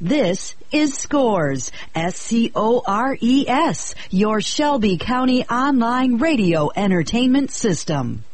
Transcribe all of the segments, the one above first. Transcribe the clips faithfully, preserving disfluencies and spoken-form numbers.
This is Scores, S C O R E S, your Shelby County online radio entertainment system.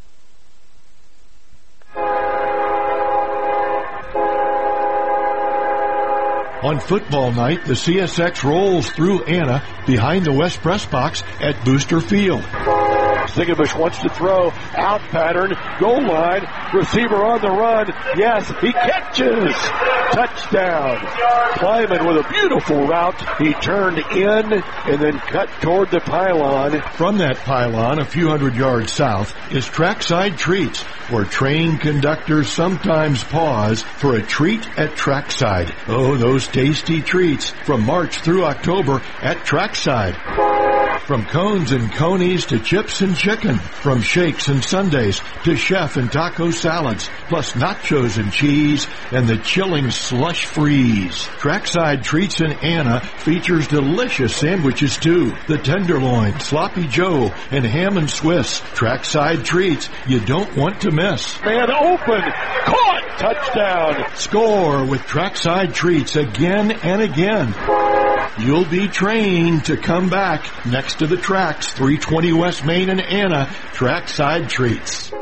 On football night, the C S X rolls through Anna behind the West Press Box at Booster Field. Zingebush wants to throw, out pattern, goal line, receiver on the run, yes, he catches, touchdown. Kleiman with a beautiful route, he turned in and then cut toward the pylon. From that pylon, a few hundred yards south, is Trackside Treats, where train conductors sometimes pause for a treat at Trackside. Oh, those tasty treats from March through October at Trackside. From cones and conies to chips and chicken. From shakes and sundaes to chef and taco salads. Plus nachos and cheese and the chilling slush freeze. Trackside Treats in Anna features delicious sandwiches too. The tenderloin, sloppy joe, and ham and Swiss. Trackside Treats you don't want to miss. Man open, caught, touchdown. Score with Trackside Treats again and again. You'll be trained to come back next to the tracks, three twenty West Main and Anna, Trackside Treats.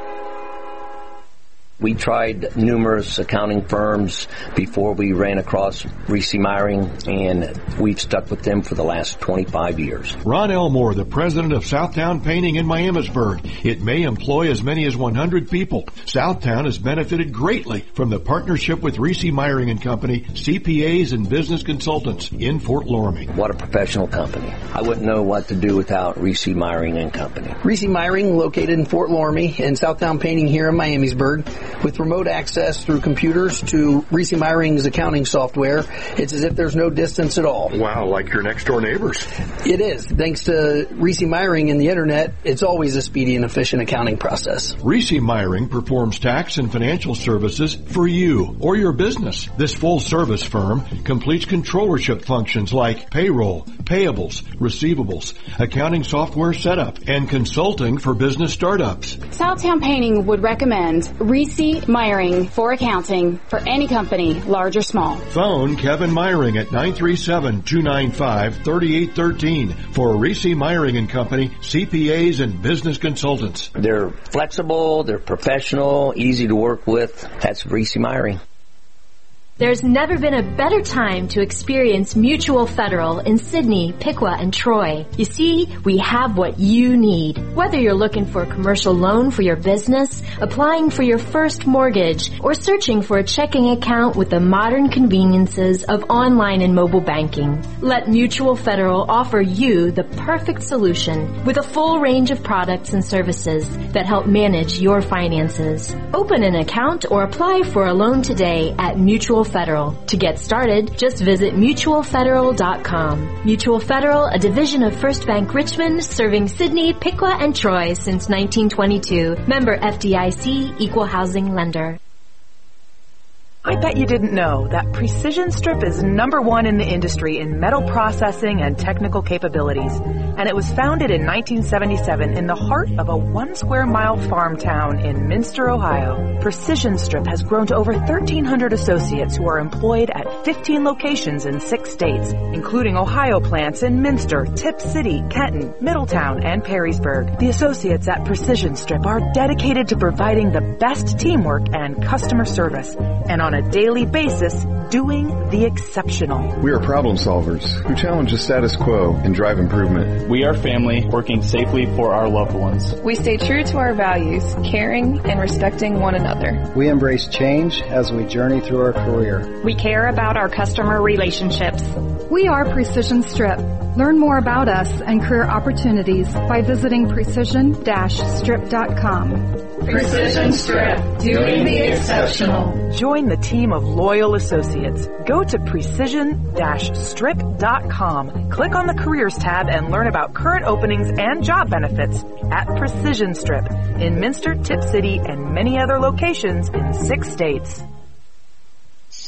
We tried numerous accounting firms before we ran across Reese Meyering, and we've stuck with them for the last twenty-five years. Ron Elmore, the president of Southtown Painting in Miamisburg. It may employ as many as one hundred people. Southtown has benefited greatly from the partnership with Reese Meyering and Company, C P As and business consultants in Fort Loramie. What a professional company. I wouldn't know what to do without Reese Meyering and Company. Reese Meyering, located in Fort Loramie, and Southtown Painting here in Miamisburg. With remote access through computers to Reese Meyering's accounting software, it's as if there's no distance at all. Wow, like your next door neighbors. It is. Thanks to Reese Meyering and the internet, it's always a speedy and efficient accounting process. Reese Meyering performs tax and financial services for you or your business. This full-service firm completes controllership functions like payroll, payables, receivables, accounting software setup, and consulting for business startups. Southtown Painting would recommend Reese Meyering for accounting for any company, large or small. Phone Kevin Meyering at nine three seven, two nine five, three eight one three for Reese Meyering and Company, C P As and business consultants. They're flexible, they're professional, easy to work with. That's Reese Meyering. There's never been a better time to experience Mutual Federal in Sidney, Piqua, and Troy. You see, we have what you need. Whether you're looking for a commercial loan for your business, applying for your first mortgage, or searching for a checking account with the modern conveniences of online and mobile banking, let Mutual Federal offer you the perfect solution with a full range of products and services that help manage your finances. Open an account or apply for a loan today at Mutual Federal. To get started, just visit mutual federal dot com. Mutual Federal, a division of First Bank Richmond, serving Sidney, Piqua, and Troy since nineteen twenty-two. Member F D I C, Equal Housing Lender. I bet you didn't know that Precision Strip is number one in the industry in metal processing and technical capabilities. And it was founded in nineteen seventy-seven in the heart of a one square mile farm town in Minster, Ohio. Precision Strip has grown to over thirteen hundred associates who are employed at fifteen locations in six states, including Ohio plants in Minster, Tip City, Kenton, Middletown, and Perrysburg. The associates at Precision Strip are dedicated to providing the best teamwork and customer service, and on a daily basis, doing the exceptional. We are problem solvers who challenge the status quo and drive improvement. We are family working safely for our loved ones. We stay true to our values, caring and respecting one another. We embrace change as we journey through our career. We care about our customer relationships. We are Precision Strip. Learn more about us and career opportunities by visiting precision strip dot com. Precision Strip, doing the exceptional. Join the team of loyal associates. Go to precision strip dot com. Click on the Careers tab and learn about current openings and job benefits at Precision Strip in Minster, Tip City, and many other locations in six states.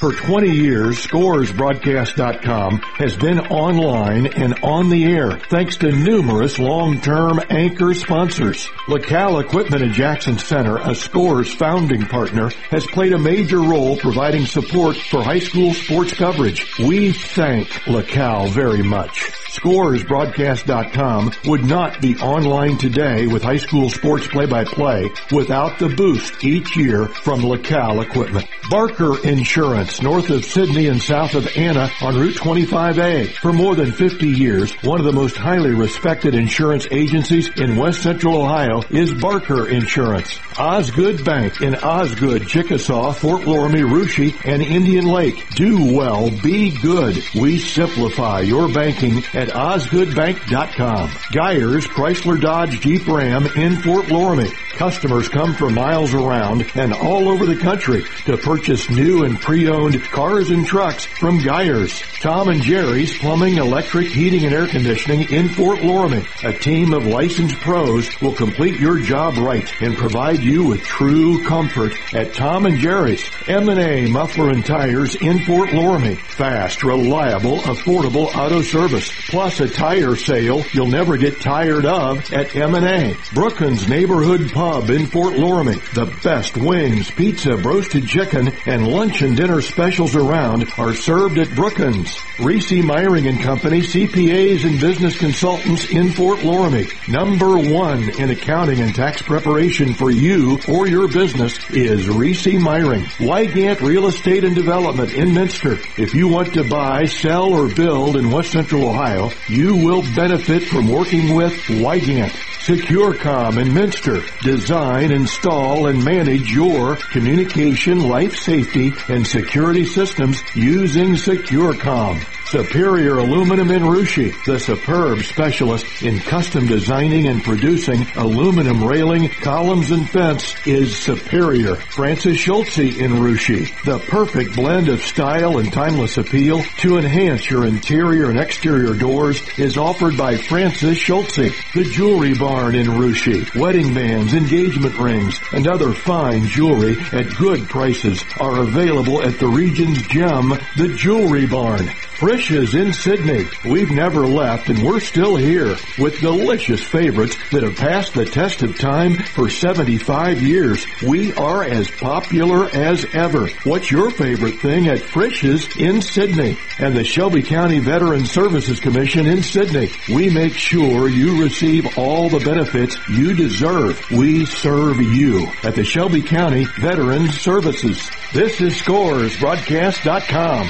For twenty years, Scores Broadcast dot com has been online and on the air thanks to numerous long-term anchor sponsors. LaCal Equipment in Jackson Center, a Scores founding partner, has played a major role providing support for high school sports coverage. We thank LaCal very much. Scores Broadcast dot com would not be online today with high school sports play-by-play without the boost each year from LaCal Equipment. Barker Insurance, north of Sidney and south of Anna on Route twenty-five A. For more than fifty years, one of the most highly respected insurance agencies in West Central Ohio is Barker Insurance. Osgood Bank in Osgood, Chickasaw, Fort Loramie, Russia, and Indian Lake. Do well, be good. We simplify your banking at Osgood Bank dot com. Geyers Chrysler Dodge Jeep Ram in Fort Loramie. Customers come from miles around and all over the country to purchase new and pre-owned cars and trucks from Geyers. Tom and Jerry's Plumbing, Electric, Heating, and Air Conditioning in Fort Loramie. A team of licensed pros will complete your job right and provide you with true comfort at Tom and Jerry's. M and A Muffler and Tires in Fort Loramie. Fast, reliable, affordable auto service. Plus a tire sale you'll never get tired of at M and A. Brookins Neighborhood Pub in Fort Loramie. The best wings, pizza, roasted chicken, and lunch and dinner specials around are served at Brookins. Reese Myring and Company, C P As and business consultants in Fort Loramie. Number one in accounting and tax preparation for you or your business is Reese Myring. Wygant Real Estate and Development in Minster. If you want to buy, sell, or build in West Central Ohio, you will benefit from working with Wygant. SecureCom in Minster. Design, install, and manage your communication, life safety, and security systems using SecureCom. Superior Aluminum in Russia, the superb specialist in custom designing and producing aluminum railing, columns, and fence, is Superior. Francis Schultze in Russia, the perfect blend of style and timeless appeal to enhance your interior and exterior doors, is offered by Francis Schultze. The Jewelry Barn in Russia, wedding bands, engagement rings, and other fine jewelry at good prices are available at the region's gem, the Jewelry Barn. Frisch's in Sidney. We've never left and we're still here with delicious favorites that have passed the test of time for seventy-five years. We are as popular as ever. What's your favorite thing at Frisch's in Sidney? And the Shelby County Veteran Services Commission in Sidney. We make sure you receive all the benefits you deserve. We serve you at the Shelby County Veteran Services. This is Scores Broadcast dot com.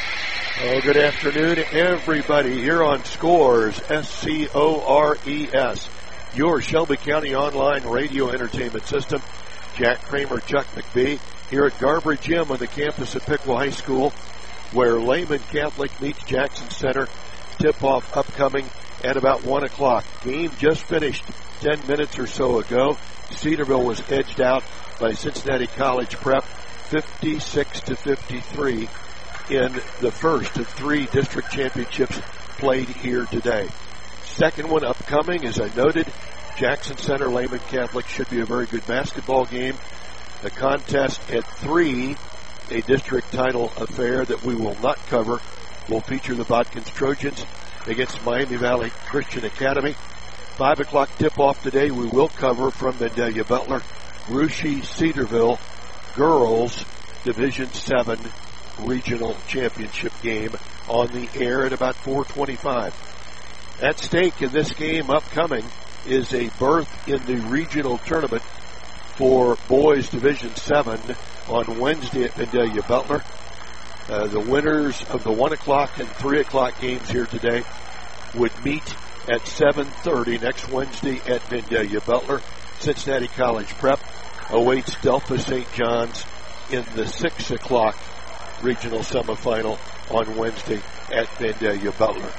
Oh, good afternoon, everybody, here on Scores, S C O R E S, your Shelby County online radio entertainment system. Jack Kramer, Chuck McBee, here at Garber Gym on the campus of Piqua High School, where Lehman Catholic meets Jackson Center. Tip-off upcoming at about one o'clock. Game just finished ten minutes or so ago. Cedarville was edged out by Cincinnati College Prep, fifty-six to fifty-three. In the first of three district championships played here today. Second one upcoming, as I noted, Jackson Center Lehman Catholic should be a very good basketball game. The contest at three, a district title affair that we will not cover, will feature the Bodkins Trojans against Miami Valley Christian Academy. Five o'clock tip-off today, we will cover from Vandalia Butler, Russia Cedarville Girls Division seven Regional Championship game on the air at about four twenty-five. At stake in this game upcoming is a berth in the regional tournament for Boys Division seven on Wednesday at Vandalia Butler. Uh, the winners of the one o'clock and three o'clock games here today would meet at seven thirty next Wednesday at Vandalia Butler. Cincinnati College Prep awaits Delphos Saint John's in the six o'clock regional semifinal on Wednesday at Vandalia Butler.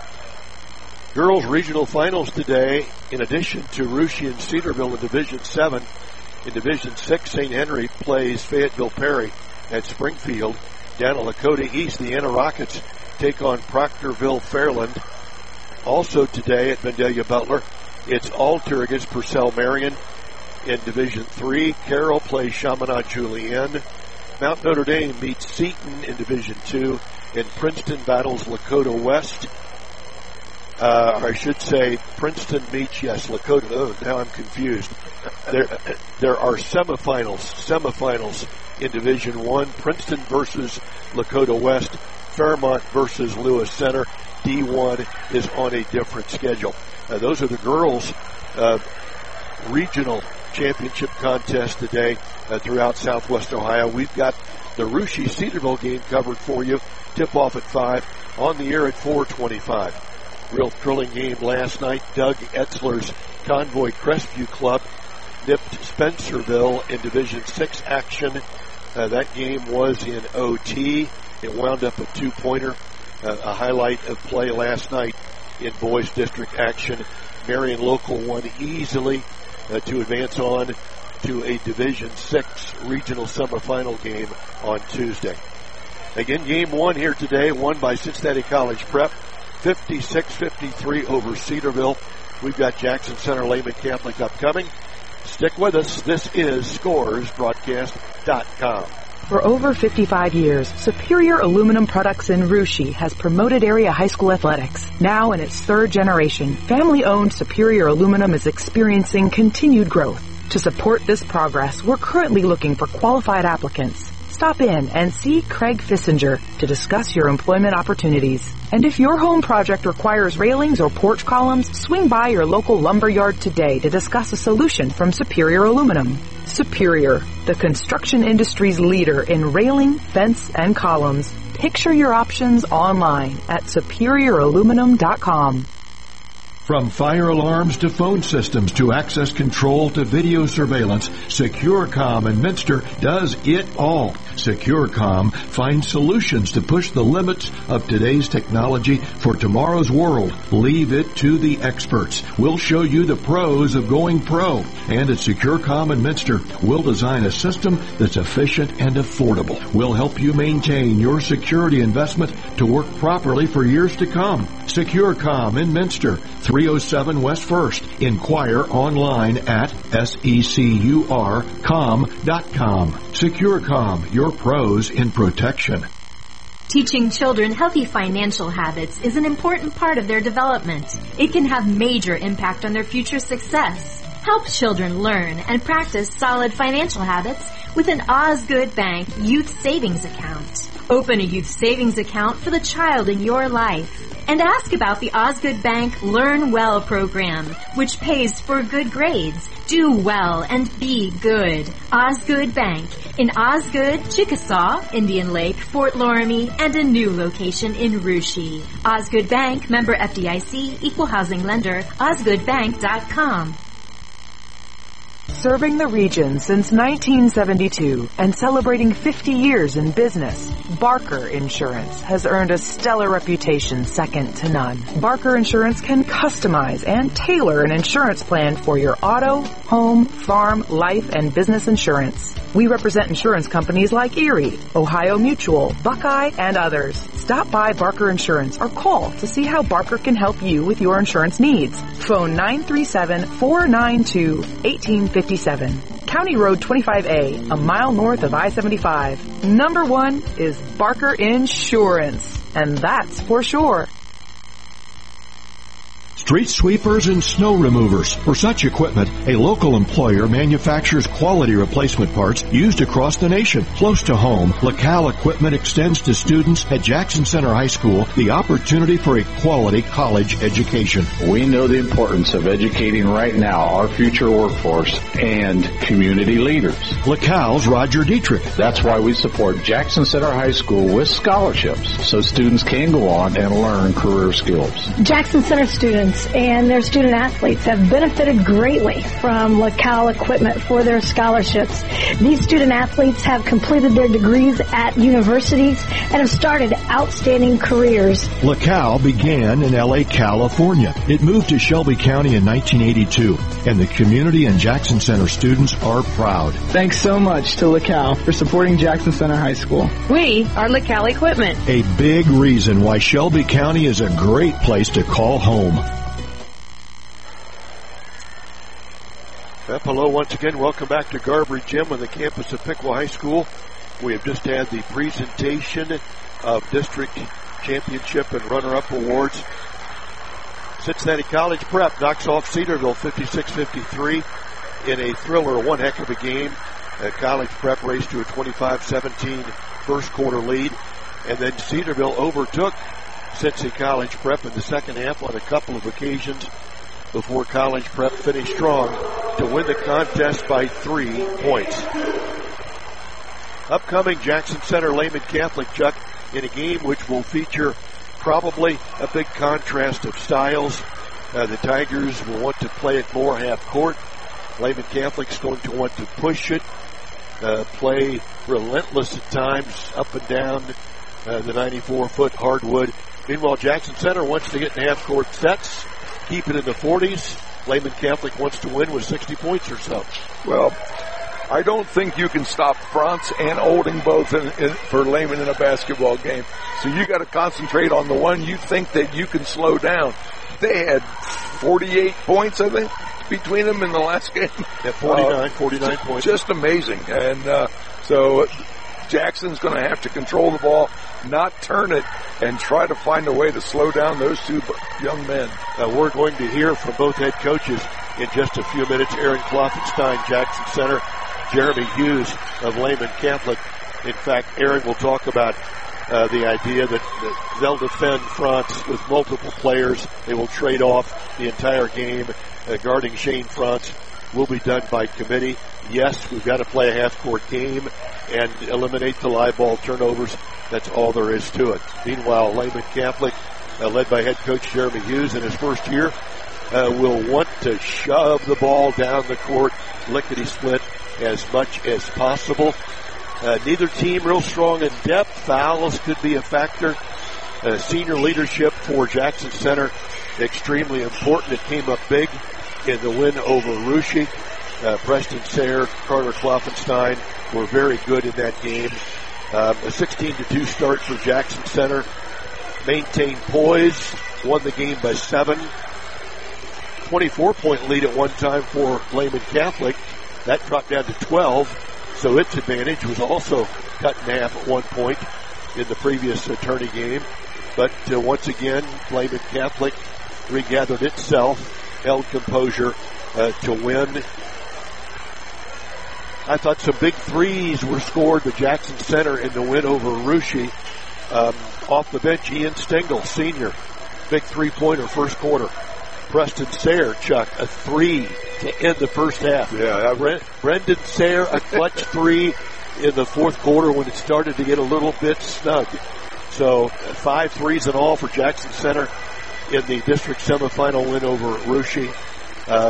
Girls regional finals today, in addition to Russia and Cedarville in Division seven. In Division six, Saint Henry plays Fayetteville Perry at Springfield. Down at Lakota East, the Anna Rockets take on Proctorville Fairland. Also today at Vandalia Butler, it's Alter against Purcell Marion. In Division three, Carroll plays Chaminade Julienne. Mount Notre Dame meets Seton in Division two, and Princeton battles Lakota West. Uh, I should say Princeton meets, yes, Lakota. Oh, now I'm confused. There, there are semifinals, semifinals in Division one. Princeton versus Lakota West. Fairmont versus Lewis Center. D one is on a different schedule. Uh, those are the girls' uh, regional championship contest today uh, throughout Southwest Ohio. We've got the Russia Cedarville game covered for you. Tip off at five, on the air at four twenty-five. Real thrilling game last night. Doug Etzler's Convoy Crestview Club nipped Spencerville in Division six action. Uh, that game was in O T. It wound up a two-pointer, uh, a highlight of play last night in boys district action. Marion Local won easily uh, to advance on to a Division six regional semifinal game on Tuesday. Again, game one here today, won by Cincinnati College Prep, fifty-six fifty-three over Cedarville. We've got Jackson Center Lehman Catholic upcoming. Stick with us. This is Scores Broadcast dot com. For over fifty-five years, Superior Aluminum Products in Russia has promoted area high school athletics. Now in its third generation, family-owned Superior Aluminum is experiencing continued growth. To support this progress, we're currently looking for qualified applicants. Stop in and see Craig Fissinger to discuss your employment opportunities. And if your home project requires railings or porch columns, swing by your local lumber yard today to discuss a solution from Superior Aluminum. Superior, the construction industry's leader in railing, fence, and columns. Picture your options online at superior aluminum dot com. From fire alarms to phone systems to access control to video surveillance, SecureCom in Minster does it all. SecureCom finds solutions to push the limits of today's technology for tomorrow's world. Leave it to the experts. We'll show you the pros of going pro. And at SecureCom in Minster, we'll design a system that's efficient and affordable. We'll help you maintain your security investment to work properly for years to come. SecureCom in Minster, three oh seven West First. Inquire online at secur com dot com. SecureCom, your pros in protection. Teaching children healthy financial habits is an important part of their development. It can have major impact on their future success. Help children learn and practice solid financial habits with an Osgood Bank Youth Savings Account. Open a youth savings account for the child in your life. And ask about the Osgood Bank Learn Well program, which pays for good grades. Do well and be good. Osgood Bank in Osgood, Chickasaw, Indian Lake, Fort Loramie, and a new location in Russia. Osgood Bank, member F D I C, equal housing lender, osgood bank dot com. Serving the region since nineteen seventy-two and celebrating fifty years in business, Barker Insurance has earned a stellar reputation second to none. Barker Insurance can customize and tailor an insurance plan for your auto, home, farm, life, and business insurance. We represent insurance companies like Erie, Ohio Mutual, Buckeye, and others. Stop by Barker Insurance or call to see how Barker can help you with your insurance needs. Phone nine three seven, four nine two, one eight five seven. County Road twenty-five A, a mile north of I seventy-five. Number one is Barker Insurance, and that's for sure. Street sweepers and snow removers. For such equipment, a local employer manufactures quality replacement parts used across the nation. Close to home, LaCal Equipment extends to students at Jackson Center High School the opportunity for a quality college education. We know the importance of educating right now our future workforce and community leaders. LaCal's Roger Dietrich. That's why we support Jackson Center High School with scholarships so students can go on and learn career skills. Jackson Center students and their student athletes have benefited greatly from LaCal Equipment for their scholarships. These student athletes have completed their degrees at universities and have started outstanding careers. LaCal began in L A, California. It moved to Shelby County in nineteen eighty-two, and the community and Jackson Center students are proud. Thanks so much to LaCal for supporting Jackson Center High School. We are LaCal Equipment. A big reason why Shelby County is a great place to call home. Hello once again. Welcome back to Garbary Gym on the campus of Piqua High School. We have just had the presentation of district championship and runner-up awards. Cincinnati College Prep knocks off Cedarville fifty-six fifty-three in a thriller, one heck of a game. Uh, College Prep raced to a twenty-five seventeen first quarter lead, and then Cedarville overtook Cincy College Prep in the second half on a couple of occasions before College Prep finished strong to win the contest by three points. Upcoming Jackson Center Lehman Catholic, Chuck, in a game which will feature probably a big contrast of styles. Uh, the Tigers will want to play it more half court. Lehman Catholic's going to want to push it, uh, play relentless at times up and down uh, the ninety-four foot hardwood. Meanwhile, Jackson Center wants to get in half court sets, keep it in the forties. Lehman Catholic wants to win with sixty points or so. Well, I don't think you can stop Franz and Olding both in, in, for Lehman in a basketball game. So you got to concentrate on the one you think that you can slow down. They had forty-eight points, I think, between them in the last game. Yeah, forty-nine, uh, forty-nine just, points. Just amazing. And uh, so Jackson's going to have to control the ball, not turn it, and try to find a way to slow down those two young men. Uh, we're going to hear from both head coaches in just a few minutes. Aaron Kloffenstein, Jackson Center, Jeremy Hughes of Lehman Catholic. In fact, Aaron will talk about uh, the idea that, that they'll defend Franz with multiple players. They will trade off the entire game. Uh, guarding Shane Franz will be done by committee. Yes, we've got to play a half-court game and eliminate the live ball turnovers. That's all there is to it. Meanwhile, Lehman Catholic, uh, led by head coach Jeremy Hughes in his first year, uh, will want to shove the ball down the court, lickety-split, as much as possible. Uh, neither team real strong in depth. Fouls could be a factor. Uh, senior leadership for Jackson Center, extremely important. It came up big in the win over Russia. Uh, Preston Sayre, Carter Kloffenstein were very good in that game. Um, a sixteen to two start for Jackson Center. Maintained poise, won the game by seven. twenty-four point lead at one time for Lehman Catholic. That dropped down to twelve, so its advantage was also cut in half at one point in the previous uh, tourney game. But uh, once again, Lehman Catholic regathered itself, held composure uh, to win. I thought some big threes were scored to Jackson Center in the win over Russia. Um, off the bench, Ian Stengel, senior, big three-pointer first quarter. Preston Sayre, Chuck, a three to end the first half. Yeah, Bre- Brendan Sayre, a clutch three in the fourth quarter when it started to get a little bit snug. So five threes in all for Jackson Center in the district semifinal win over Russia. Uh,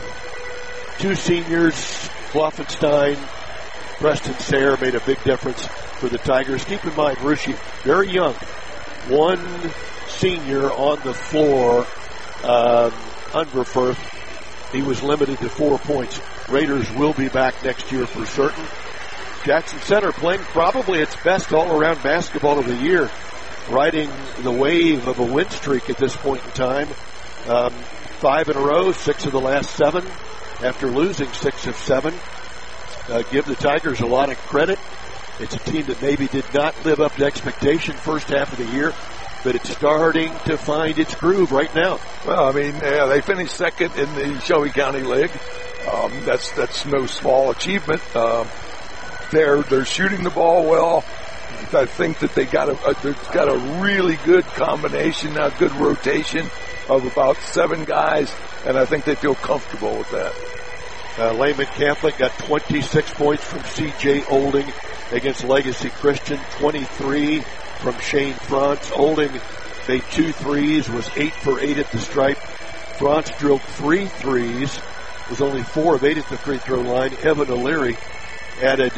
two seniors, Kloffenstein, Preston Sayre, made a big difference for the Tigers. Keep in mind, Russia, very young. One senior on the floor, um, Unverfurth. He was limited to four points. Raiders will be back next year for certain. Jackson Center playing probably its best all-around basketball of the year, riding the wave of a win streak at this point in time. Um, five in a row, six of the last seven, after losing six of seven. Uh, give the Tigers a lot of credit. It's a team that maybe did not live up to expectation first half of the year, but it's starting to find its groove right now. Well, I mean, yeah, they finished second in the Shelby County League. Um, that's that's no small achievement. Uh, they're they're shooting the ball well. I think that they got a, a they've got a really good combination now, good rotation of about seven guys, and I think they feel comfortable with that. Uh, Lehman Catholic got twenty-six points from C J Olding against Legacy Christian, twenty-three from Shane Franz. Olding made two threes, was eight for eight at the stripe. Franz drilled three threes, was only four of eight at the free throw line. Evan O'Leary added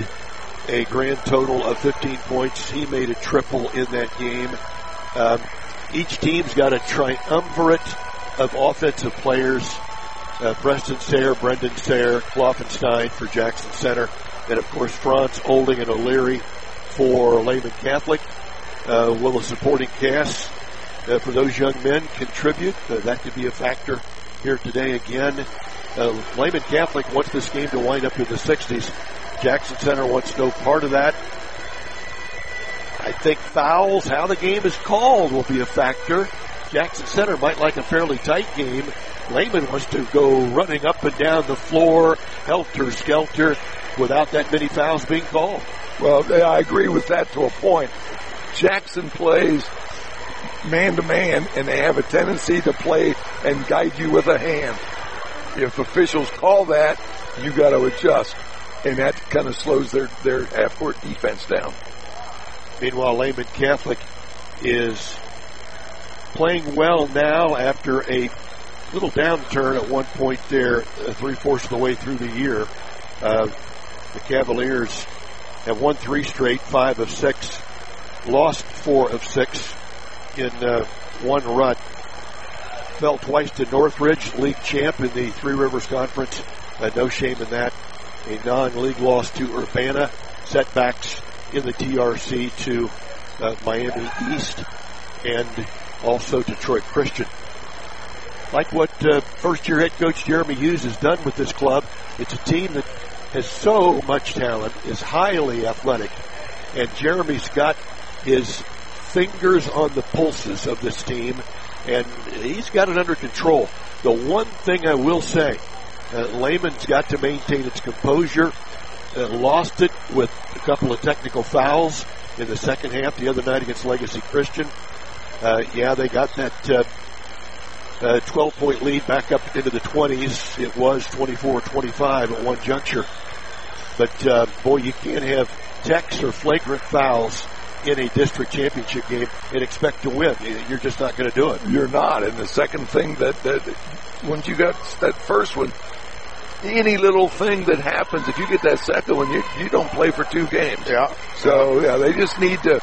a grand total of fifteen points. He made a triple in that game. Um, each team's got a triumvirate of offensive players. Uh, Preston Sayre, Brendan Sayre, Kloffenstein for Jackson Center, and of course Franz, Olding, and O'Leary for Lehman Catholic. Uh, will the supporting cast uh, for those young men contribute? Uh, that could be a factor here today again. Uh, Lehman Catholic wants this game to wind up in the sixties. Jackson Center wants no part of that. I think fouls, how the game is called, will be a factor. Jackson Center might like a fairly tight game. Lehman wants to go running up and down the floor, helter-skelter, without that many fouls being called. Well, I agree with that to a point. Jackson plays man-to-man, and they have a tendency to play and guide you with a hand. If officials call that, you got to adjust, and that kind of slows their, their half-court defense down. Meanwhile, Lehman Catholic is playing well now after a little downturn at one point there, uh, three-fourths of the way through the year. Uh, the Cavaliers have won three straight, five of six, lost four of six in uh, one run. Fell twice to Northridge, league champ in the Three Rivers Conference. Uh, no shame in that. A non-league loss to Urbana. Setbacks in the T R C to uh, Miami East and also Detroit Christian. Like what uh, first-year head coach Jeremy Hughes has done with this club, it's a team that has so much talent, is highly athletic, and Jeremy's got his fingers on the pulses of this team, and he's got it under control. The one thing I will say, uh, Lehman's got to maintain its composure. Uh, lost it with a couple of technical fouls in the second half the other night against Legacy Christian. Uh, yeah, they got that uh, uh, twelve-point lead back up into the twenties. It was twenty-four twenty-five at one juncture. But, uh, boy, you can't have techs or flagrant fouls in a district championship game and expect to win. You're just not going to do it. You're not. And the second thing that, that once you got that first one, any little thing that happens, if you get that second one, you, you don't play for two games. Yeah. So, yeah, they just need to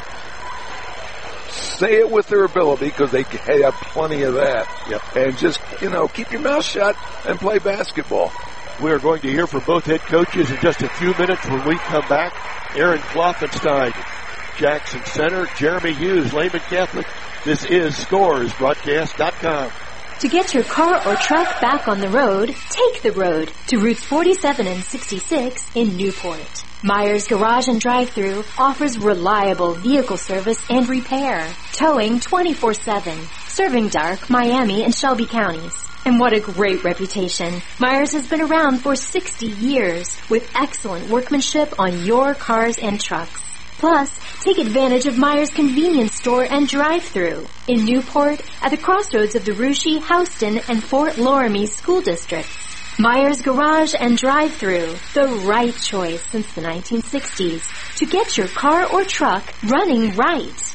say it with their ability because they have plenty of that. Yep. And just, you know, keep your mouth shut and play basketball. We are going to hear from both head coaches in just a few minutes when we come back. Aaron Kloffenstein, Jackson Center, Jeremy Hughes, Lehman Catholic. This is Scores Broadcast dot com. To get your car or truck back on the road, take the road to routes forty-seven and sixty-six in Newport. Myers Garage and Drive-Thru offers reliable vehicle service and repair, towing twenty-four seven, serving Dark, Miami, and Shelby counties. And what a great reputation. Myers has been around for sixty years with excellent workmanship on your cars and trucks. Plus, take advantage of Myers Convenience Store and Drive-Thru in Newport at the crossroads of the Russia, Houston, and Fort Loramie school districts. Myers Garage and Drive-Thru, the right choice since the nineteen sixties to get your car or truck running right.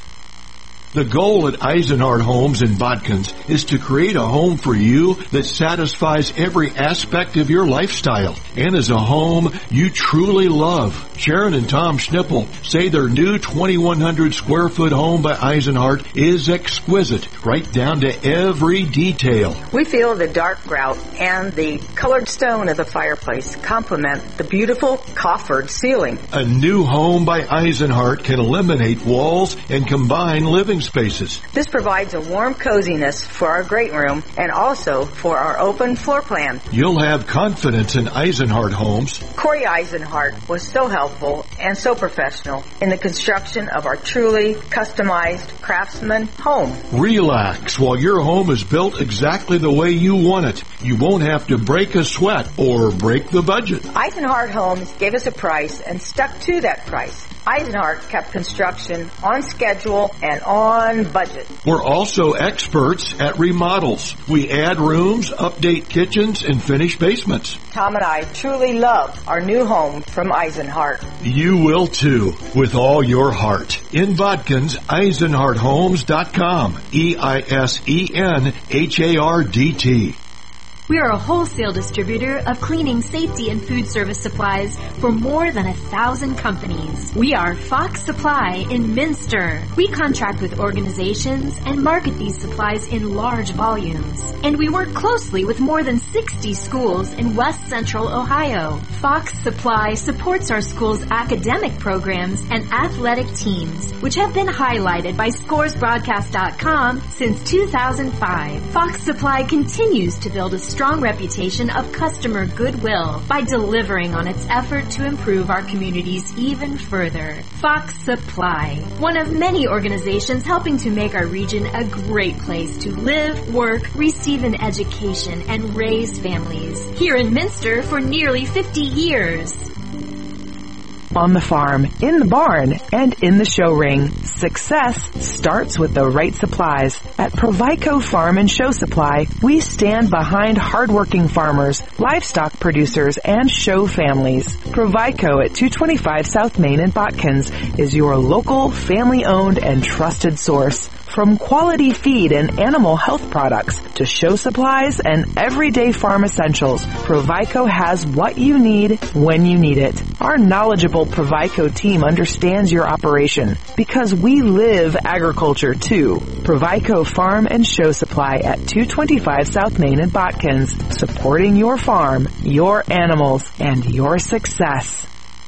The goal at Eisenhart Homes in Bodkins is to create a home for you that satisfies every aspect of your lifestyle and is a home you truly love. Sharon and Tom Schnippel say their new twenty-one hundred square foot home by Eisenhart is exquisite, right down to every detail. We feel the dark grout and the colored stone of the fireplace complement the beautiful coffered ceiling. A new home by Eisenhart can eliminate walls and combine living spaces. This provides a warm coziness for our great room and also for our open floor plan. You'll have confidence in Eisenhart Homes. Corey Eisenhart was so helpful and so professional in the construction of our truly customized craftsman home. Relax while your home is built exactly the way you want it. You won't have to break a sweat or break the budget. Eisenhart Homes gave us a price and stuck to that price. Eisenhart kept construction on schedule and on budget. We're also experts at remodels. We add rooms, update kitchens, and finish basements. Tom and I truly love our new home from Eisenhart. You will too, with all your heart. In Bodkins, Eisenhart Homes dot com. E I S E N H A R D T. We are a wholesale distributor of cleaning, safety, and food service supplies for more than a thousand companies. We are Fox Supply in Minster. We contract with organizations and market these supplies in large volumes. And we work closely with more than sixty schools in West Central Ohio. Fox Supply supports our schools' academic programs and athletic teams, which have been highlighted by Scores Broadcast dot com since two thousand five. Fox Supply continues to build a strong strong reputation of customer goodwill by delivering on its effort to improve our communities even further. Fox Supply, one of many organizations helping to make our region a great place to live, work, receive an education, and raise families. Here in Minster for nearly fifty years. On the farm, in the barn, and in the show ring, success starts with the right supplies. At Provico Farm and Show Supply, we stand behind hardworking farmers, livestock producers, and show families. Provico at two twenty-five South Main in Botkins is your local, family-owned, and trusted source. From quality feed and animal health products to show supplies and everyday farm essentials, Provico has what you need when you need it. Our knowledgeable Provico team understands your operation because we live agriculture too. Provico Farm and Show Supply at two twenty-five South Main in Botkins, supporting your farm, your animals, and your success.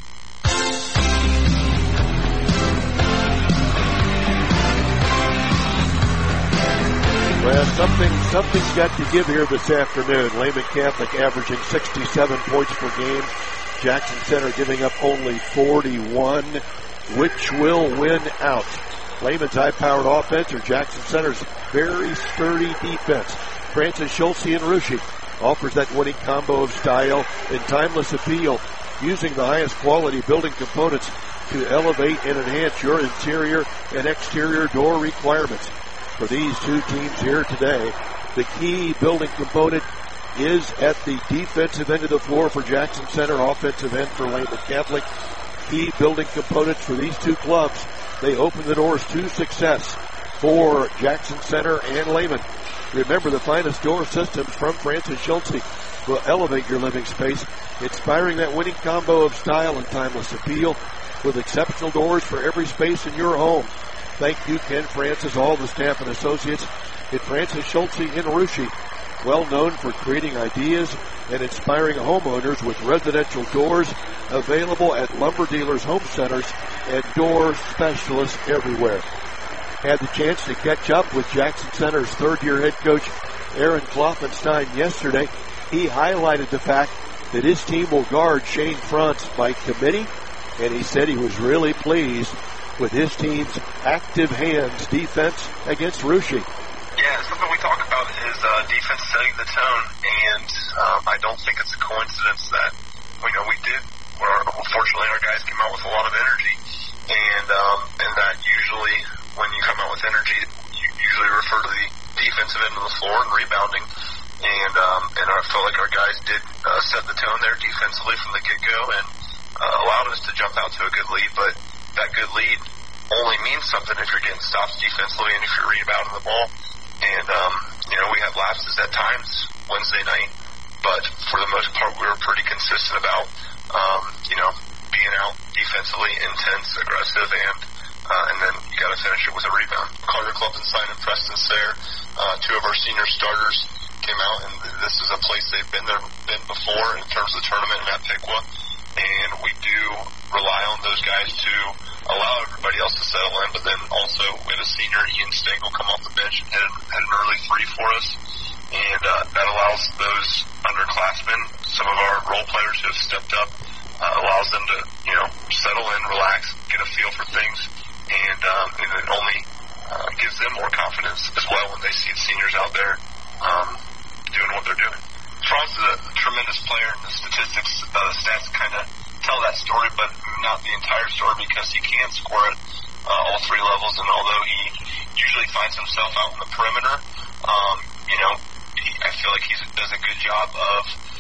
Well, something, something's got to give here this afternoon. Lehman Catholic averaging sixty-seven points per game. Jackson Center giving up only forty-one. Which will win out? Lehman's high-powered offense or Jackson Center's very sturdy defense? Francis Schultze and Ruschi offers that winning combo of style and timeless appeal, using the highest quality building components to elevate and enhance your interior and exterior door requirements. For these two teams here today, the key building component is at the defensive end of the floor for Jackson Center, offensive end for Lehman Catholic. Key building components for these two clubs. They open the doors to success for Jackson Center and Lehman. Remember, the finest door systems from Francis Schultze will elevate your living space, inspiring that winning combo of style and timeless appeal with exceptional doors for every space in your home. Thank you, Ken Francis, all the staff and associates at Francis Schultze in Ruschi, well known for creating ideas and inspiring homeowners with residential doors available at lumber dealers, home centers, and door specialists everywhere. Had the chance to catch up with Jackson Center's third-year head coach, Aaron Klopfenstein, yesterday. He highlighted the fact that his team will guard Shane Frantz by committee, and he said he was really pleased with his team's active hands defense against Ruschi. Yeah, something we talk about is uh, defense setting the tone, and um, I don't think it's a coincidence that, you know, we did, where fortunately our guys came out with a lot of energy, and um, and that usually, when you come out with energy, you usually refer to the defensive end of the floor and rebounding, and um, and I felt like our guys did uh, set the tone there defensively from the get-go, and uh, allowed us to jump out to a good lead, but that good lead only means something if you're getting stops defensively and if you're rebounding the ball. And, um, you know, we had lapses at times Wednesday night, but for the most part, we were pretty consistent about, um, you know, being out defensively, intense, aggressive, and uh, and then you got to finish it with a rebound. Carter Klopfenstein and Preston Sayre, uh, two of our senior starters, came out, and this is a place they've been there been before in terms of the tournament at Piqua. And we do rely on those guys to allow everybody else to settle in, but then also we had a senior, Ian Stengel, come off the bench and had, had an early three for us, and uh, that allows those underclassmen, some of our role players who have stepped up, uh, allows them to, you know, settle in, relax, get a feel for things, and, um, and it only uh, gives them more confidence as well when they see the seniors out there um, doing what they're doing. Franz is a tremendous player, and the statistics, uh, the stats kind of tell that story, but not the entire story because he can score at uh, all three levels, and although he usually finds himself out on the perimeter, um, you know, he, I feel like he does a good job of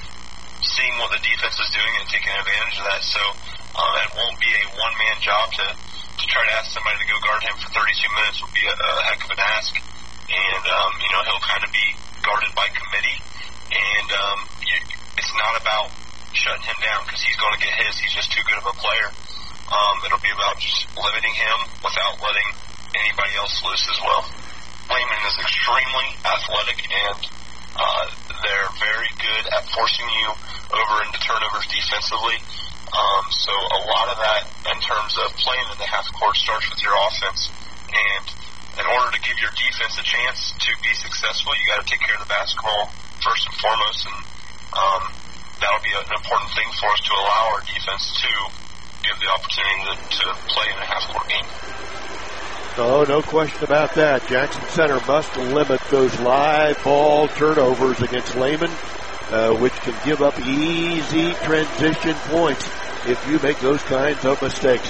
seeing what the defense is doing and taking advantage of that, so um, it won't be a one-man job to, to try to ask somebody to go guard him for thirty-two minutes would be a, a heck of an ask, and, um, you know, he'll kind of be guarded by committee. And um, you, it's not about shutting him down because he's going to get his. He's just too good of a player. Um, it'll be about just limiting him without letting anybody else loose as well. Lehman is extremely athletic, and uh, they're very good at forcing you over into turnovers defensively. Um, so a lot of that in terms of playing in the half court starts with your offense. And in order to give your defense a chance to be successful, you got to take care of the basketball first and foremost, and um, that'll be an important thing for us to allow our defense to give the opportunity to, to play in a half-court game. Oh, no question about that. Jackson Center must limit those live ball turnovers against Lehman, uh, which can give up easy transition points if you make those kinds of mistakes.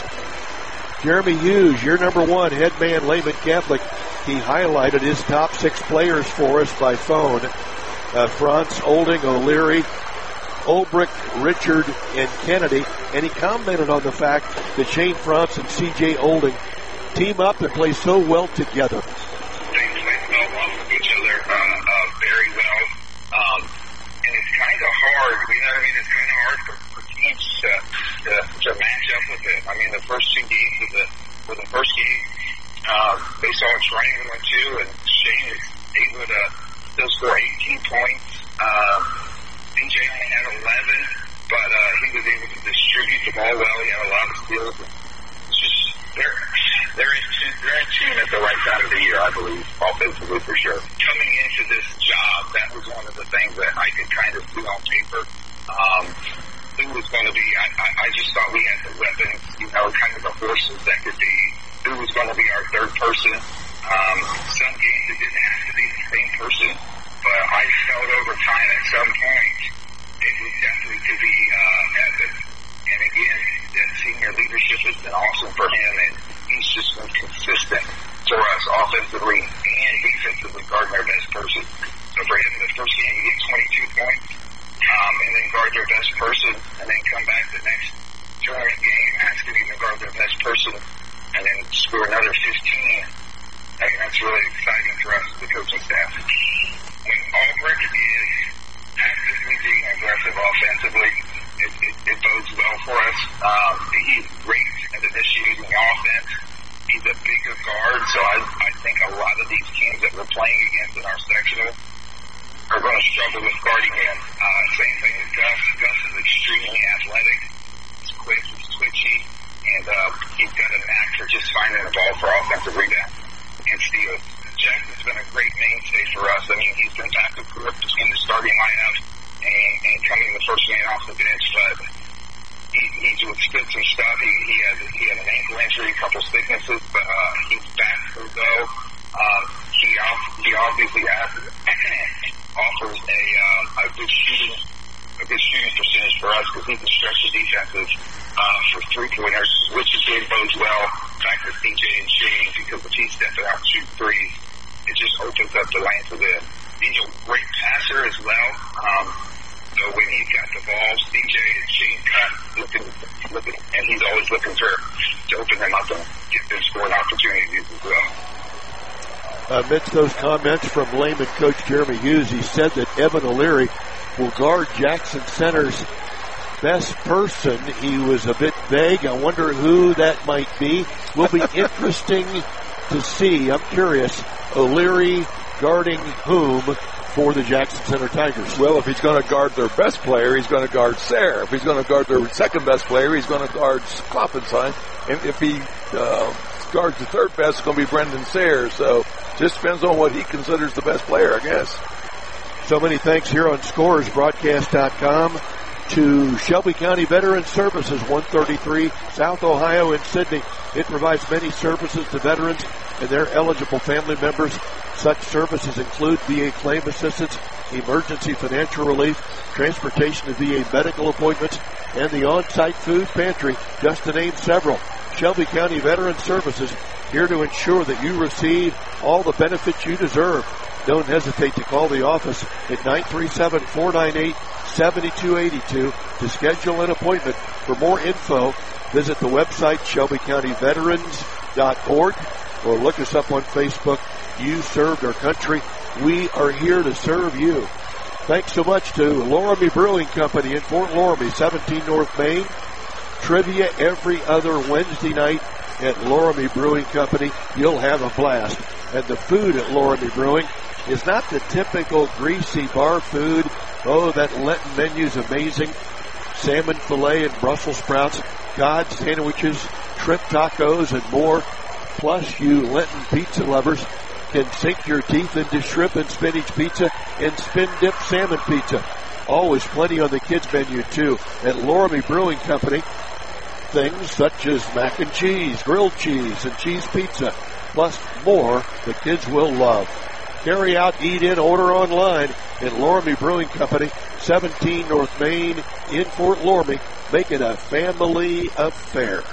Jeremy Hughes, your number one head man, Lehman Catholic. He highlighted his top six players for us by phone. Uh, Franz, Olding, O'Leary, Ulbrich, Richard, and Kennedy. And he commented on the fact that Shane Franz and C J Olding team up and play so well together. They play well off of each other uh, uh, very well. Um, and it's kind of hard, you know what I mean? It's kind of hard for, for teams to, to, to match up with it. I mean, the first two games of the, for the first game, uh, they saw a triangle or two, and Shane was able to still score eighteen points. Uh, D J only had eleven, but uh, he was able to distribute the ball well. He had a lot of steals. It's just, they're, they're, in tune, they're in tune at the right time of the year, I believe, offensively for sure. Coming into this job, that was one of the things that I could kind of see on paper. Um, who was going to be, I, I, I just thought we had the weapons, you know, kind of the horses that could be, who was going to be our third person. Um, some games it didn't have to be the same person, but I felt over time at some point it was definitely to be uh, Evan. And again, that senior leadership has been awesome for him, and he's just been consistent for us offensively and defensively guarding our best person. So for him, the first game, he get twenty-two points, um, and then guard their best person, and then come back the next tournament game, asking him to guard their best person, and then score another fifteen. I mean, that's really exciting for us as the coaching staff. When Ulbrich is actively being aggressive offensively, it, it, it bodes well for us. Um, he's great at initiating offense. He's a bigger guard, so I, I think a lot of these teams that we're playing against in our sectional are going to struggle with guarding him. Uh, same thing with Gus. Gus is extremely athletic. He's quick, he's twitchy, and uh, he's got a knack for just finding the ball for offensive rebounds and steals. Jackson's been a great mainstay for us. I mean, he's been back and forth between the starting lineup and, and coming the first man off the bench, but he, he would spit some stuff. He, he had he had an ankle injury, a couple sicknesses, but uh, he's back to go. Um, he he obviously has, offers a uh, a good shooting a good shooting percentage for us because he can stretch the defenses uh, for three pointers, which again bodes well back to C J and Shane because if he's stepping out and shooting threes, it just opens up the lane for them. He's a great passer as well. Um, so when he's got the ball, C J and Shane cut, looking, looking, and he's always looking for to open them up and get them scoring opportunities as well. Amidst those comments from Lehman coach Jeremy Hughes, he said that Evan O'Leary will guard Jackson Center's best person. He was a bit vague. I wonder who that might be. Will be interesting to see. I'm curious. O'Leary guarding whom for the Jackson Center Tigers? Well, if he's going to guard their best player, he's going to guard Sayre. If he's going to guard their second best player, he's going to guard Kloppenstein. And if he uh, guards the third best, it's going to be Brendan Sayre. So just depends on what he considers the best player, I guess. So many thanks here on Scores Broadcast dot com to Shelby County Veterans Services, one thirty-three South Ohio in Sydney. It provides many services to veterans and their eligible family members. Such services include V A claim assistance, emergency financial relief, transportation to V A medical appointments, and the on-site food pantry, just to name several. Shelby County Veterans Services, here to ensure that you receive all the benefits you deserve. Don't hesitate to call the office at nine three seven, four nine eight, seven two eight two to schedule an appointment. For more info, visit the website shelby county veterans dot org or look us up on Facebook. You served our country. We are here to serve you. Thanks so much to Loramie Brewing Company in Fort Loramie, seventeen North Main. Trivia every other Wednesday night at Loramie Brewing Company. You'll have a blast. And the food at Loramie Brewing is not the typical greasy bar food. Oh, that Lenten menu's amazing. Salmon fillet and Brussels sprouts, cod sandwiches, shrimp tacos, and more. Plus, you Lenten pizza lovers can sink your teeth into shrimp and spinach pizza and spin-dip salmon pizza. Always plenty on the kids' menu, too. At Loramie Brewing Company, things such as mac and cheese, grilled cheese, and cheese pizza, plus more the kids will love. Carry out, eat in, order online at Loramie Brewing Company, seventeen North Main in Fort Loramie. Make it a family affair.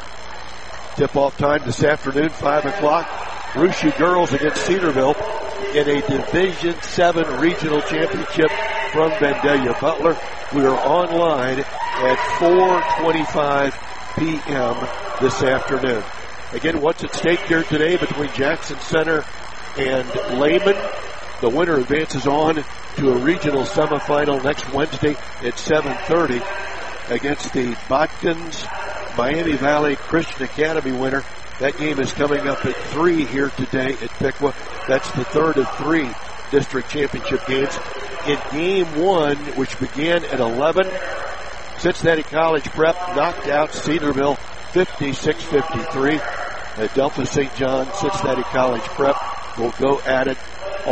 Tip-off time this afternoon, five o'clock. Russia girls against Cedarville in a Division seven regional championship from Vandalia Butler. We are online at four twenty-five p.m. this afternoon. Again, what's at stake here today between Jackson Center and Lehman? The winner advances on to a regional semifinal next Wednesday at seven thirty against the Botkins Miami Valley Christian Academy winner. That game is coming up at three here today at Piqua. That's the third of three district championship games. In game one, which began at eleven, Cincinnati College Prep knocked out Cedarville fifty-six fifty-three. Adelphia Saint John, Cincinnati College Prep will go at it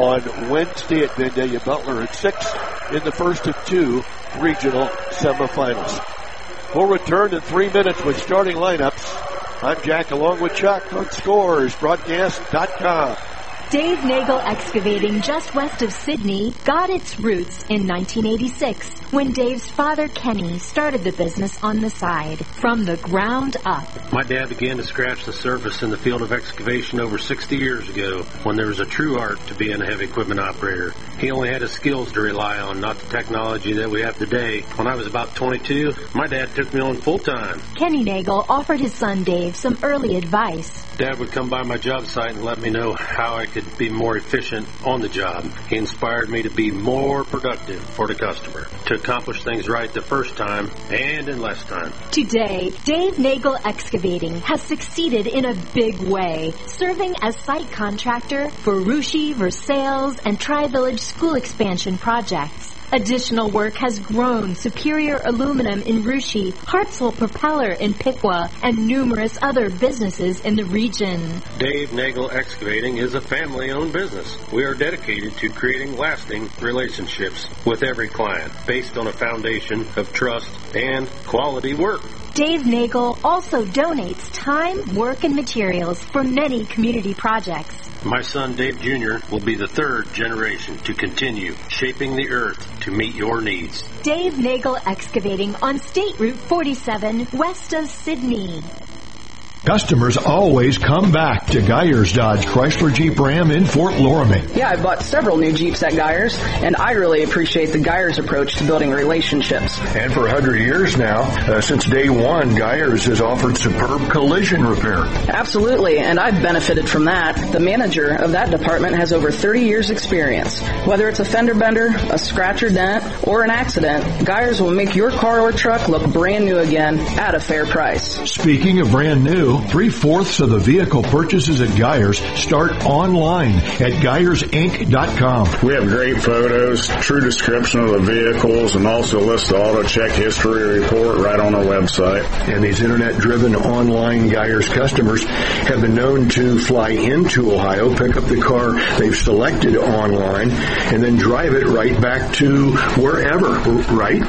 on Wednesday at Vandalia Butler at six in the first of two regional semifinals. We'll return in three minutes with starting lineups. I'm Jack along with Chuck on Scores Broadcast dot com. Dave Nagel Excavating, just west of Sydney, got its roots in nineteen eighty-six when Dave's father, Kenny, started the business on the side, from the ground up. My dad began to scratch the surface in the field of excavation over sixty years ago when there was a true art to being a heavy equipment operator. He only had his skills to rely on, not the technology that we have today. When I was about twenty-two, my dad took me on full time. Kenny Nagel offered his son Dave some early advice. Dad would come by my job site and let me know how I could be more efficient on the job. He inspired me to be more productive for the customer, to accomplish things right the first time and in less time. Today, Dave Nagel Excavating has succeeded in a big way, serving as site contractor for Russia, Versailles, and Tri-Village school expansion projects. Additional work has grown Superior Aluminum in Russia, Hartzell Propeller in Piqua, and numerous other businesses in the region. Dave Nagel Excavating is a family-owned business. We are dedicated to creating lasting relationships with every client based on a foundation of trust and quality work. Dave Nagel also donates time, work, and materials for many community projects. My son Dave Junior will be the third generation to continue shaping the earth to meet your needs. Dave Nagel Excavating on State Route forty-seven, west of Sydney. Customers always come back to Geyers Dodge Chrysler Jeep Ram in Fort Loramie. Yeah, I bought several new Jeeps at Geyers, and I really appreciate the Geyers approach to building relationships. And for one hundred years now, uh, since day one, Geyers has offered superb collision repair. Absolutely, and I've benefited from that. The manager of that department has over thirty years experience. Whether it's a fender bender, a scratch or dent, or an accident, Geyers will make your car or truck look brand new again at a fair price. Speaking of brand new, three-fourths of the vehicle purchases at Geyers start online at Geyers Inc dot com. We have great photos, true description of the vehicles, and also list the auto check history report right on our website. And these internet-driven online Geyers customers have been known to fly into Ohio, pick up the car they've selected online, and then drive it right back to wherever, right?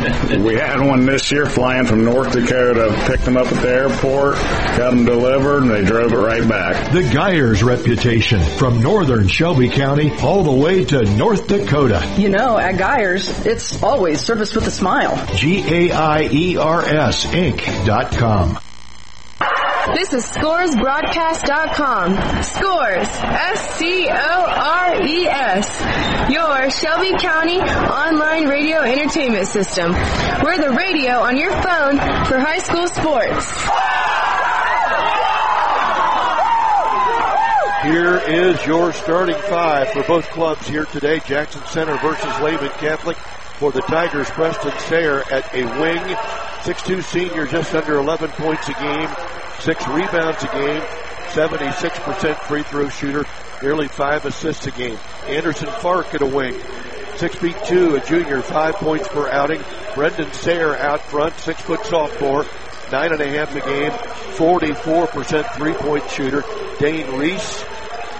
We had one this year flying from North Dakota, picked them up at the airport, got them delivered, and they drove it right back. The Geyers reputation, from northern Shelby County all the way to North Dakota. You know, at Geyers, it's always service with a smile. G A I E R S Inc dot com. This is Scores Broadcast dot com. Scores, S C O R E S, your Shelby County online radio entertainment system. We're the radio on your phone for high school sports. Here is your starting five for both clubs here today. Jackson Center versus Lehman Catholic. For the Tigers, Preston Sayre at a wing. six two senior, just under eleven points a game. Six rebounds a game. seventy-six percent free throw shooter. Nearly five assists a game. Anderson Fark at a wing. Six feet two, a junior, five points per outing. Brendan Sayre out front, six foot sophomore. Nine and a half a game. forty-four percent three-point shooter. Dane Reese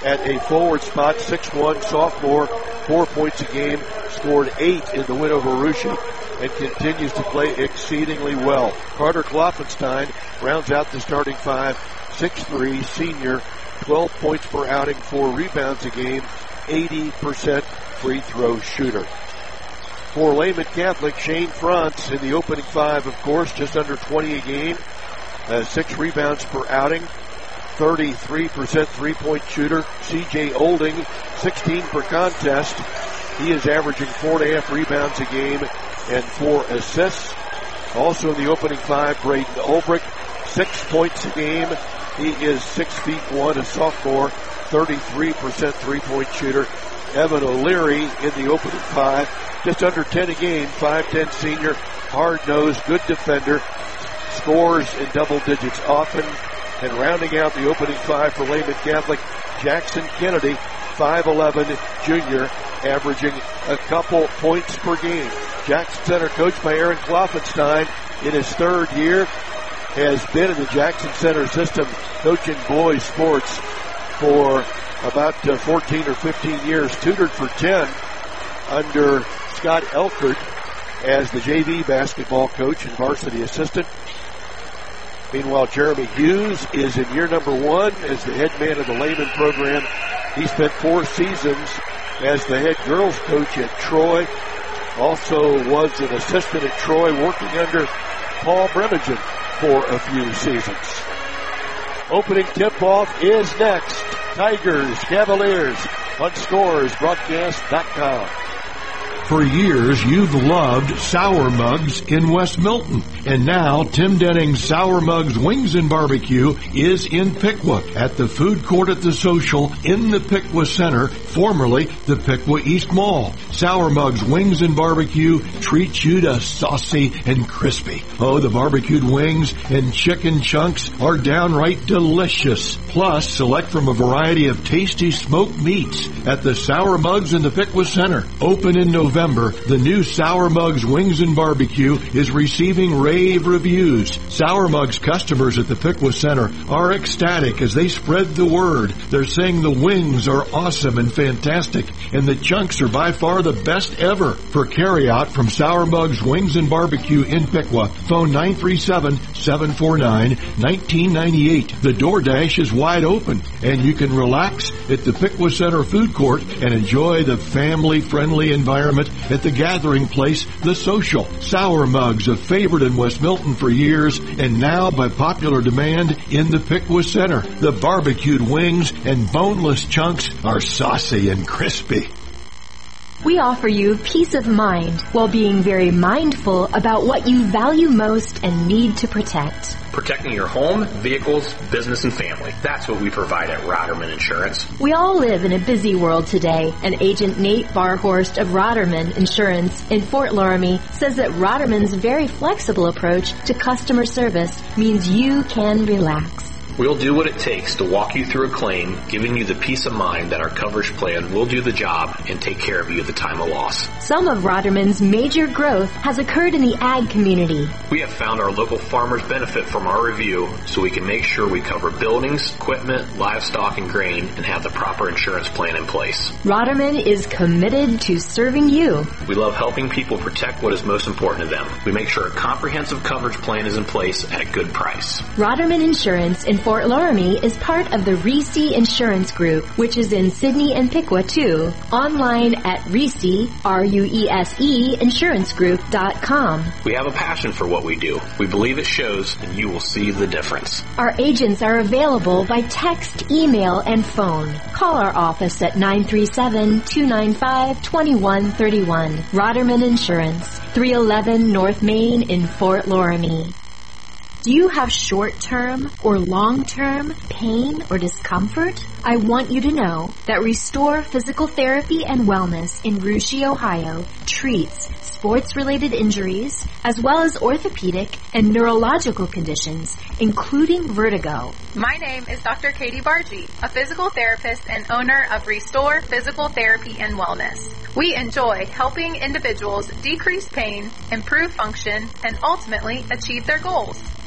at a forward spot, six one sophomore, four points a game, scored eight in the win over Russia, and continues to play exceedingly well. Carter Kloffenstein rounds out the starting five, six three, senior, twelve points per outing, four rebounds a game, eighty percent free throw shooter. For Lehman Catholic, Shane Frantz in the opening five, of course, just under twenty a game, uh, six rebounds per outing, thirty-three percent three-point shooter. C J Olding, sixteen per contest. He is averaging four and a half rebounds a game and four assists. Also in the opening five, Braden Ulbrich, six points a game. He is six feet one, a sophomore, thirty-three percent three-point shooter. Evan O'Leary in the opening five, just under ten a game, five ten senior, hard-nosed, good defender, scores in double digits often. And rounding out the opening five for Lehman Catholic, Jackson Kennedy, five eleven junior, averaging a couple points per game. Jackson Center coached by Aaron Kloffenstein in his third year, has been in the Jackson Center system coaching boys sports for about uh, fourteen or fifteen years, tutored for ten under Scott Elkert as the J V basketball coach and varsity assistant. Meanwhile, Jeremy Hughes is in year number one as the head man of the Lehman program. He spent four seasons as the head girls coach at Troy. Also was an assistant at Troy, working under Paul Bremigen for a few seasons. Opening tip-off is next. Tigers, Cavaliers on Scores Broadcast dot com. For years, you've loved Sour Mugs in West Milton. And now, Tim Denning's Sour Mugs Wings and Barbecue is in Piqua at the food court at the Social in the Piqua Center, formerly the Piqua East Mall. Sour Mugs Wings and Barbecue treats you to saucy and crispy. Oh, the barbecued wings and chicken chunks are downright delicious. Plus, select from a variety of tasty smoked meats at the Sour Mugs in the Piqua Center. Open in November. November, the new Sour Mugs Wings and Barbecue is receiving rave reviews. Sour Mugs customers at the Piqua Center are ecstatic as they spread the word. They're saying the wings are awesome and fantastic, and the chunks are by far the best ever. For carryout from Sour Mugs Wings and Barbecue in Piqua, phone nine three seven, seven four nine, one nine nine eight. The DoorDash is wide open, and you can relax at the Piqua Center food court and enjoy the family-friendly environment at the gathering place, The Social. Sour Mugs, a favorite in West Milton for years, and now by popular demand in the Piqua Center. The barbecued wings and boneless chunks are saucy and crispy. We offer you peace of mind while being very mindful about what you value most and need to protect. Protecting your home, vehicles, business, and family. That's what we provide at Roderman Insurance. We all live in a busy world today, and Agent Nate Barhorst of Roderman Insurance in Fort Laramie says that Roderman's very flexible approach to customer service means you can relax. We'll do what it takes to walk you through a claim, giving you the peace of mind that our coverage plan will do the job and take care of you at the time of loss. Some of Roderman's major growth has occurred in the ag community. We have found our local farmers benefit from our review, so we can make sure we cover buildings, equipment, livestock, and grain, and have the proper insurance plan in place. Roderman is committed to serving you. We love helping people protect what is most important to them. We make sure a comprehensive coverage plan is in place at a good price. Roderman Insurance in Fort Laramie is part of the Reese Insurance Group, which is in Sidney and Piqua too. Online at Reese, R U E S E, insurance group dot com. We have a passion for what we do. We believe it shows, and you will see the difference. Our agents are available by text, email, and phone. Call our office at nine three seven, two nine five, two one three one. Roderman Insurance, three eleven North Main in Fort Laramie. Do you have short-term or long-term pain or discomfort? I want you to know that Restore Physical Therapy and Wellness in Russia, Ohio treats sports-related injuries as well as orthopedic and neurological conditions, including vertigo. My name is Doctor Katie Bargee, a physical therapist and owner of Restore Physical Therapy and Wellness. We enjoy helping individuals decrease pain, improve function, and ultimately achieve their goals.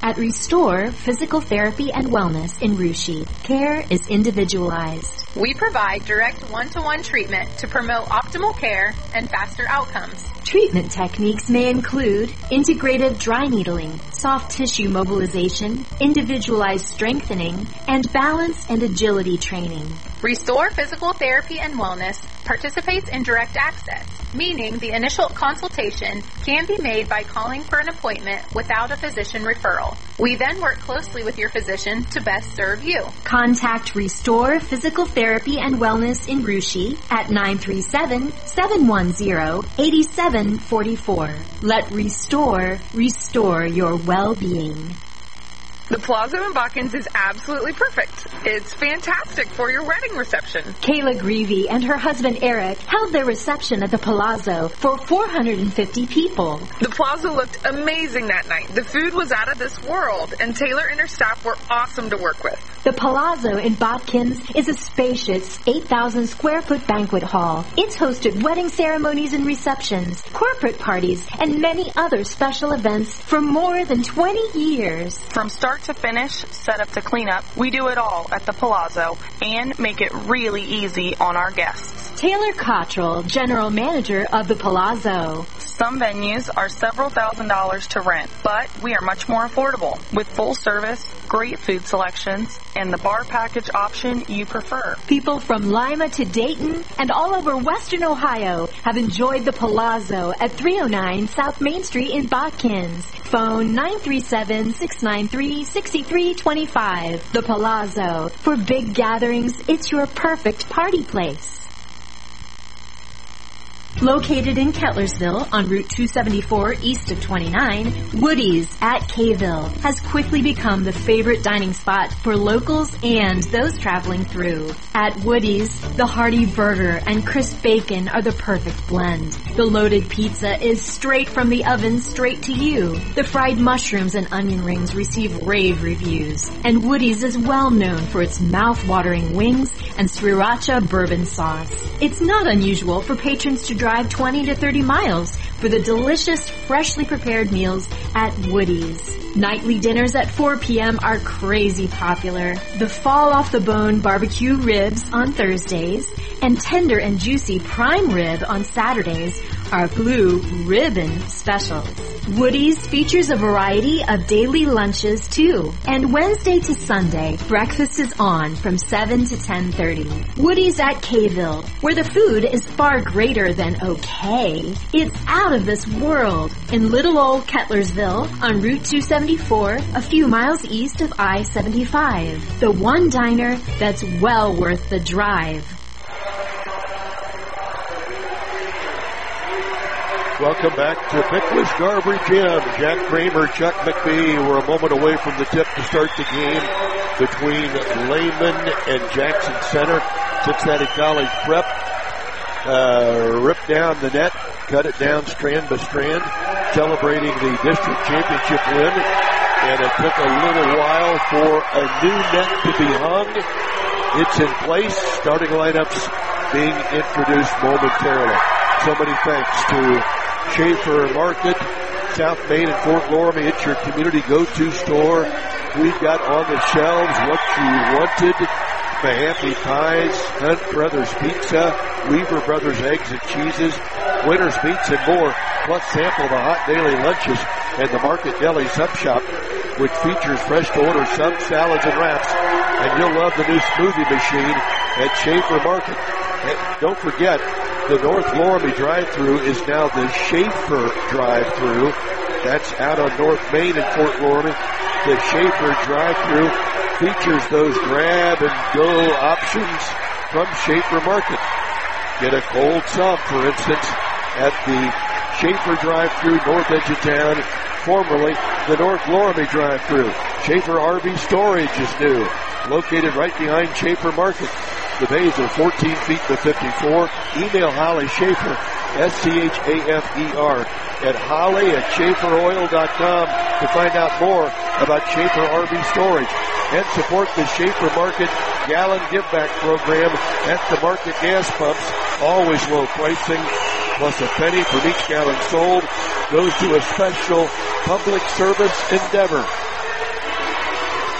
At Restore Physical Therapy and Wellness in Russia, care is individualized. We provide direct one-to-one treatment to promote optimal care and faster outcomes. Treatment techniques may include integrative dry needling, soft tissue mobilization, individualized strengthening, and balance and agility training. Restore Physical Therapy and Wellness participates in direct access, meaning the initial consultation can be made by calling for an appointment without a physician referral. We then work closely with your physician to best serve you. Contact Restore Physical Therapy and Wellness in Russia at nine three seven, seven one zero, eight seven four four. Let Restore restore your well-being. The Palazzo in Botkins is absolutely perfect. It's fantastic for your wedding reception. Kayla Greavy and her husband Eric held their reception at the Palazzo for four hundred fifty people. The Palazzo looked amazing that night. The food was out of this world, and Taylor and her staff were awesome to work with. The Palazzo in Botkins is a spacious eight thousand square foot banquet hall. It's hosted wedding ceremonies and receptions, corporate parties, and many other special events for more than twenty years. From start to finish, set up to clean up, we do it all at the Palazzo and make it really easy on our guests. Taylor Cottrell, General Manager of the Palazzo. Some venues are several thousand dollars to rent, but we are much more affordable with full service, great food selections, and the bar package option you prefer. People from Lima to Dayton and all over Western Ohio have enjoyed the Palazzo at three oh nine South Main Street in Botkins. Phone nine three seven, six nine three, six three two five. The Palazzo. For big gatherings, it's your perfect party place. Located in Kettlersville on Route two seventy-four east of twenty-nine, Woody's at Kayville has quickly become the favorite dining spot for locals and those traveling through. At Woody's, the hearty burger and crisp bacon are the perfect blend. The loaded pizza is straight from the oven straight to you. The fried mushrooms and onion rings receive rave reviews. And Woody's is well known for its mouth-watering wings and sriracha bourbon sauce. It's not unusual for patrons to drive twenty to thirty miles for the delicious, freshly prepared meals at Woody's. Nightly dinners at four p.m. are crazy popular. The fall-off-the-bone barbecue ribs on Thursdays and tender and juicy prime rib on Saturdays are blue ribbon specials. Woody's features a variety of daily lunches too. And Wednesday to Sunday, breakfast is on from seven to ten thirty. Woody's at Kayville, where the food is far greater than okay. It's out of this world. In little old Kettlersville on Route two seventy-four, a few miles east of I seventy-five. The one diner that's well worth the drive. Welcome back to Pickwish Garbry Gym. Jack Kramer, Chuck McBee. We're a moment away from the tip to start the game between Lehman and Jackson Center. Cincinnati College Prep uh, ripped down the net, cut it down strand by strand, celebrating the district championship win. And it took a little while for a new net to be hung. It's in place. Starting lineups being introduced momentarily. So many thanks to Schaefer Market, South Main and Fort Loramie. It's your community go-to store. We've got on the shelves what you wanted. Mahaffey Pies, Hunt Brothers Pizza, Weaver Brothers Eggs and Cheeses, Winter's Meats and more. Plus sample the hot daily lunches and the Market Deli Sub Shop, which features fresh to order subs, salads, and wraps. And you'll love the new smoothie machine at Schaefer Market. And don't forget, the North Loramie drive-thru is now the Schaefer drive-thru. That's out on North Main in Fort Loramie. The Schaefer drive-thru features those grab-and-go options from Schaefer Market. Get a cold sub, for instance, at the Schaefer drive-thru, north edge of town, formerly the North Loramie drive-thru. Schaefer R V Storage is new, located right behind Schaefer Market. The bays are fourteen feet to fifty-four. Email Holly Schaefer, S C H A F E R, at holly at schaefer oil dot com to find out more about Schaefer R V Storage. And support the Schaefer Market Gallon Give Back program at the Market gas pumps. Always low pricing, plus a penny for each gallon sold goes to a special public service endeavor.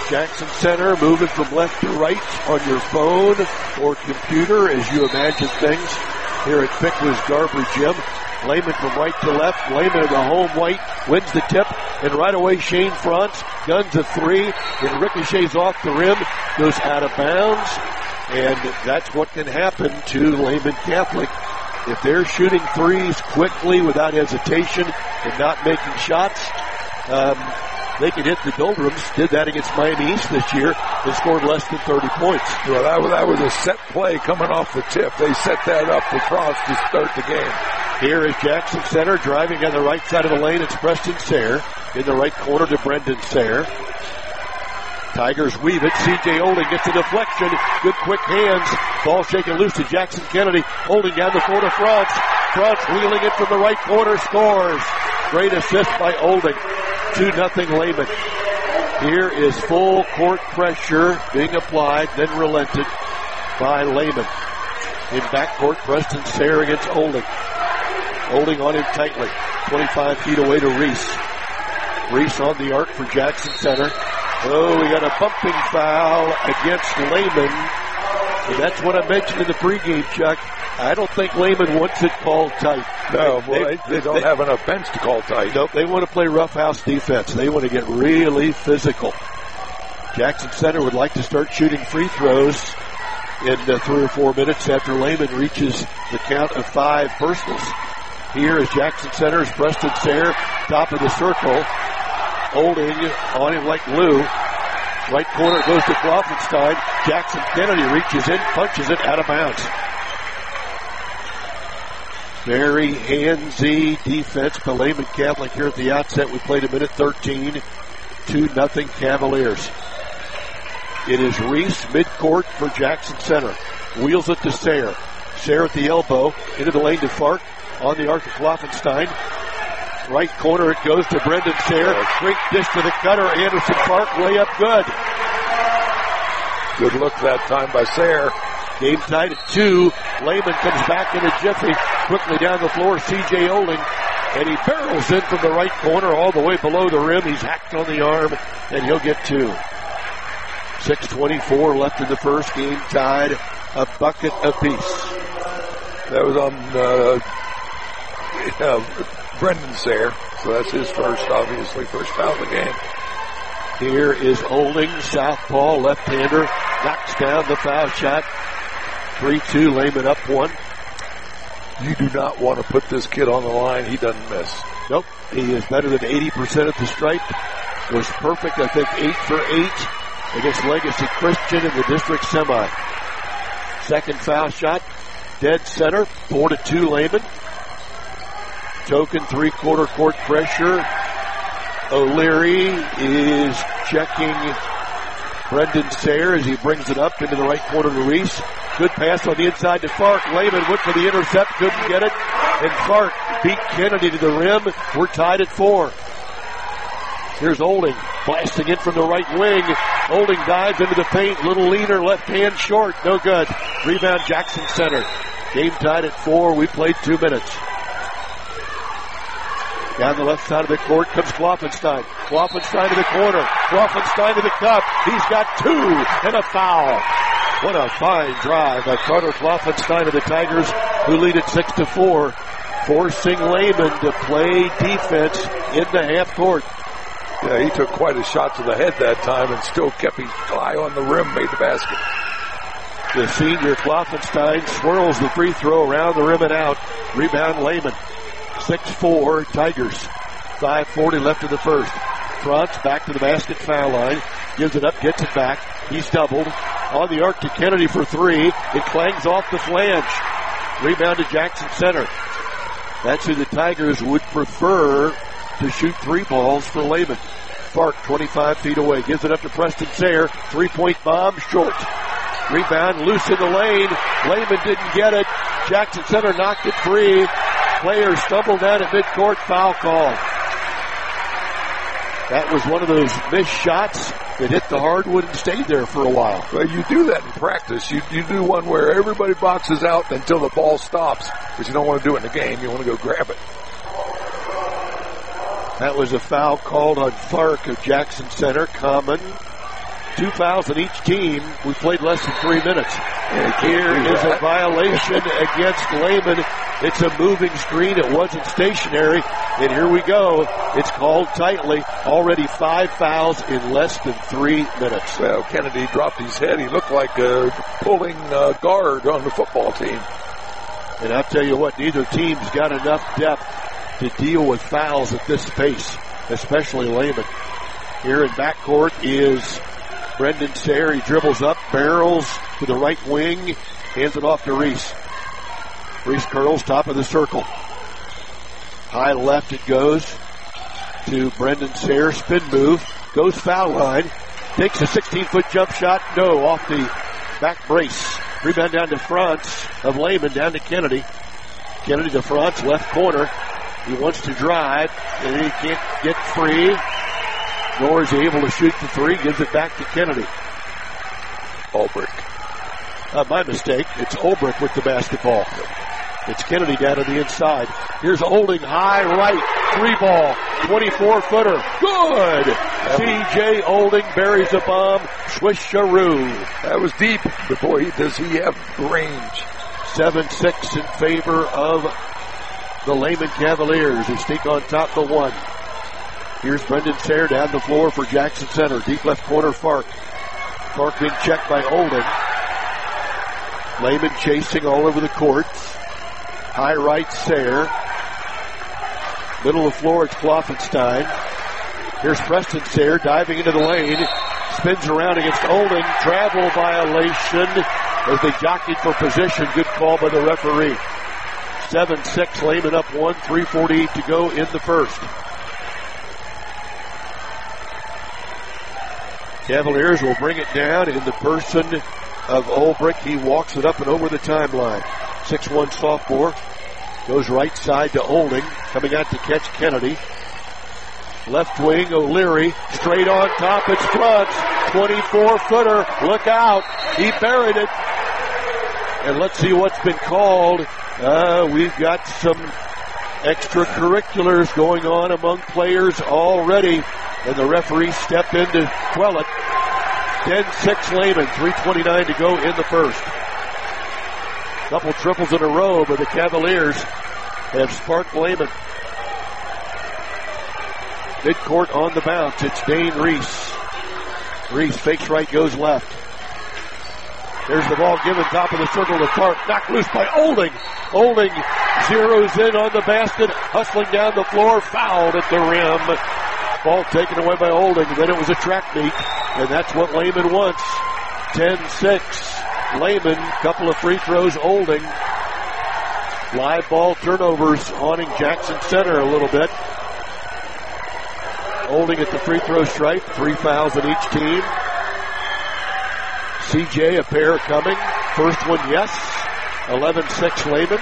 Jackson Center moving from left to right on your phone or computer as you imagine things here at Pickwa's Garber Gym. Lehman from right to left. Lehman in the home white wins the tip. And right away Shane Franz guns a three. It ricochets off the rim. Goes out of bounds. And that's what can happen to Lehman Catholic. If they're shooting threes quickly without hesitation and not making shots, um, they can hit the doldrums. Did that against Miami East this year. They scored less than thirty points. Well, that was, that was a set play coming off the tip. They set that up for Franz to start the game. Here is Jackson Center driving on the right side of the lane. It's Preston Sayre in the right corner to Brendan Sayre. Tigers weave it. C J Olding gets a deflection. Good quick hands. Ball shaken loose to Jackson Kennedy. Holding down the floor to Franz. Franz wheeling it from the right corner. Scores. Great assist by Olding. two nothing Lehman. Here is full court pressure being applied, then relented by Lehman. In backcourt, Preston Sayre against Olding. Olding on him tightly. twenty-five feet away to Reese. Reese on the arc for Jackson Center. Oh, we got a bumping foul against Lehman. And that's what I mentioned in the pregame, Chuck. I don't think Lehman wants it called tight. No, boy, they, they, they don't they, have enough bench to call tight. Nope, they want to play roughhouse defense. They want to get really physical. Jackson Center would like to start shooting free throws in uh, three or four minutes after Lehman reaches the count of five personals. Here is Jackson Center's Preston Sayre, top of the circle. Holding on him like glue. Right corner goes to Klopfenstein. Jackson Kennedy reaches in, punches it out of bounds. Very handsy defense by Lehman Catholic here at the outset. We played a minute thirteen. two nothing Cavaliers. It is Reese midcourt for Jackson Center. Wheels it to Sayre. Sayre at the elbow. Into the lane to Fark. On the arc to Klopfenstein. Right corner it goes to Brendan Sayre. Great dish to the cutter. Anderson Park layup good. Good look that time by Sayre. Game tied at two. Lehman comes back in a jiffy. Quickly down the floor, C J Olding. And he barrels in from the right corner all the way below the rim. He's hacked on the arm, and he'll get two. six twenty-four left in the first. Game tied a bucket apiece. That was on uh, uh, Brendan Sayre. So that's his first, obviously, first foul of the game. Here is Olding, southpaw, left-hander. Knocks down the foul shot. three two, Lehman up one. You do not want to put this kid on the line. He doesn't miss. Nope. He is better than eighty percent at the stripe. Was perfect, I think, eight for eight against Legacy Christian in the district semi. Second foul shot. Dead center. Four to two, Lehman. Token three-quarter court pressure. O'Leary is checking Brendan Sayre as he brings it up into the right corner to Reese. Good pass on the inside to Fark. Lehman went for the intercept, couldn't get it. And Fark beat Kennedy to the rim. We're tied at four. Here's Olding blasting in from the right wing. Olding dives into the paint. Little leaner, left hand short. No good. Rebound Jackson Center. Game tied at four. We played two minutes. Down the left side of the court comes Klopfenstein. Klopfenstein to the corner. Klopfenstein to the cup. He's got two and a foul. What a fine drive by Carter Klopfenstein of the Tigers, who lead at six to four, forcing Lehman to play defense in the half court. Yeah, he took quite a shot to the head that time and still kept his eye on the rim, made the basket. The senior Klopfenstein swirls the free throw around the rim and out. Rebound Lehman. six four Tigers. five forty left in the first. Franz back to the basket foul line. Gives it up, gets it back. He's doubled. On the arc to Kennedy for three. It clangs off the flange. Rebound to Jackson Center. That's who the Tigers would prefer to shoot three balls for Lehman. Fark, twenty-five feet away. Gives it up to Preston Sayre. Three-point bomb, short. Rebound, loose in the lane. Lehman didn't get it. Jackson Center knocked it free. Player stumbled down at midcourt, foul call. That was one of those missed shots that hit the hardwood and stayed there for a while. Well, you do that in practice. You, you do one where everybody boxes out until the ball stops, but you don't want to do it in the game. You want to go grab it. That was a foul called on Fark of Jackson Center. Common. two fouls on each team. We played less than three minutes. And here is a violation against Lehman. It's a moving screen. It wasn't stationary. And here we go. It's called tightly. Already five fouls in less than three minutes. Well, Kennedy dropped his head. He looked like a pulling uh, guard on the football team. And I'll tell you what, neither team's got enough depth to deal with fouls at this pace, especially Lehman. Here in backcourt is Brendan Sayre. He dribbles up, barrels to the right wing, hands it off to Reese. Reese curls, top of the circle. High left it goes to Brendan Sayre. Spin move, goes foul line, takes a sixteen-foot jump shot. No, off the back brace. Rebound down to Franz of Lehman, down to Kennedy. Kennedy to Franz, left corner. He wants to drive, and he can't get free. Nor is he able to shoot the three. Gives it back to Kennedy. Ulbrich. Uh, my mistake. It's Ulbrich with the basketball. It's Kennedy down to the inside. Here's Olding, high right, three ball, twenty-four footer. Good! C J Olding buries a bomb. Swish-a-roo. That was deep. But boy, does he have range. seven six in favor of the Lehman Cavaliers, who sneak on top the one. Here's Brendan Sayre down the floor for Jackson Center. Deep left corner, Fark. Fark being checked by Olding. Lehman chasing all over the court. High right, Sayre. Middle of the floor, it's Kloffenstein. Here's Preston Sayre diving into the lane. Spins around against Olding. Travel violation as they jockeyed for position. Good call by the referee. seven six, Lehman up one, three forty-eight to go in the first. Cavaliers will bring it down in the person of Ulbrich. He walks it up and over the timeline. six one sophomore. Goes right side to Olding. Coming out to catch Kennedy. Left wing, O'Leary. Straight on top, it's Franz. twenty-four footer. Look out. He buried it. And let's see what's been called. Uh, we've got some extracurriculars going on among players already. And the referee stepped in to quell it. ten six Lehman, three twenty-nine to go in the first. Couple triples in a row, but the Cavaliers have sparked Lehman. Midcourt on the bounce. It's Dane Reese. Reese fakes right, goes left. There's the ball given, top of the circle to Clark. Knocked loose by Olding. Olding zeroes in on the basket, hustling down the floor, fouled at the rim. Ball taken away by Olding. Then it was a track meet, and that's what Lehman wants. ten six. Lehman, couple of free throws, Olding. Live ball turnovers haunting Jackson Center a little bit. Olding at the free throw stripe, three fouls on each team. C J, a pair coming. First one, yes. eleven six Lehman.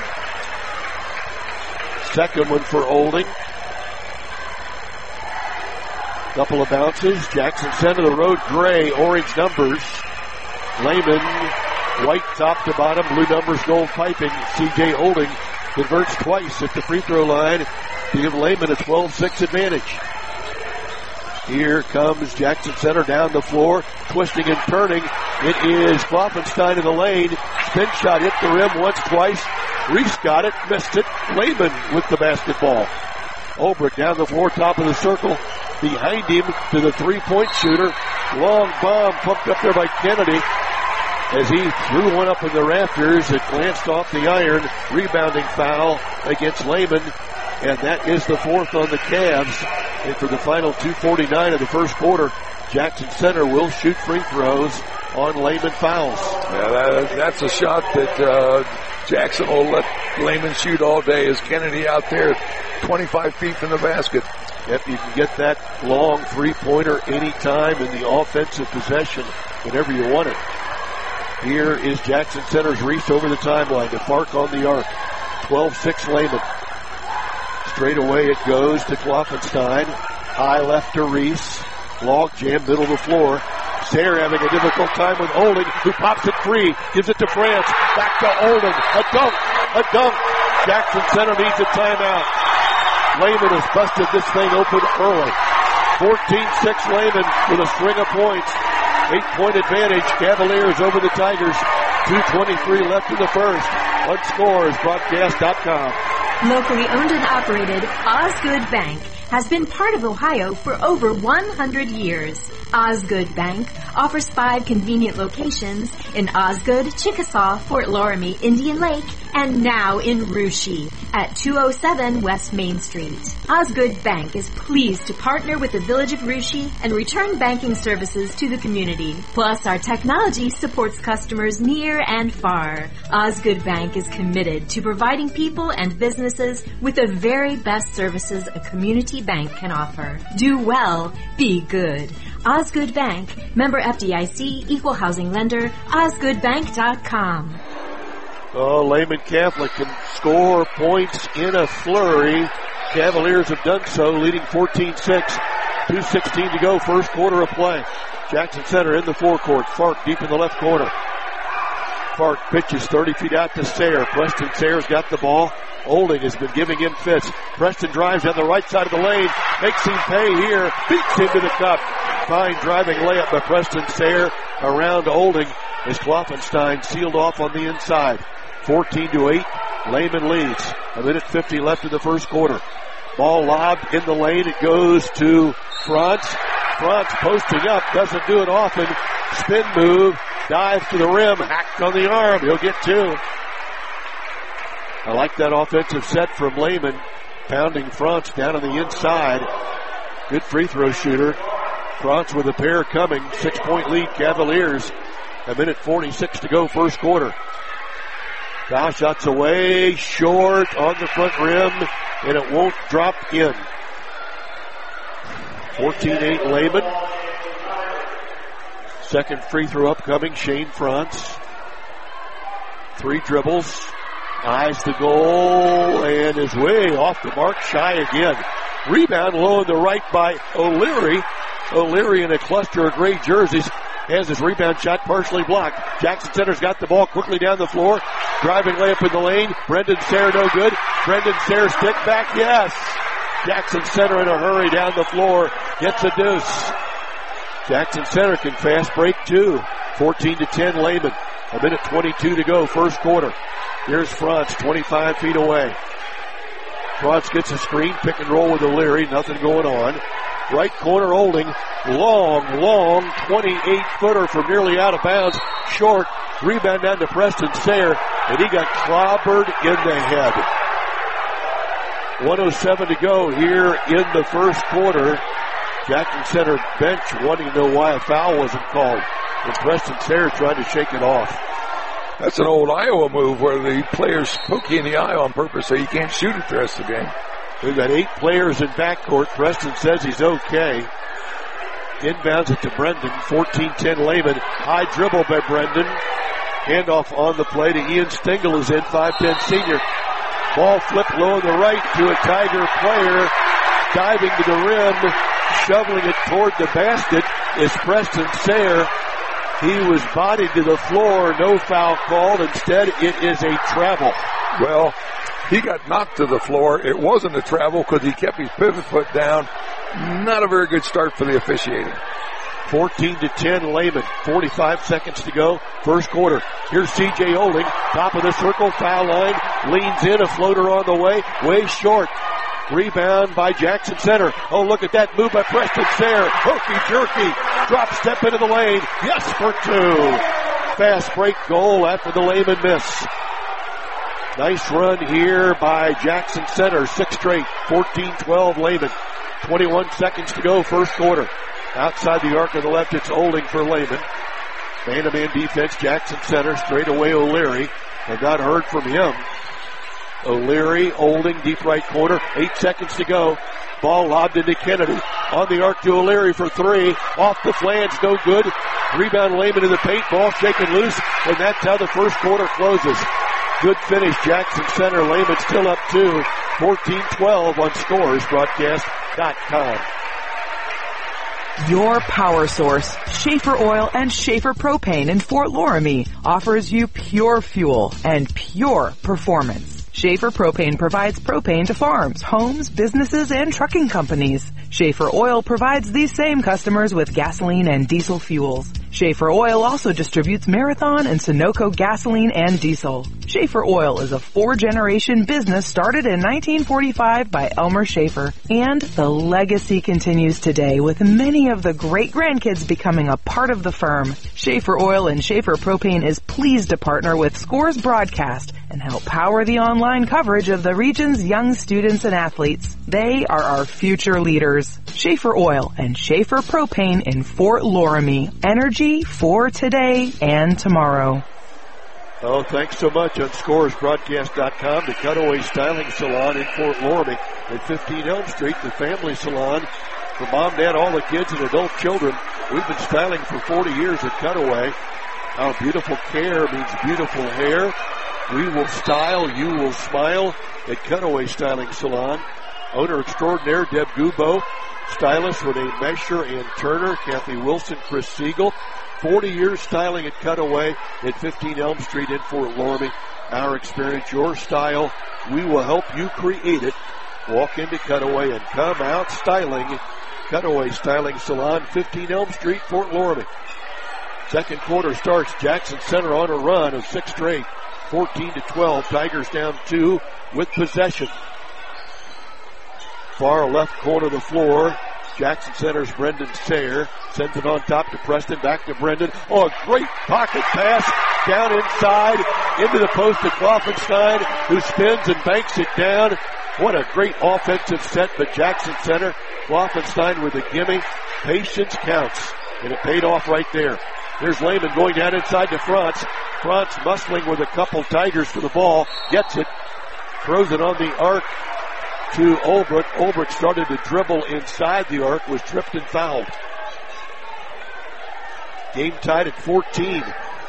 Second one for Olding. Couple of bounces. Jackson Center, the road gray, orange numbers. Lehman, white top to bottom, blue numbers, gold piping. C J Olding converts twice at the free throw line to give Lehman a twelve six advantage. Here comes Jackson Center down the floor, twisting and turning. It is Kloffenstein in the lane. Spin shot hit the rim once, twice. Reese got it, missed it. Lehman with the basketball. Ulbrich down the floor, top of the circle. Behind him to the three-point shooter. Long bomb pumped up there by Kennedy as he threw one up in the rafters. It glanced off the iron. Rebounding foul against Lehman. And that is the fourth on the Cavs. And for the final two forty-nine of the first quarter, Jackson Center will shoot free throws on Lehman fouls. Yeah, that, that's a shot that uh, Jackson will let Lehman shoot all day. Is Kennedy out there twenty-five feet from the basket? Yep, you can get that long three-pointer anytime in the offensive possession whenever you want it. Here is Jackson Center's Reese over the timeline to Fark on the arc. twelve six Lehman. Straight away it goes to Kloffenstein. High left to Reese. Log jam, middle of the floor. Sayre having a difficult time with Olding, who pops it free, gives it to France. Back to Olding. A dunk. A dunk. Jackson Center needs a timeout. Lehman has busted this thing open early. fourteen six Lehman with a string of points. Eight-point advantage. Cavaliers over the Tigers. two twenty-three left in the first. On Scores Broadcast dot com. Locally owned and operated, Osgood Bank has been part of Ohio for over one hundred years. Osgood Bank offers five convenient locations in Osgood, Chickasaw, Fort Loramie, Indian Lake, and now in Russia at two oh seven West Main Street. Osgood Bank is pleased to partner with the Village of Russia and return banking services to the community. Plus, our technology supports customers near and far. Osgood Bank is committed to providing people and businesses with the very best services a community bank can offer. Do well, be good. Osgood Bank, member F D I C, equal housing lender, osgood bank dot com. Oh, Lehman Catholic can score points in a flurry. Cavaliers have done so, leading fourteen six. two sixteen to go, first quarter of play. Jackson Center in the forecourt. Fark deep in the left corner. Fark pitches thirty feet out to Sayre. Preston Sayre's got the ball. Olding has been giving him fits. Preston drives down the right side of the lane. Makes him pay here. Beats him to the cup. Fine driving layup by Preston Sayre around Olding as Kloffenstein sealed off on the inside. fourteen to eight. Lehman leads. A minute fifty left in the first quarter. Ball lobbed in the lane. It goes to Franz. Franz posting up. Doesn't do it often. Spin move. Dives to the rim. Hacked on the arm. He'll get two. I like that offensive set from Lehman. Pounding Franz down on the inside. Good free throw shooter. Franz with a pair coming. Six-point lead, Cavaliers. A minute forty-six to go, first quarter. Foul shots away, short on the front rim, and it won't drop in. fourteen eight Lehman. Second free throw upcoming, Shane Franz. Three dribbles, eyes the goal, and is way off the mark, shy again. Rebound low on the right by O'Leary. O'Leary in a cluster of gray jerseys has his rebound shot partially blocked. Jackson Center's got the ball quickly down the floor. Driving layup in the lane. Brendan Sayre no good. Brendan Sayre stick back, yes. Jackson Center in a hurry down the floor. Gets a deuce. Jackson Center can fast break two. fourteen to ten Lehman. A minute twenty-two to go, first quarter. Here's Franz, twenty-five feet away. Franz gets a screen, pick and roll with O'Leary. Nothing going on. Right corner Olding. Long, long twenty-eight footer from nearly out of bounds. Short. Rebound down to Preston Sayre, and he got clobbered in the head. one oh seven to go here in the first quarter. Jackson Center bench wanting to know why a foul wasn't called. And Preston Sayre trying to shake it off. That's an old Iowa move where the players poke you in the eye on purpose so you can't shoot it the rest of the game. We've got eight players in backcourt. Preston says he's okay. Inbounds it to Brendan. fourteen ten Lehman. High dribble by Brendan. Handoff on the play to Ian Stengel, who's in, five ten senior. Ball flipped low on the right to a Tiger player. Diving to the rim. Shoveling it toward the basket is Preston Sayre. He was bodied to the floor. No foul called. Instead, it is a travel. Well, he got knocked to the floor. It wasn't a travel because he kept his pivot foot down. Not a very good start for the officiating. fourteen to ten Lehman. forty-five seconds to go. First quarter. Here's C J Olding. Top of the circle. Foul line. Leans in. A floater on the way. Way short. Rebound by Jackson Center. Oh, look at that move by Preston Sayre. Hokey jerky. Drop step into the lane. Yes for two. Fast break goal after the Lehman miss. Nice run here by Jackson Center. Six straight. fourteen twelve Lehman. twenty-one seconds to go, first quarter. Outside the arc of the left, it's Olding for Lehman. Man-to-man defense, Jackson Center. Straight away O'Leary. Have not heard from him. O'Leary, Olding, deep right corner. Eight seconds to go. Ball lobbed into Kennedy. On the arc to O'Leary for three. Off the flange, no good. Rebound Lehman in the paint. Ball shaken loose. And that's how the first quarter closes. Good finish, Jackson Center. Lehman still up two. fourteen twelve on Scores Broadcast dot com. Your power source, Schaefer Oil and Schaefer Propane in Fort Loramie, offers you pure fuel and pure performance. Schaefer Propane provides propane to farms, homes, businesses, and trucking companies. Schaefer Oil provides these same customers with gasoline and diesel fuels. Schaefer Oil also distributes Marathon and Sunoco gasoline and diesel. Schaefer Oil is a four-generation business started in nineteen forty-five by Elmer Schaefer, and the legacy continues today with many of the great-grandkids becoming a part of the firm. Schaefer Oil and Schaefer Propane is pleased to partner with Scores Broadcast and help power the online coverage of the region's young students and athletes. They are our future leaders. Schaefer Oil and Schaefer Propane in Fort Loramie. Energy for today and tomorrow. Oh, thanks so much on Scores Broadcast dot com, the Cutaway Styling Salon in Fort Loramie at fifteen Elm Street, the family salon for mom, dad, all the kids and adult children. We've been styling for forty years at Cutaway. Our beautiful care means beautiful hair. We will style, you will smile at Cutaway Styling Salon. Owner extraordinaire Deb Gubo, stylist Renee Mesher, Ann Turner, Kathy Wilson, Chris Siegel. forty years styling at Cutaway at fifteen Elm Street in Fort Loramie. Our experience, your style. We will help you create it. Walk into Cutaway and come out styling. Cutaway Styling Salon, fifteen Elm Street, Fort Loramie. Second quarter starts. Jackson Center on a run of six straight. fourteen to twelve. Tigers down two with possession. Far left corner of the floor. Jackson Center's Brendan Sayre sends it on top to Preston, back to Brendan. Oh, a great pocket pass down inside into the post to Kloffenstein, who spins and banks it down. What a great offensive set, but Jackson Center, Kloffenstein with a gimme. Patience counts, and it paid off right there. Here's Lehman going down inside to Frantz. Frantz muscling with a couple Tigers for the ball, gets it, throws it on the arc to Ulbrich. Ulbrich started to dribble inside the arc, was tripped and fouled. Game tied at fourteen.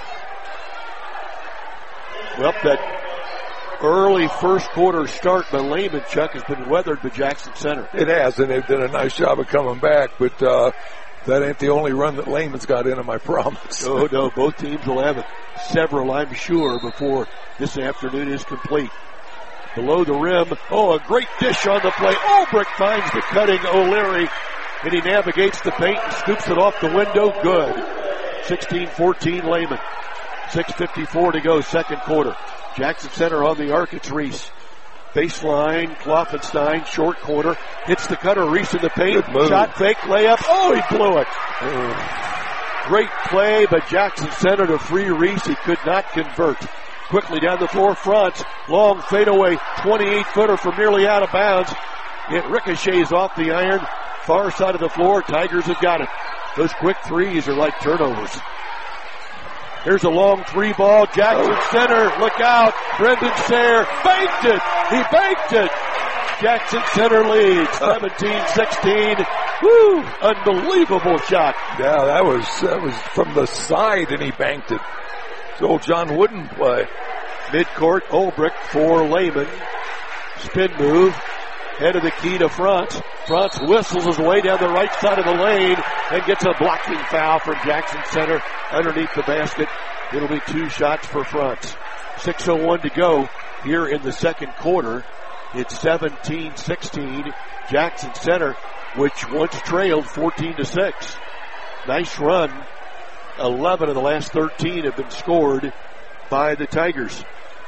Well, that early first quarter start by Lehman, Chuck, has been weathered by Jackson Center. It has, and they've done a nice job of coming back, but uh, that ain't the only run that Lehman's got in them, I promise. Oh, no, both teams will have it. Several, I'm sure, before this afternoon is complete. Below the rim, oh, a great dish on the play. Ulbrich finds the cutting O'Leary, and he navigates the paint and scoops it off the window. Good. sixteen fourteen Lehman. six fifty-four to go, second quarter. Jackson Center on the arc, it's Reese. Baseline, Kloffenstein, short corner, hits the cutter, Reese in the paint, shot fake, layup, oh, he blew it. Oh. Great play, but Jackson Center to free Reese, he could not convert. Quickly down the floor, Frantz, long fadeaway, twenty-eight footer from nearly out of bounds. It ricochets off the iron, far side of the floor, Tigers have got it. Those quick threes are like turnovers. Here's a long three ball. Jackson oh. Center, look out. Brendan Sayre banked it. He banked it. Jackson Center leads seventeen sixteen. Woo! Unbelievable shot. Yeah, that was, that was from the side and he banked it. It's old John Wooden play. Midcourt, Ulbrich for Lehman. Spin move. Head of the key to Frantz. Frantz whistles his way down the right side of the lane and gets a blocking foul from Jackson Center underneath the basket. It'll be two shots for Frantz. six oh one to go here in the second quarter. It's seventeen sixteen. Jackson Center, which once trailed fourteen to six. Nice run. eleven of the last thirteen have been scored by the Tigers.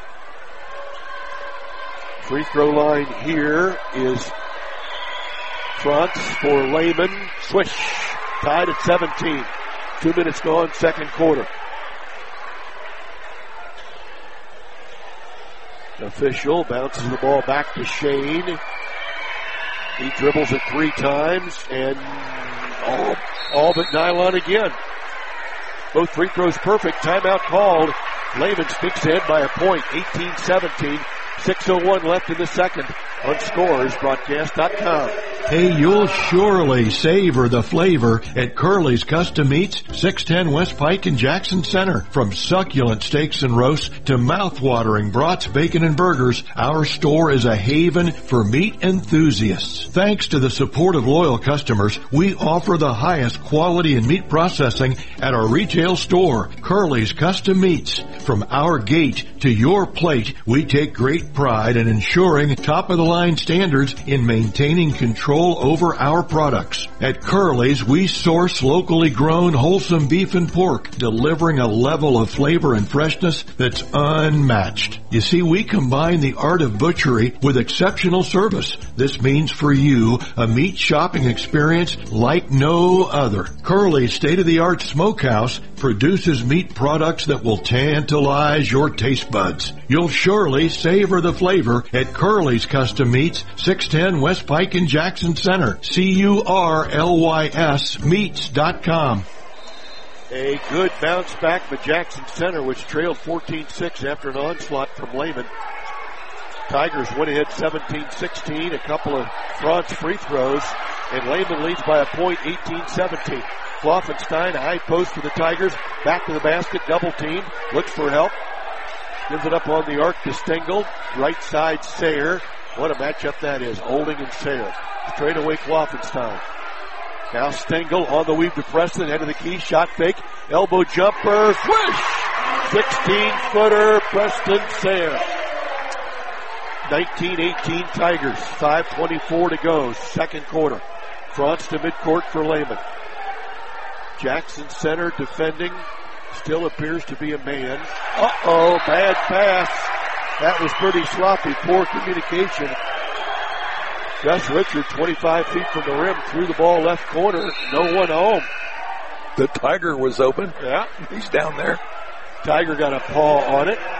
Free throw line here is Frantz for Lehman. Swish. Tied at seventeen. Two minutes gone, second quarter. Official bounces the ball back to Shane. He dribbles it three times and all, all but nylon again. Both free throws perfect. Timeout called. Lehman speaks ahead by a point, eighteen seventeen. six oh one left in the second on Scores Broadcast dot com. Hey, you'll surely savor the flavor at Curly's Custom Meats, six ten West Pike in Jackson Center. From succulent steaks and roasts to mouth-watering brats, bacon, and burgers, our store is a haven for meat enthusiasts. Thanks to the support of loyal customers, we offer the highest quality in meat processing at our retail store, Curly's Custom Meats. From our gate to your plate, we take great pride in ensuring top-of-the Line standards in maintaining control over our products. At Curly's, we source locally grown wholesome beef and pork, delivering a level of flavor and freshness that's unmatched. You see, we combine the art of butchery with exceptional service. This means for you a meat shopping experience like no other. Curly's state-of-the-art smokehouse produces meat products that will tantalize your taste buds. You'll surely savor the flavor at Curly's Custom Meats, six ten West Pike in Jackson Center. C U R L Y S meats dot com. A good bounce back by Jackson Center, which trailed fourteen six after an onslaught from Lehman. Tigers went ahead seventeen sixteen, a couple of Franz free throws, and Lehman leads by a point eighteen seventeen. Kloffenstein, a high post for the Tigers, back to the basket, double team, looks for help, gives it up on the arc to Stengel, right side Sayre. What a matchup that is, Olding and Sayre. Straight away Kloffenstein. Now Stengel on the weave to Preston, head of the key, shot fake, elbow jumper, swish! sixteen-footer, Preston Sayre. nineteen eighteen Tigers, five twenty-four to go, second quarter. Franz to midcourt for Lehman. Jackson Center defending, still appears to be a man. Uh-oh, bad pass. That was pretty sloppy, poor communication. Gus Richard, twenty-five feet from the rim, threw the ball left corner, no one home. The Tiger was open. Yeah. He's down there. Tiger got a paw on it.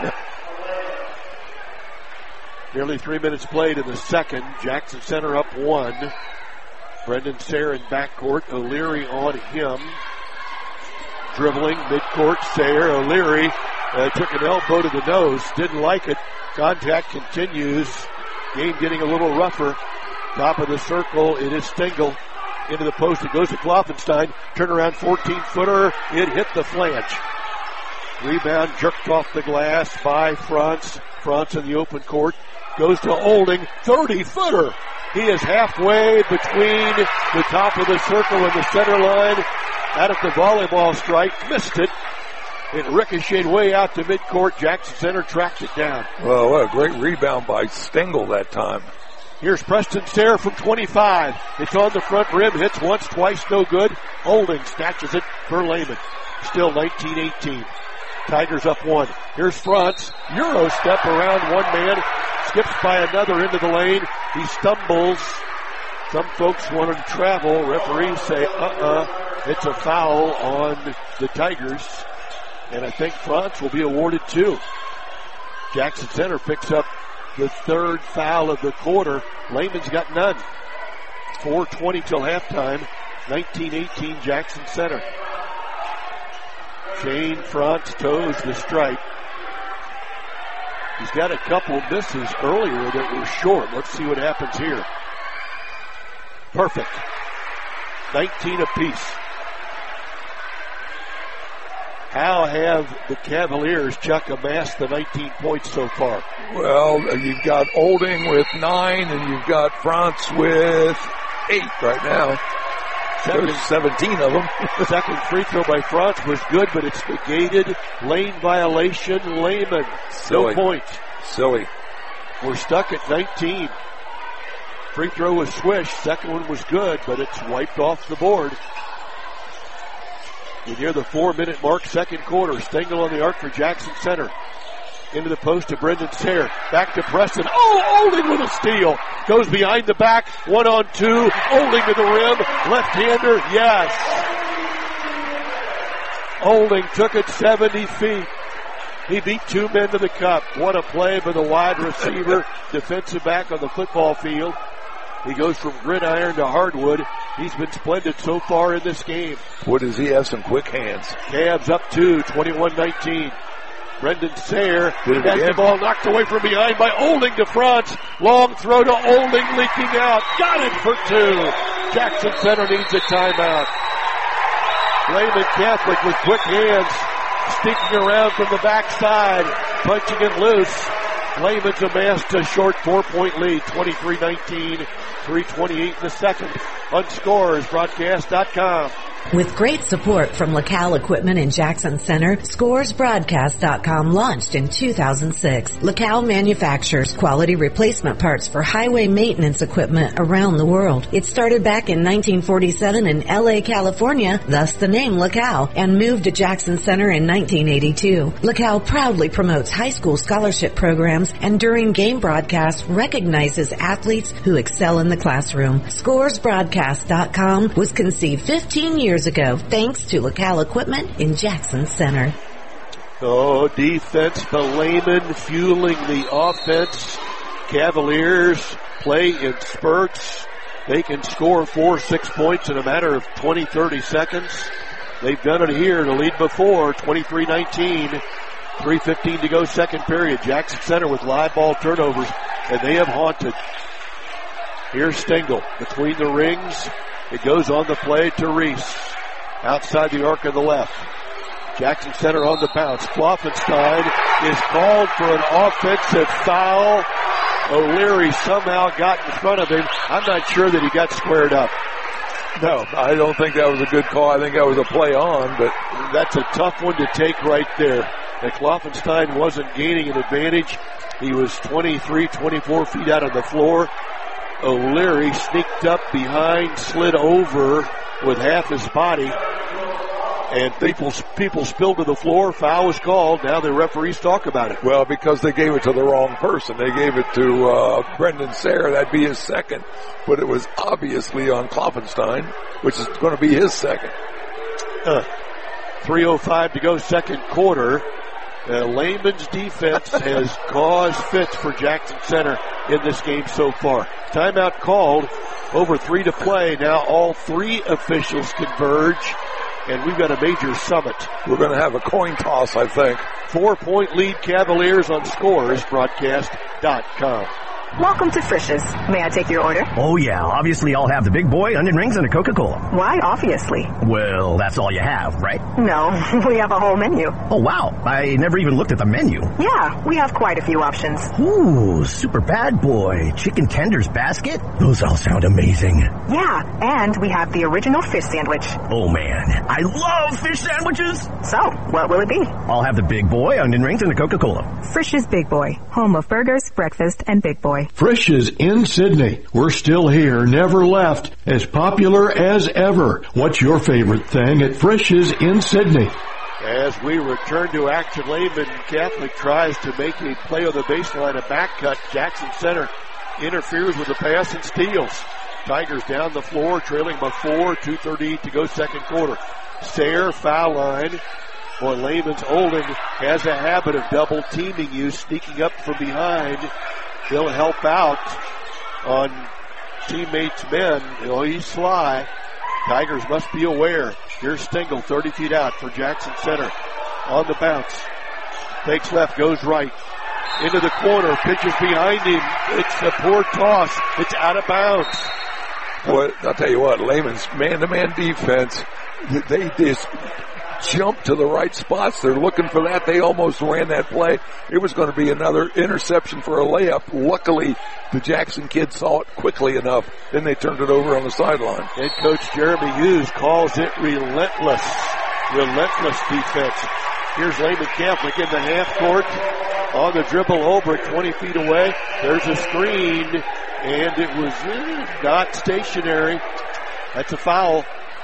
Nearly three minutes played in the second. Jackson Center up one. Brendan Sayre in backcourt. O'Leary on him. Dribbling, midcourt, Sayre. O'Leary uh, took an elbow to the nose. Didn't like it. Contact continues. Game getting a little rougher. Top of the circle. It is Stengel. Into the post. It goes to Kloffenstein. Turnaround fourteen-footer. It hit the flange. Rebound jerked off the glass by Franz. Franz in the open court. Goes to Olding. thirty-footer. He is halfway between the top of the circle and the center line. Out at the volleyball strike. Missed it. It ricocheted way out to midcourt. Jackson Center tracked it down. Well, what a great rebound by Stengel that time. Here's Preston Sayre from twenty-five. It's on the front rim. Hits once, twice, no good. Olding snatches it for Lehman. Still nineteen eighteen. Tigers up one. Here's Franz. Euro step around one man. Skips by another into the lane. He stumbles. Some folks want to travel. Referees say, uh-uh, it's a foul on the Tigers. And I think Franz will be awarded two. Jackson Center picks up the third foul of the quarter. Lehman's got none. four twenty till halftime. nineteen eighteen Jackson Center. Shane Franz toes the strike. He's got a couple misses earlier that were short. Let's see what happens here. Perfect. nineteen apiece. How have the Cavaliers, Chuck, amassed the nineteen points so far? Well, you've got Olding with nine, and you've got Franz with eight right now. Second, There's seventeen of them. Second free throw by Franz was good, but it's negated. Lane violation, Lehman. Silly. No points. Silly. We're stuck at nineteen. Free throw was swished. Second one was good, but it's wiped off the board. We're near the four-minute mark, second quarter. Stengel on the arc for Jackson Center. Into the post to Brendan Sayre. Back to Preston. Oh, Olding with a steal. Goes behind the back. One on two. Olding to the rim. Left-hander. Yes. Olding took it seventy feet. He beat two men to the cup. What a play by the wide receiver. Defensive back on the football field. He goes from gridiron to hardwood. He's been splendid so far in this game. Boy, does he have some quick hands. Cavs up two, twenty-one nineteen. Brendan Sayre has the ball knocked away from behind by Olding to Franz. Long throw to Olding, leaking out. Got it for two. Jackson Center needs a timeout. Lehman Catholic with quick hands, sneaking around from the backside, punching it loose. Lehman's amassed a short four-point lead, twenty-three nineteen, three twenty-eight in the second. on scores broadcast dot com. With great support from LaCal Equipment in Jackson Center, scores broadcast dot com launched in two thousand six. LaCal manufactures quality replacement parts for highway maintenance equipment around the world. It started back in nineteen forty-seven in L A, California, thus the name LaCal, and moved to Jackson Center in nineteen eighty-two. LaCal proudly promotes high school scholarship programs and during game broadcasts recognizes athletes who excel in the classroom. scores broadcast dot com was conceived fifteen years ago thanks to LaCal Equipment in Jackson Center. Oh, defense, the Lehman fueling the offense. Cavaliers play in spurts. They can score four, six points in a matter of twenty, thirty seconds. They've done it here to lead before, twenty-three nineteen. three fifteen to go, second period. Jackson Center with live ball turnovers, and they have haunted. Here's Stengel between the rings. It goes on the play to Reese. Outside the arc of the left. Jackson Center on the bounce. Kloffenstein is called for an offensive foul. O'Leary somehow got in front of him. I'm not sure that he got squared up. No, I don't think that was a good call. I think that was a play on, but that's a tough one to take right there. And Kloffenstein wasn't gaining an advantage. He was twenty-three, twenty-four feet out on the floor. O'Leary sneaked up behind, slid over with half his body, and people people spilled to the floor. Foul was called. Now the referees talk about it. Well, because they gave it to the wrong person. They gave it to uh, Brendan Sayre. That'd be his second. But it was obviously on Kloffenstein, which is going to be his second. Uh, three oh five to go, second quarter. Uh, Lehman's defense has caused fits for Jackson Center in this game so far. Timeout called, over three to play. Now all three officials converge, and we've got a major summit. We're going to have a coin toss, I think. Four-point lead Cavaliers on scores broadcast dot com. Welcome to Frisch's. May I take your order? Oh, yeah. Obviously, I'll have the big boy, onion rings, and a Coca-Cola. Why, obviously? Well, that's all you have, right? No, we have a whole menu. Oh, wow. I never even looked at the menu. Yeah, we have quite a few options. Ooh, super bad boy. Chicken tenders basket? Those all sound amazing. Yeah, and we have the original fish sandwich. Oh, man. I love fish sandwiches. So, what will it be? I'll have the big boy, onion rings, and a Coca-Cola. Frisch's Big Boy, home of burgers, breakfast, and Big Boy. Frisch's in Sydney. We're still here, never left, as popular as ever. What's your favorite thing at Frisch's in Sydney? As we return to action, Lehman Catholic tries to make a play on the baseline, a back cut. Jackson Center interferes with the pass and steals. Tigers down the floor, trailing by four, two thirty-eight to go, second quarter. Sayre, foul line. Boy, Lehman's Olding has a habit of double teaming you, sneaking up from behind. He'll help out on teammates' men. You know, he's sly. Tigers must be aware. Here's Stengel, thirty feet out for Jackson Center. On the bounce. Takes left, goes right. Into the corner, pitches behind him. It's a poor toss. It's out of bounds. Well, I'll tell you what, Lehman's man-to-man defense, they just jump to the right spots. They're looking for that. They almost ran that play. It was going to be another interception for a layup. Luckily, the Jackson kids saw it quickly enough. Then they turned it over on the sideline. Head coach Jeremy Hughes calls it relentless. Relentless defense. Here's Lehman Catholic in the half court. On the dribble, Olbrich twenty feet away. There's a screen, and it was eh, not stationary. That's a foul.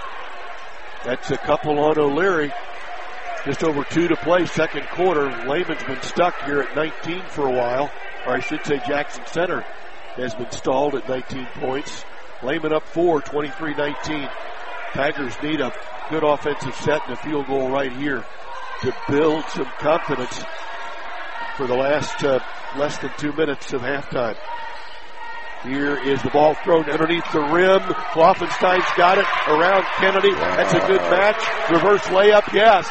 That's a couple on O'Leary. Just over two to play, second quarter. Lehman's been stuck here at nineteen for a while. Or I should say Jackson Center has been stalled at nineteen points. Lehman up four, twenty-three nineteen. Tigers need a good offensive set and a field goal right here to build some confidence for the last uh, less than two minutes of halftime. Here is the ball thrown underneath the rim. Kloffenstein's got it around Kennedy. That's a good match. Reverse layup, yes.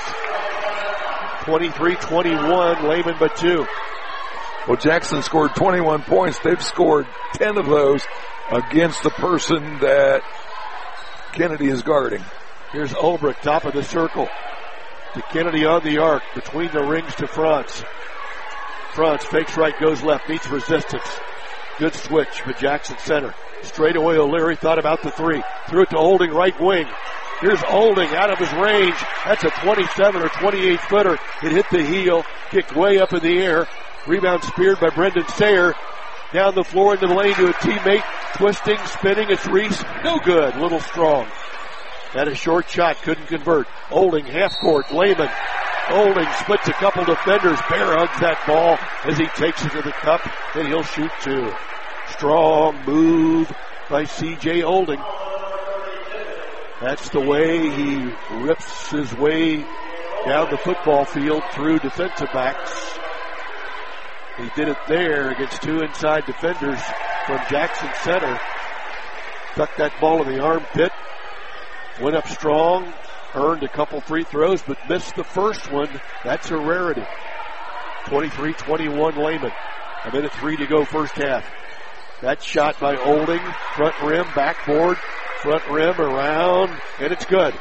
twenty-three twenty-one, Lehman by two. Well, Jackson scored twenty-one points. They've scored ten of those against the person that Kennedy is guarding. Here's Olbrich, top of the circle. To Kennedy on the arc, between the rings to Franz. Franz fakes right, goes left, meets resistance. Good switch for Jackson Center. Straight away, O'Leary thought about the three. Threw it to Olding, right wing. Here's Olding out of his range. That's a twenty-seven or twenty-eight footer. It hit the heel, kicked way up in the air. Rebound speared by Brendan Sayer. Down the floor into the lane to a teammate. Twisting, spinning. It's Reese. No good. Little strong. Had a short shot. Couldn't convert. Olding, half court. Lehman. Olding splits a couple defenders. Bear hugs that ball as he takes it to the cup, and he'll shoot two. Strong move by C J Olding. That's the way he rips his way down the football field through defensive backs. He did it there against two inside defenders from Jackson Center. Tucked that ball in the armpit. Went up strong. Earned a couple free throws, but missed the first one. That's a rarity. twenty-three twenty-one Lehman. A minute three to go first half. That shot by Olding. Front rim, backboard. Front rim around, and it's good.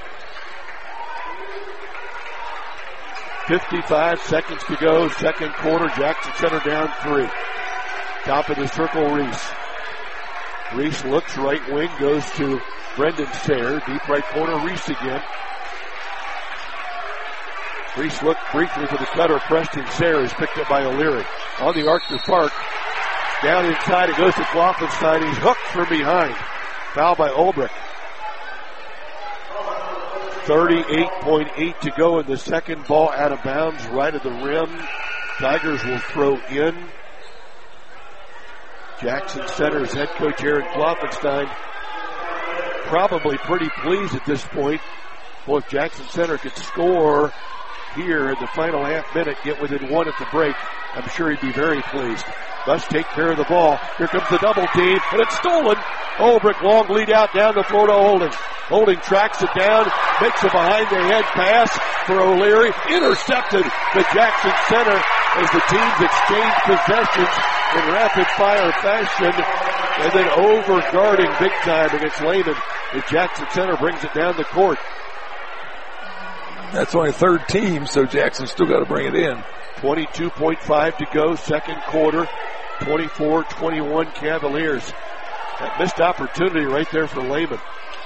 fifty-five seconds to go, second quarter. Jackson Center down three. Top of the circle, Reese. Reese looks right wing, goes to Brendan Sayer. Deep right corner, Reese again. Reese looked briefly for the cutter. Preston Sayer is picked up by O'Leary. On the arc to Park. Down inside, it goes to Klopfenstein. He's hooked from behind. Foul by Ulbrich. thirty-eight point eight to go in the second. Ball out of bounds, right at the rim. Tigers will throw in. Jackson Center's head coach Aaron Klopfenstein probably pretty pleased at this point. Boy, if Jackson Center could score here in the final half minute, get within one at the break, I'm sure he'd be very pleased. Must take care of the ball. Here comes the double team, and it's stolen. Ulbrich, long lead out down the floor to Olding. Olding tracks it down, makes a behind-the-head pass for O'Leary. Intercepted by Jackson Center as the teams exchange possessions in rapid-fire fashion. And then over-guarding big time against Lehman as Jackson Center brings it down the court. That's only third team, so Jackson's still got to bring it in. twenty-two point five to go, second quarter. twenty-four twenty-one Cavaliers. That missed opportunity right there for Lehman.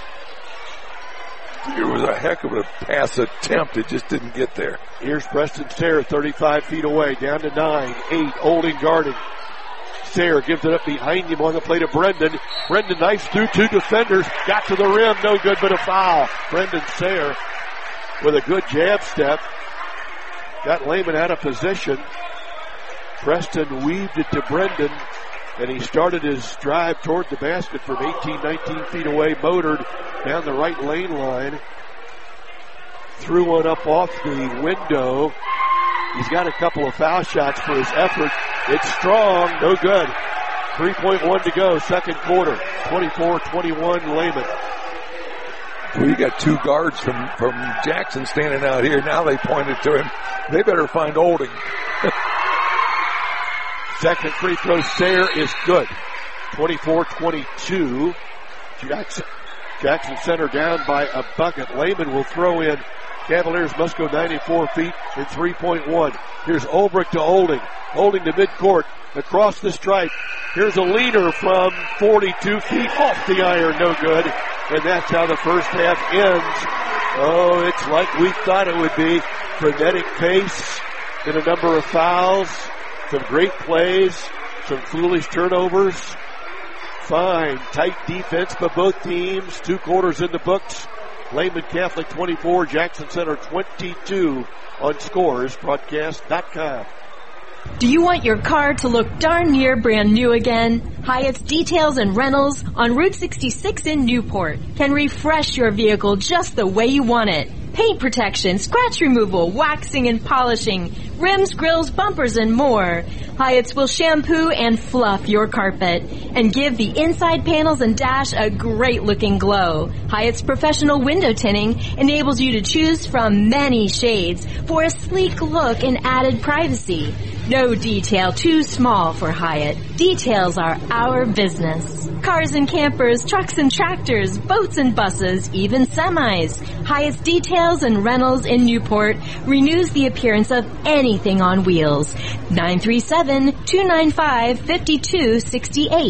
It was a heck of a pass attempt. It just didn't get there. Here's Preston Sayer, thirty-five feet away, down to nine, eight, Olding guarding. Sayer gives it up behind him on the play to Brendan. Brendan knifes through two defenders, got to the rim, no good but a foul. Brendan Sayer with a good jab step. Got Lehman out of position. Preston weaved it to Brendan, and he started his drive toward the basket from eighteen, nineteen feet away, motored down the right lane line. Threw one up off the window. He's got a couple of foul shots for his effort. It's strong, no good. three point one to go, second quarter. twenty-four twenty-one Lehman. We got two guards from, from Jackson standing out here. Now they pointed to him. They better find Olding. Second free throw, Sayer is good. twenty-four twenty-two. Jackson, Jackson Center down by a bucket. Lehman will throw in. Cavaliers must go ninety-four feet in three point one. Here's Ulbrich to Olding. Olding to midcourt. Across the stripe. Here's a leader from forty-two feet off the iron. No good. And that's how the first half ends. Oh, it's like we thought it would be. Frenetic pace and a number of fouls. Some great plays. Some foolish turnovers. Fine. Tight defense by both teams. Two quarters in the books. Lehman Catholic twenty-four, Jackson Center twenty-two on scores broadcast dot com. Do you want your car to look darn near brand new again? Hyatt's Details and Rentals on Route sixty-six in Newport can refresh your vehicle just the way you want it. Paint protection, scratch removal, waxing and polishing, rims, grills, bumpers, and more. Hyatt's will shampoo and fluff your carpet and give the inside panels and dash a great looking glow. Hyatt's professional window tinting enables you to choose from many shades for a sleek look and added privacy. No detail too small for Hyatt. Details are our business. Cars and campers, trucks and tractors, boats and buses, even semis. Hyatt's Details and Rentals in Newport renews the appearance of anything on wheels. nine three seven, two nine five, five two six eight.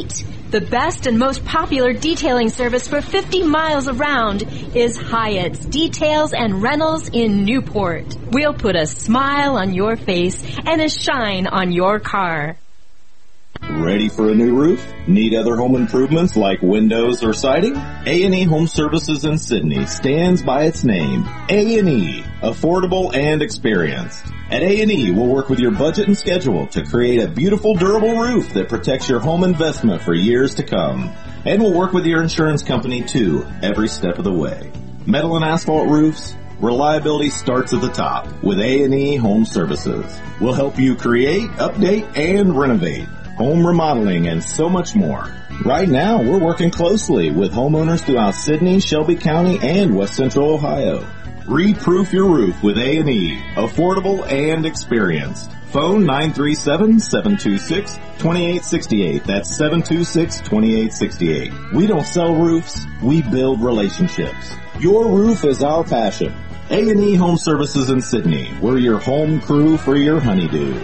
The best and most popular detailing service for fifty miles around is Hyatt's Details and Rentals in Newport. We'll put a smile on your face and a shine on your car. Ready for a new roof? Need other home improvements like windows or siding? A and E Home Services in Sydney stands by its name. A and E, affordable and experienced. At A and E, we'll work with your budget and schedule to create a beautiful, durable roof that protects your home investment for years to come. And we'll work with your insurance company too, every step of the way. Metal and asphalt roofs? Reliability starts at the top with A and E Home Services. We'll help you create, update, and renovate. Home remodeling, and so much more. Right now, we're working closely with homeowners throughout Sydney, Shelby County, and West Central Ohio. Re-proof your roof with A and E, affordable and experienced. Phone nine three seven, seven two six, two eight six eight. That's seven two six, two eight six eight. We don't sell roofs, we build relationships. Your roof is our passion. A and E Home Services in Sydney. We're your home crew for your honeydew.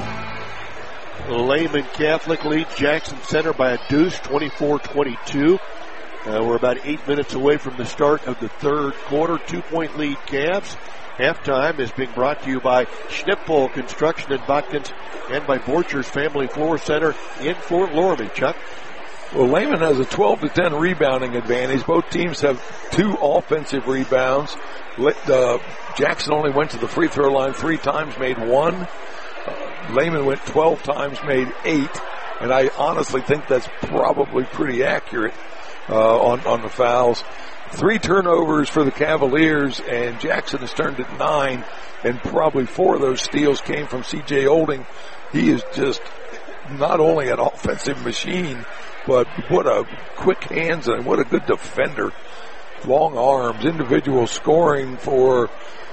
Lehman Catholic leads Jackson Center by a deuce, twenty-four twenty-two. Uh, we're about eight minutes away from the start of the third quarter. Two-point lead Cavs. Halftime is being brought to you by Schnippel Construction in Botkins and by Borchers Family Floor Center in Fort Loramie. Chuck? Well, Lehman has a twelve to ten rebounding advantage. Both teams have two offensive rebounds. Uh, Jackson only went to the free throw line three times, made one. Uh, Lehman went twelve times, made eight, and I honestly think that's probably pretty accurate uh, on, on the fouls. Three turnovers for the Cavaliers, and Jackson has turned it nine, and probably four of those steals came from C J Olding. He is just not only an offensive machine, but what a quick hands and what a good defender. Long arms, individual scoring for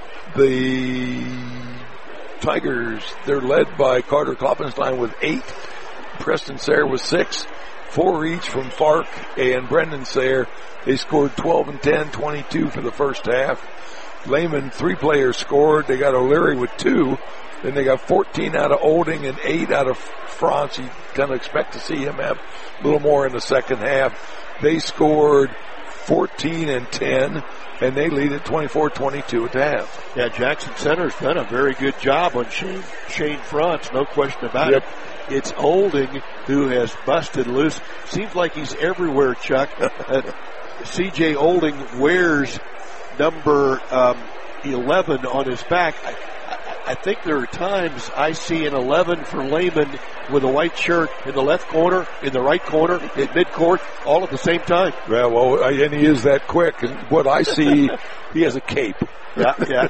the Tigers. They're led by Carter Kloppenstein with eight. Preston Sayre with six. Four each from Fark and Brendan Sayre. They scored twelve and ten, twenty-two for the first half. Lehman, three players scored. They got O'Leary with two. Then they got fourteen out of Olding and eight out of Franz. You kind of expect to see him have a little more in the second half. They scored fourteen and ten, and they lead at twenty-four twenty-two at the half. Yeah, Jackson Center's done a very good job on Shane, Shane Franz, no question about yep. it. It's Olding who has busted loose. Seems like he's everywhere, Chuck. uh, C J Olding wears number um, eleven on his back. I, I, I think there are times I see an eleven for Lehman with a white shirt in the left corner, in the right corner, in midcourt, all at the same time. Yeah, well, and he is that quick. And what I see, he has a cape. Yeah, yeah.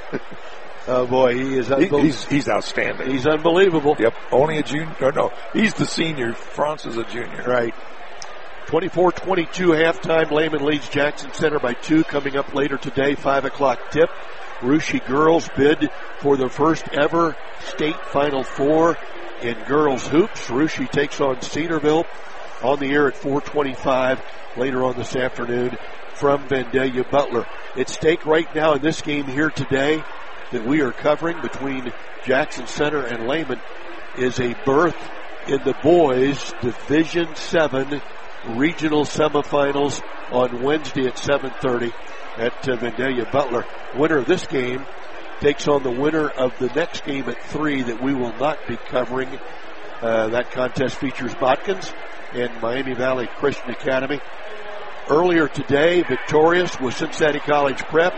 Oh boy, he is unbelievable. He, he's, he's outstanding. He's unbelievable. Yep, only a junior. Or no, he's the senior. Franz is a junior. Right. twenty-four twenty-two halftime. Lehman leads Jackson Center by two. Coming up later today, five o'clock tip. Russia girls bid for their first ever state Final Four in girls hoops. Russia takes on Cedarville on the air at four twenty-five later on this afternoon from Vandalia Butler. At stake right now in this game here today that we are covering between Jackson Center and Lehman is a berth in the boys Division seven regional semifinals on Wednesday at seven thirty at uh, Vandalia Butler. Winner of this game takes on the winner of the next game at three that we will not be covering. Uh, that contest features Botkins and Miami Valley Christian Academy. Earlier today, victorious was Cincinnati College Prep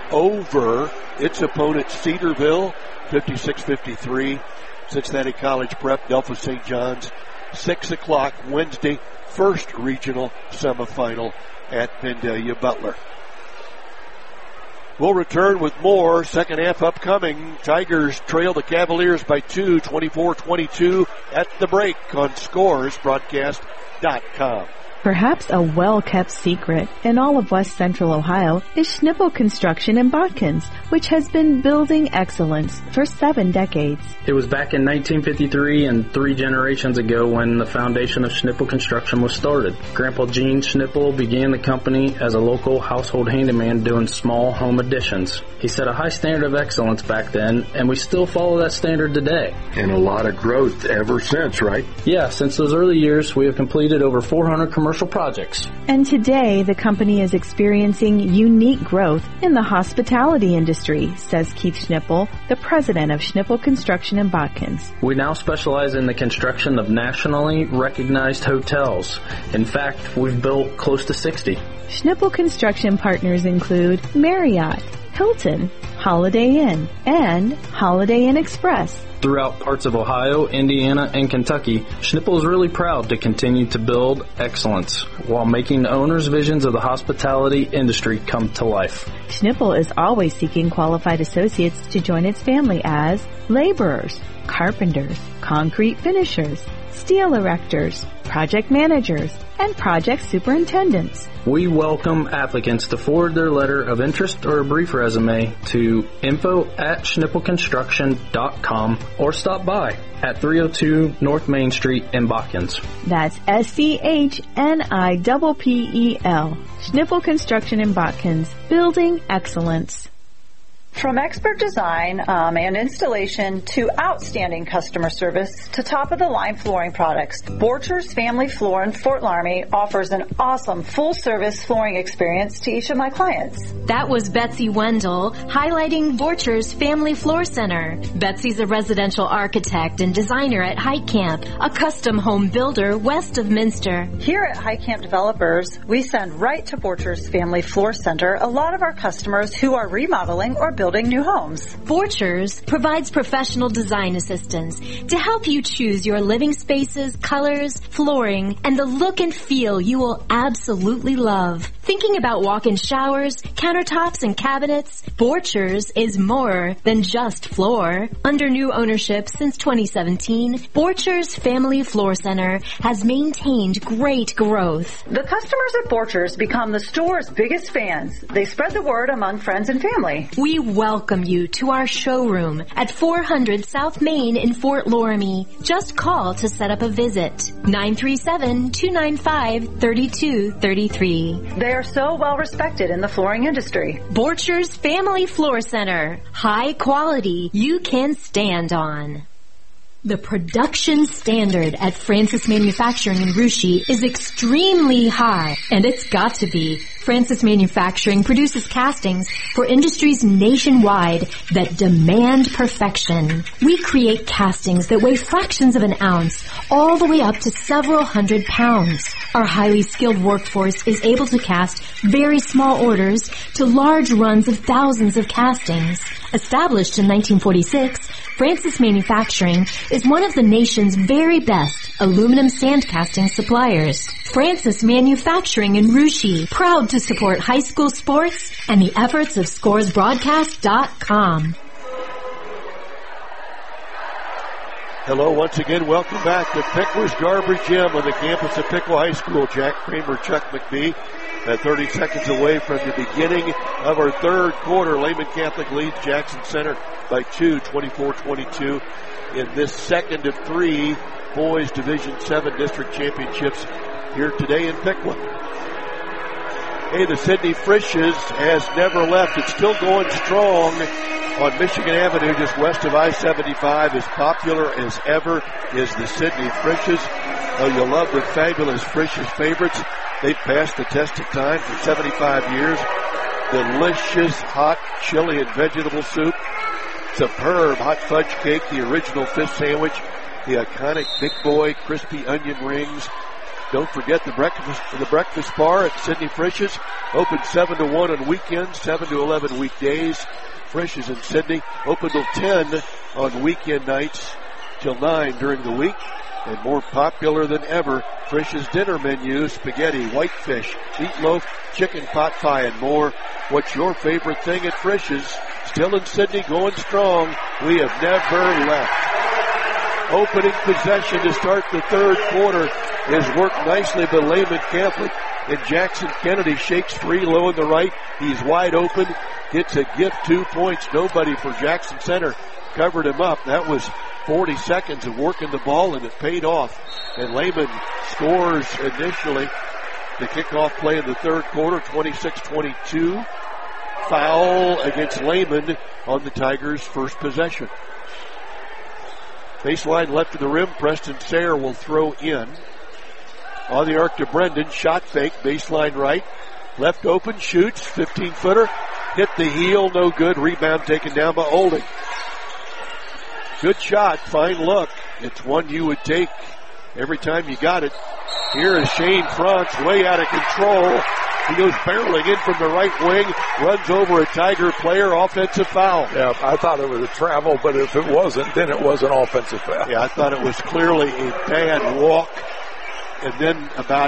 over its opponent Cedarville, fifty-six fifty-three. Cincinnati College Prep, Delphos Saint John's, six o'clock Wednesday, first regional semifinal at Vandalia Butler. We'll return with more. Second half upcoming. Tigers trail the Cavaliers by two, twenty-four twenty-two at the break on Scores Broadcast dot com. Perhaps a well-kept secret in all of West Central Ohio is Schnippel Construction in Botkins, which has been building excellence for seven decades. It was back in nineteen fifty-three and three generations ago when the foundation of Schnippel Construction was started. Grandpa Gene Schnippel began the company as a local household handyman doing small home additions. He set a high standard of excellence back then, and we still follow that standard today. And a lot of growth ever since, right? Yeah, since those early years, we have completed over four hundred commercial projects. And today, the company is experiencing unique growth in the hospitality industry, says Keith Schnippel, the president of Schnippel Construction in Botkins. We now specialize in the construction of nationally recognized hotels. In fact, we've built close to sixty. Schnippel Construction partners include Marriott, Hilton, Holiday Inn, and Holiday Inn Express. Throughout parts of Ohio, Indiana, and Kentucky, Schnippel is really proud to continue to build excellence while making the owners' visions of the hospitality industry come to life. Schnippel is always seeking qualified associates to join its family as laborers, carpenters, concrete finishers, steel erectors, project managers, and project superintendents. We welcome applicants to forward their letter of interest or a brief resume to info at schnippel construction dot com or stop by at three oh two North Main Street in Botkins. That's S C H N I P P E L. Schnippel Construction in Botkins, building excellence. From expert design um, and installation to outstanding customer service to top-of-the-line flooring products, Borchers Family Floor in Fort Laramie offers an awesome full-service flooring experience to each of my clients. That was Betsy Wendell highlighting Borchers Family Floor Center. Betsy's a residential architect and designer at Heitkamp, a custom home builder west of Minster. Here at Heitkamp Developers, we send right to Borchers Family Floor Center a lot of our customers who are remodeling or building building new homes. Borchers provides professional design assistance to help you choose your living spaces, colors, flooring, and the look and feel you will absolutely love. Thinking about walk-in showers, countertops, and cabinets? Borchers is more than just floor. Under new ownership since twenty seventeen, Borchers Family Floor Center has maintained great growth. The customers at Borchers become the store's biggest fans. They spread the word among friends and family. We welcome you to our showroom at four hundred South Main in Fort Laramie. Just call to set up a visit. nine three seven, two nine five, three two three three. They are so well respected in the flooring industry. Borchers Family Floor Center. High quality you can stand on. The production standard at Francis Manufacturing in Russia is extremely high, and it's got to be. Francis Manufacturing produces castings for industries nationwide that demand perfection. We create castings that weigh fractions of an ounce, all the way up to several hundred pounds. Our highly skilled workforce is able to cast very small orders to large runs of thousands of castings. Established in nineteen forty-six, Francis Manufacturing is one of the nation's very best aluminum sand casting suppliers. Francis Manufacturing in Russia, proud to support high school sports and the efforts of scores broadcast dot com. Hello, once again, welcome back to Pickwa's Garbage Gym on the campus of Pickwa High School. Jack Kramer, Chuck McBee, at thirty seconds away from the beginning of our third quarter. Lehman Catholic leads Jackson Center by two, twenty-four twenty-two, in this second of three boys Division seven district championships here today in Pickwa. Hey, the Sidney Frisch's has never left. It's still going strong on Michigan Avenue, just west of I seventy-five. As popular as ever is the Sidney Frisch's. Oh, you'll love the fabulous Frisch's favorites. They've passed the test of time for seventy-five years. Delicious hot chili and vegetable soup. Superb hot fudge cake, the original fish sandwich, the iconic Big Boy crispy onion rings. Don't forget the breakfast the breakfast bar at Sidney Frisch's. Open seven to one on weekends, seven to eleven weekdays. Frisch's in Sidney. Open till ten on weekend nights, till nine during the week. And more popular than ever, Frisch's dinner menu, spaghetti, whitefish, meatloaf, chicken pot pie, and more. What's your favorite thing at Frisch's? Still in Sidney, going strong. We have never left. opening possession to start the third quarter is worked nicely by Lehman Catholic. And Jackson Kennedy shakes free, low in the right. He's wide open. Gets a gift, two points. Nobody for Jackson Center covered him up. That was forty seconds of working the ball, and it paid off. And Lehman scores initially. The kickoff play in the third quarter, twenty-six twenty-two. Foul against Lehman on the Tigers' first possession. Baseline left of the rim. Preston Sayre will throw in. On the arc to Brendan. Shot fake. Baseline right. Left open. Shoots. fifteen-footer. Hit the heel. No good. Rebound taken down by Olding. Good shot. Fine look. It's one you would take every time you got it. Here is Shane Franz, way out of control. He goes barreling in from the right wing, runs over a Tiger player, offensive foul. Yeah, I thought it was a travel, but if it wasn't, then it was an offensive foul. Yeah, I thought it was clearly a bad walk. And then about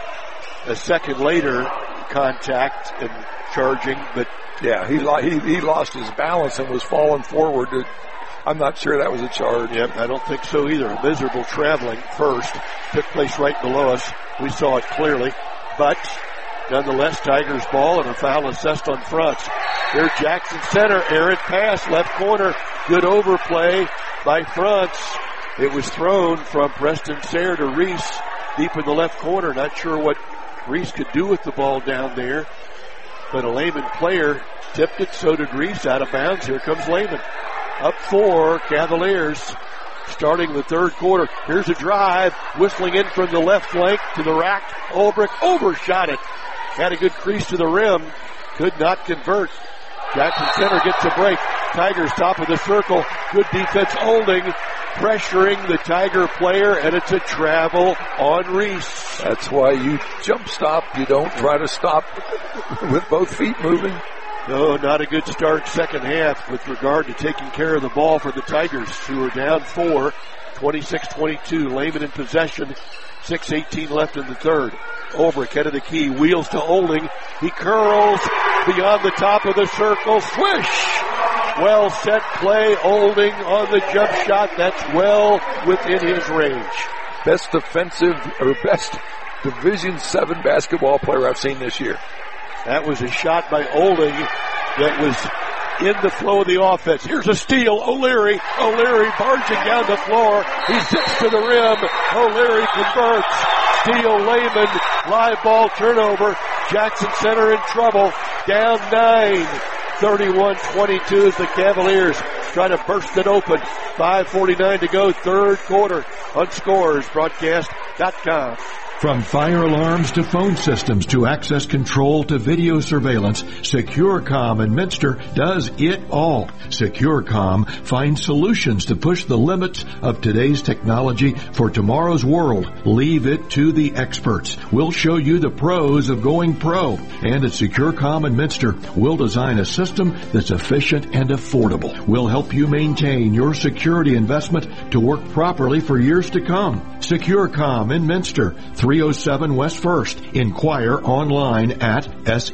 a second later, contact and charging, but yeah, he he he lost his balance and was falling forward. I'm not sure that was a charge. Yep, I don't think so either. A miserable traveling first took place right below us. We saw it clearly, but nonetheless, Tigers ball and a foul assessed on Franz. Here's Jackson Center, errant pass, left corner, good overplay by Franz. It was thrown from Preston Sayre to Reese, deep in the left corner. Not sure what Reese could do with the ball down there, but a Lehman player tipped it, so did Reese, out of bounds. Here comes Lehman. Up four, Cavaliers, starting the third quarter. Here's a drive, whistling in from the left flank to the rack. Ulbrich overshot it. Had a good crease to the rim, could not convert. Jackson Center gets a break. Tigers top of the circle. Good defense, Olding, pressuring the Tiger player, and it's a travel on Reese. That's why you jump stop. You don't try to stop with both feet moving. No, not a good start second half with regard to taking care of the ball for the Tigers, who are down four, twenty-six twenty-two. Lehman in possession, six eighteen left in the third. Ulbrich head of the key, wheels to Olding. He curls beyond the top of the circle. Swish! Well set play. Olding on the jump shot. That's well within his range. Best defensive, or best Division seven basketball player I've seen this year. That was a shot by Olding that was in the flow of the offense. Here's a steal. O'Leary. O'Leary barging down the floor. He zips to the rim. O'Leary converts. Steal Lehman. Live ball turnover. Jackson Center in trouble. Down nine. thirty-one twenty-two as the Cavaliers try to burst it open. five forty-nine to go. Third quarter on Scores Broadcast dot com. From fire alarms to phone systems to access control to video surveillance, SecureCom in Minster does it all. SecureCom finds solutions to push the limits of today's technology for tomorrow's world. Leave it to the experts. We'll show you the pros of going pro. And at SecureCom in Minster, we'll design a system that's efficient and affordable. We'll help you maintain your security investment to work properly for years to come. SecureCom in Minster, three oh seven West First. Inquire online at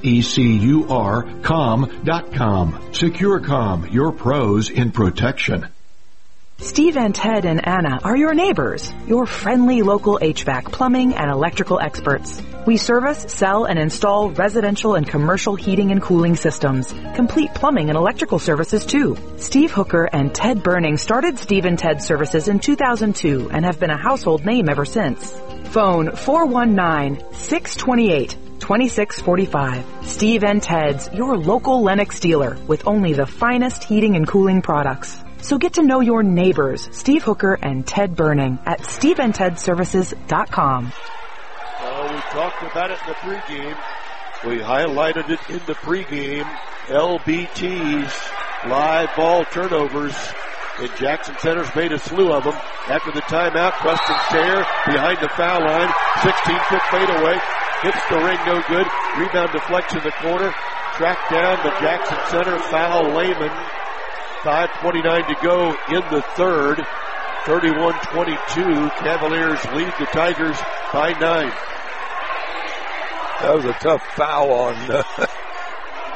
secur com dot com. SecureCom, your pros in protection. Steve and Ted and Anna are your neighbors, your friendly local H V A C, plumbing, and electrical experts. We service, sell, and install residential and commercial heating and cooling systems. Complete plumbing and electrical services too. Steve Hooker and Ted Burning started Steve and Ted Services in two thousand two and have been a household name ever since. Phone four one nine, six two eight, two six four five. Steve and Ted's, your local Lennox dealer with only the finest heating and cooling products. So get to know your neighbors, Steve Hooker and Ted Burning, at steve and ted services dot com. Well, we talked about it in the pregame. We highlighted it in the pregame. L B Ts, live ball turnovers. And Jackson Center's made a slew of them. After the timeout, Preston Sayre behind the foul line. sixteen-foot fadeaway. Hits the ring, no good. Rebound deflects in the corner. Tracked down, but Jackson Center foul Lehman. five twenty-nine to go in the third. thirty-one twenty-two. Cavaliers lead the Tigers by nine. That was a tough foul on uh,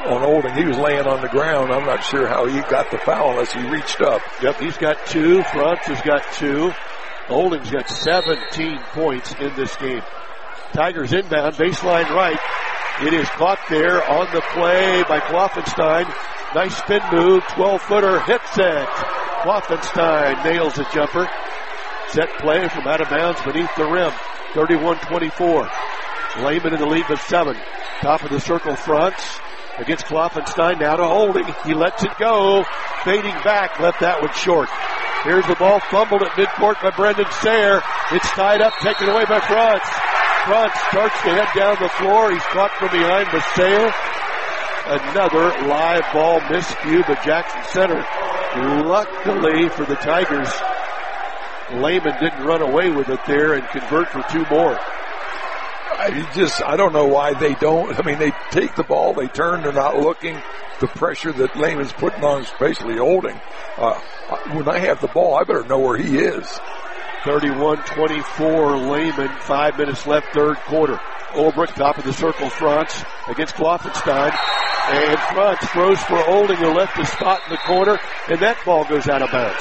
on Olding. He was laying on the ground. I'm not sure how he got the foul unless he reached up. Yep, he's got two. Frantz has got two. Olding's got seventeen points in this game. Tigers inbound, baseline right. It is caught there on the play by Kloffenstein. Nice spin move, twelve-footer, hits it. Kloffenstein nails a jumper. Set play from out of bounds beneath the rim. thirty-one twenty-four. Lehman in the lead with seven. Top of the circle, Frantz against Kloffenstein. Now to Olding. He lets it go. Fading back, left that one short. Here's the ball fumbled at midcourt by Brendan Sayre. It's tied up, taken away by Frantz. Frantz starts to head down the floor. He's caught from behind by Sayre. Another live ball miscue by Jackson Center. Luckily for the Tigers, Lehman didn't run away with it there and convert for two more. I just, I don't know why they don't. I mean, they take the ball, they turn, they're not looking. The pressure that Lehman's putting on, especially Olding. Uh, when I have the ball, I better know where he is. thirty-one twenty-four, Lehman, five minutes left, third quarter. Olbrich, top of the circle, Frantz against Kloffenstein. And Frantz throws for Olding, who left his spot in the corner, and that ball goes out of bounds.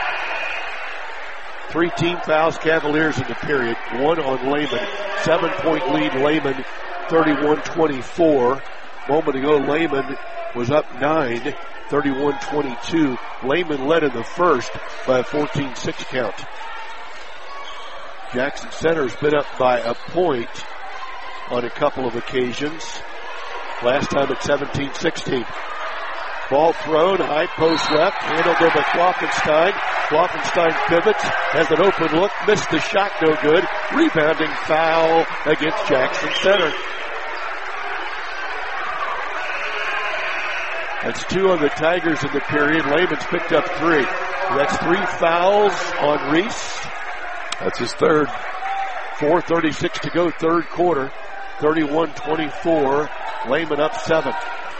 Three team fouls, Cavaliers in the period. One on Lehman. Seven point lead, Lehman, thirty-one twenty-four. Moment ago, Lehman was up nine, thirty-one twenty-two. Lehman led in the first by a fourteen six count. Jackson Center's been up by a point on a couple of occasions. Last time at seventeen sixteen. Ball thrown, high post left, handled there by Kloffenstein. Kloffenstein pivots, has an open look, missed the shot, no good. Rebounding foul against Jackson Center. That's two on the Tigers in the period. Lehman's picked up three. That's three fouls on Reese. That's his third. four thirty-six to go, third quarter. thirty-one twenty-four. Lehman up seven.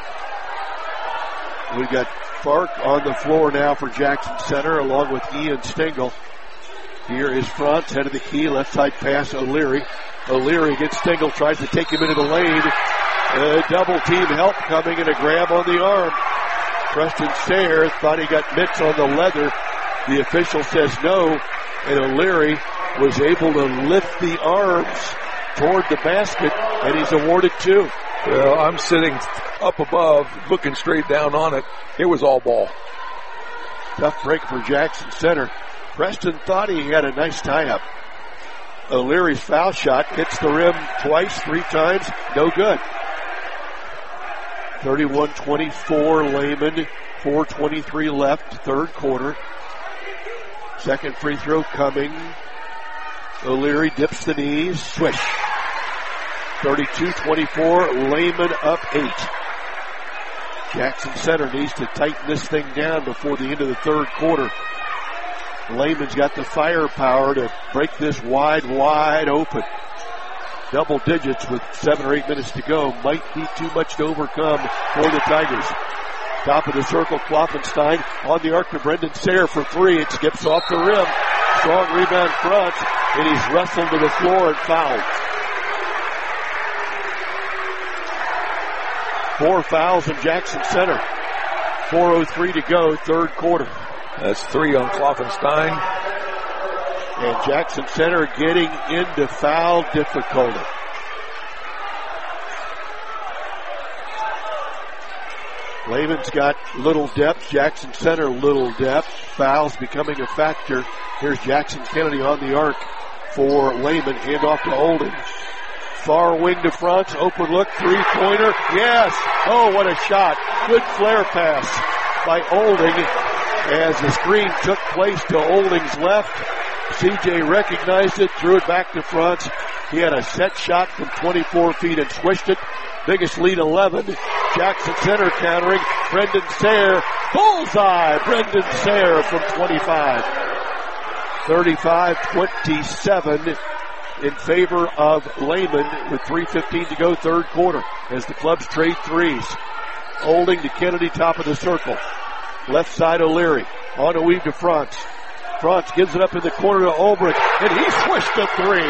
We've got Fark on the floor now for Jackson Center along with Ian Stengel. Here is Frantz, head of the key, left side pass, O'Leary. O'Leary against Stengel, tries to take him into the lane. A double team help coming and a grab on the arm. Preston Sayre thought he got mitts on the leather. The official says no, and O'Leary was able to lift the arms toward the basket, and he's awarded two. Well, I'm sitting up above, looking straight down on it. It was all ball. Tough break for Jackson Center. Preston thought he had a nice tie-up. O'Leary's foul shot hits the rim twice, three times, no good. thirty-one twenty-four, Lehman, four twenty-three left, third quarter. Second free throw coming. O'Leary dips the knees, swish. thirty-two twenty-four, Lehman up eight. Jackson Center needs to tighten this thing down before the end of the third quarter. Lehman's got the firepower to break this wide, wide open. Double digits with seven or eight minutes to go might be too much to overcome for the Tigers. Top of the circle, Kloffenstein on the arc to Brendan Sayre for three. It skips off the rim. Strong rebound front, and he's wrestled to the floor and fouled. Four fouls in Jackson Center. four oh three to go, third quarter. That's three on Kloffenstein. And Jackson Center getting into foul difficulty. Lehman's got little depth. Jackson Center little depth. Fouls becoming a factor. Here's Jackson Kennedy on the arc for Lehman. Hand off to Olding. Far wing to Frantz. Open look. Three-pointer. Yes. Oh, what a shot. Good flare pass by Olding as the screen took place to Olding's left. C J recognized it, threw it back to Frantz. He had a set shot from twenty-four feet and swished it. Biggest lead, eleven. Jackson Center countering. Brendan Sayre. Bullseye. Brendan Sayre from twenty-five. thirty-five twenty-seven in favor of Lehman with three fifteen to go, third quarter, as the clubs trade threes. Olding to Kennedy, top of the circle. Left side O'Leary. On a weave to Frantz. Frantz gives it up in the corner to Olbrich, and he swished the three.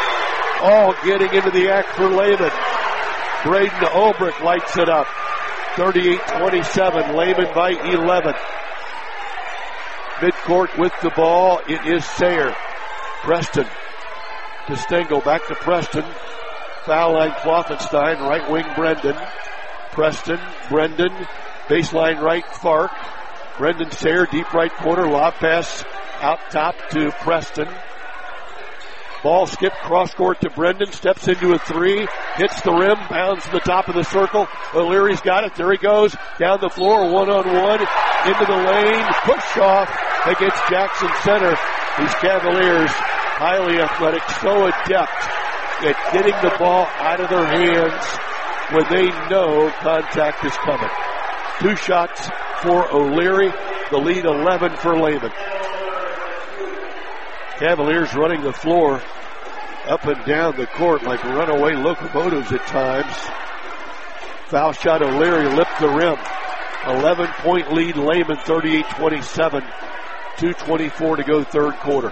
All getting into the act for Lehman. Braden Olbrich lights it up. thirty-eight twenty-seven, Lehman by eleven. Midcourt with the ball, it is Sayre. Preston to Stengel, back to Preston. Foul line Kloffenstein, right wing Brendan. Preston, Brendan, baseline right Fark. Brendan Sayre, deep right corner, lob pass out top to Preston. Ball skipped cross court to Brendan, steps into a three, hits the rim, bounds to the top of the circle. O'Leary's got it, there he goes, down the floor, one on one, into the lane, push off against Jackson Center. These Cavaliers, highly athletic, so adept at getting the ball out of their hands when they know contact is coming. Two shots for O'Leary, the lead eleven for Lehman. Cavaliers running the floor up and down the court like runaway locomotives at times. Foul shot, O'Leary lipped the rim. eleven point lead, Lehman, thirty-eight twenty-seven. two twenty-four to go, third quarter.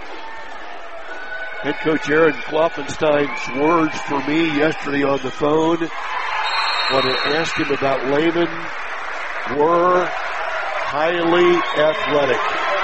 Head coach Aaron Kloffenstein's words for me yesterday on the phone when I asked him about Lehman were highly athletic.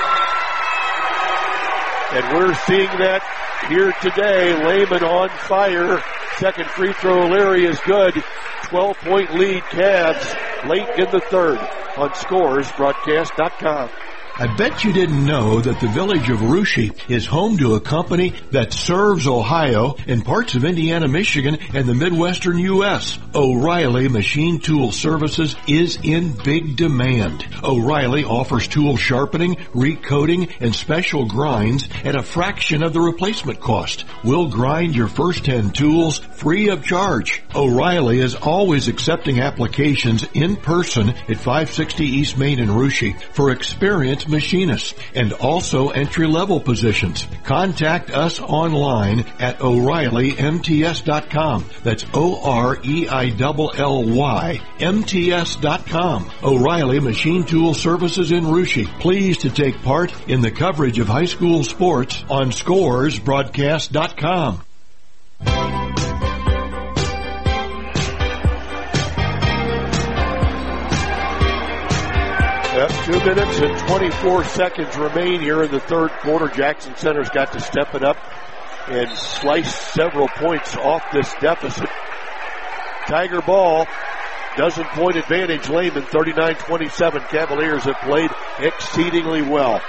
And we're seeing that here today. Lehman on fire. Second free throw, O'Leary is good. twelve point lead, Cavs late in the third on Scores Broadcast dot com. I bet you didn't know that the village of Russia is home to a company that serves Ohio and parts of Indiana, Michigan, and the Midwestern U S O'Reilly Machine Tool Services is in big demand. O'Reilly offers tool sharpening, recoating, and special grinds at a fraction of the replacement cost. We'll grind your first ten tools free of charge. O'Reilly is always accepting applications in person at five sixty East Main in Russia for experienced machinists and also entry-level positions. Contact us online at O'Reilly M T S dot com. That's O R E I L L Y M T S dot com. O'Reilly Machine Tool Services in Russia. Pleased to take part in the coverage of high school sports on Scores Broadcast dot com. Yep, two minutes and twenty-four seconds remain here in the third quarter. Jackson Center's got to step it up and slice several points off this deficit. Tiger ball, dozen point advantage. Lehman, thirty-nine twenty-seven. Cavaliers have played exceedingly well.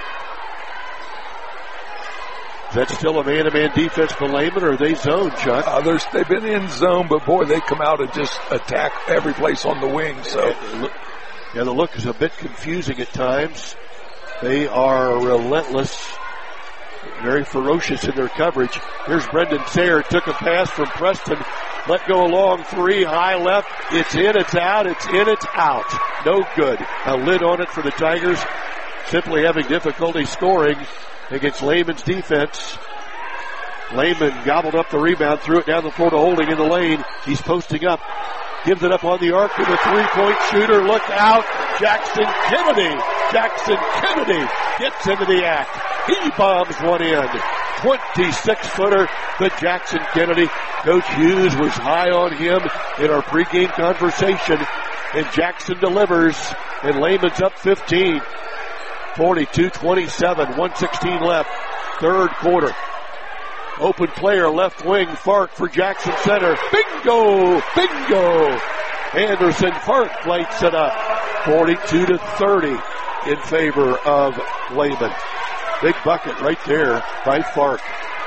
Is that still a man-to-man defense for Lehman, or are they zone, Chuck? Uh, there's, they've been in zone, but boy, they come out and just attack every place on the wing, so... Yeah, the look is a bit confusing at times. They are relentless, very ferocious in their coverage. Here's Brendan Sayre, took a pass from Preston, let go a long three, high left. It's in, it's out, it's in, it's out. No good. A lid on it for the Tigers, simply having difficulty scoring against Lehman's defense. Lehman gobbled up the rebound, threw it down the floor to Holding in the lane. He's posting up. Gives it up on the arc with a three-point shooter. Look out. Jackson Kennedy. Jackson Kennedy gets into the act. He bombs one in. twenty-six footer, but Jackson Kennedy. Coach Hughes was high on him in our pregame conversation. And Jackson delivers. And Lehman's up fifteen. forty-two twenty-seven. one sixteen left. Third quarter. Open player, left wing, Fark for Jackson Center. Bingo! Bingo! Anderson Fark lights it up. forty-two to thirty in favor of Lehman. Big bucket right there by Fark.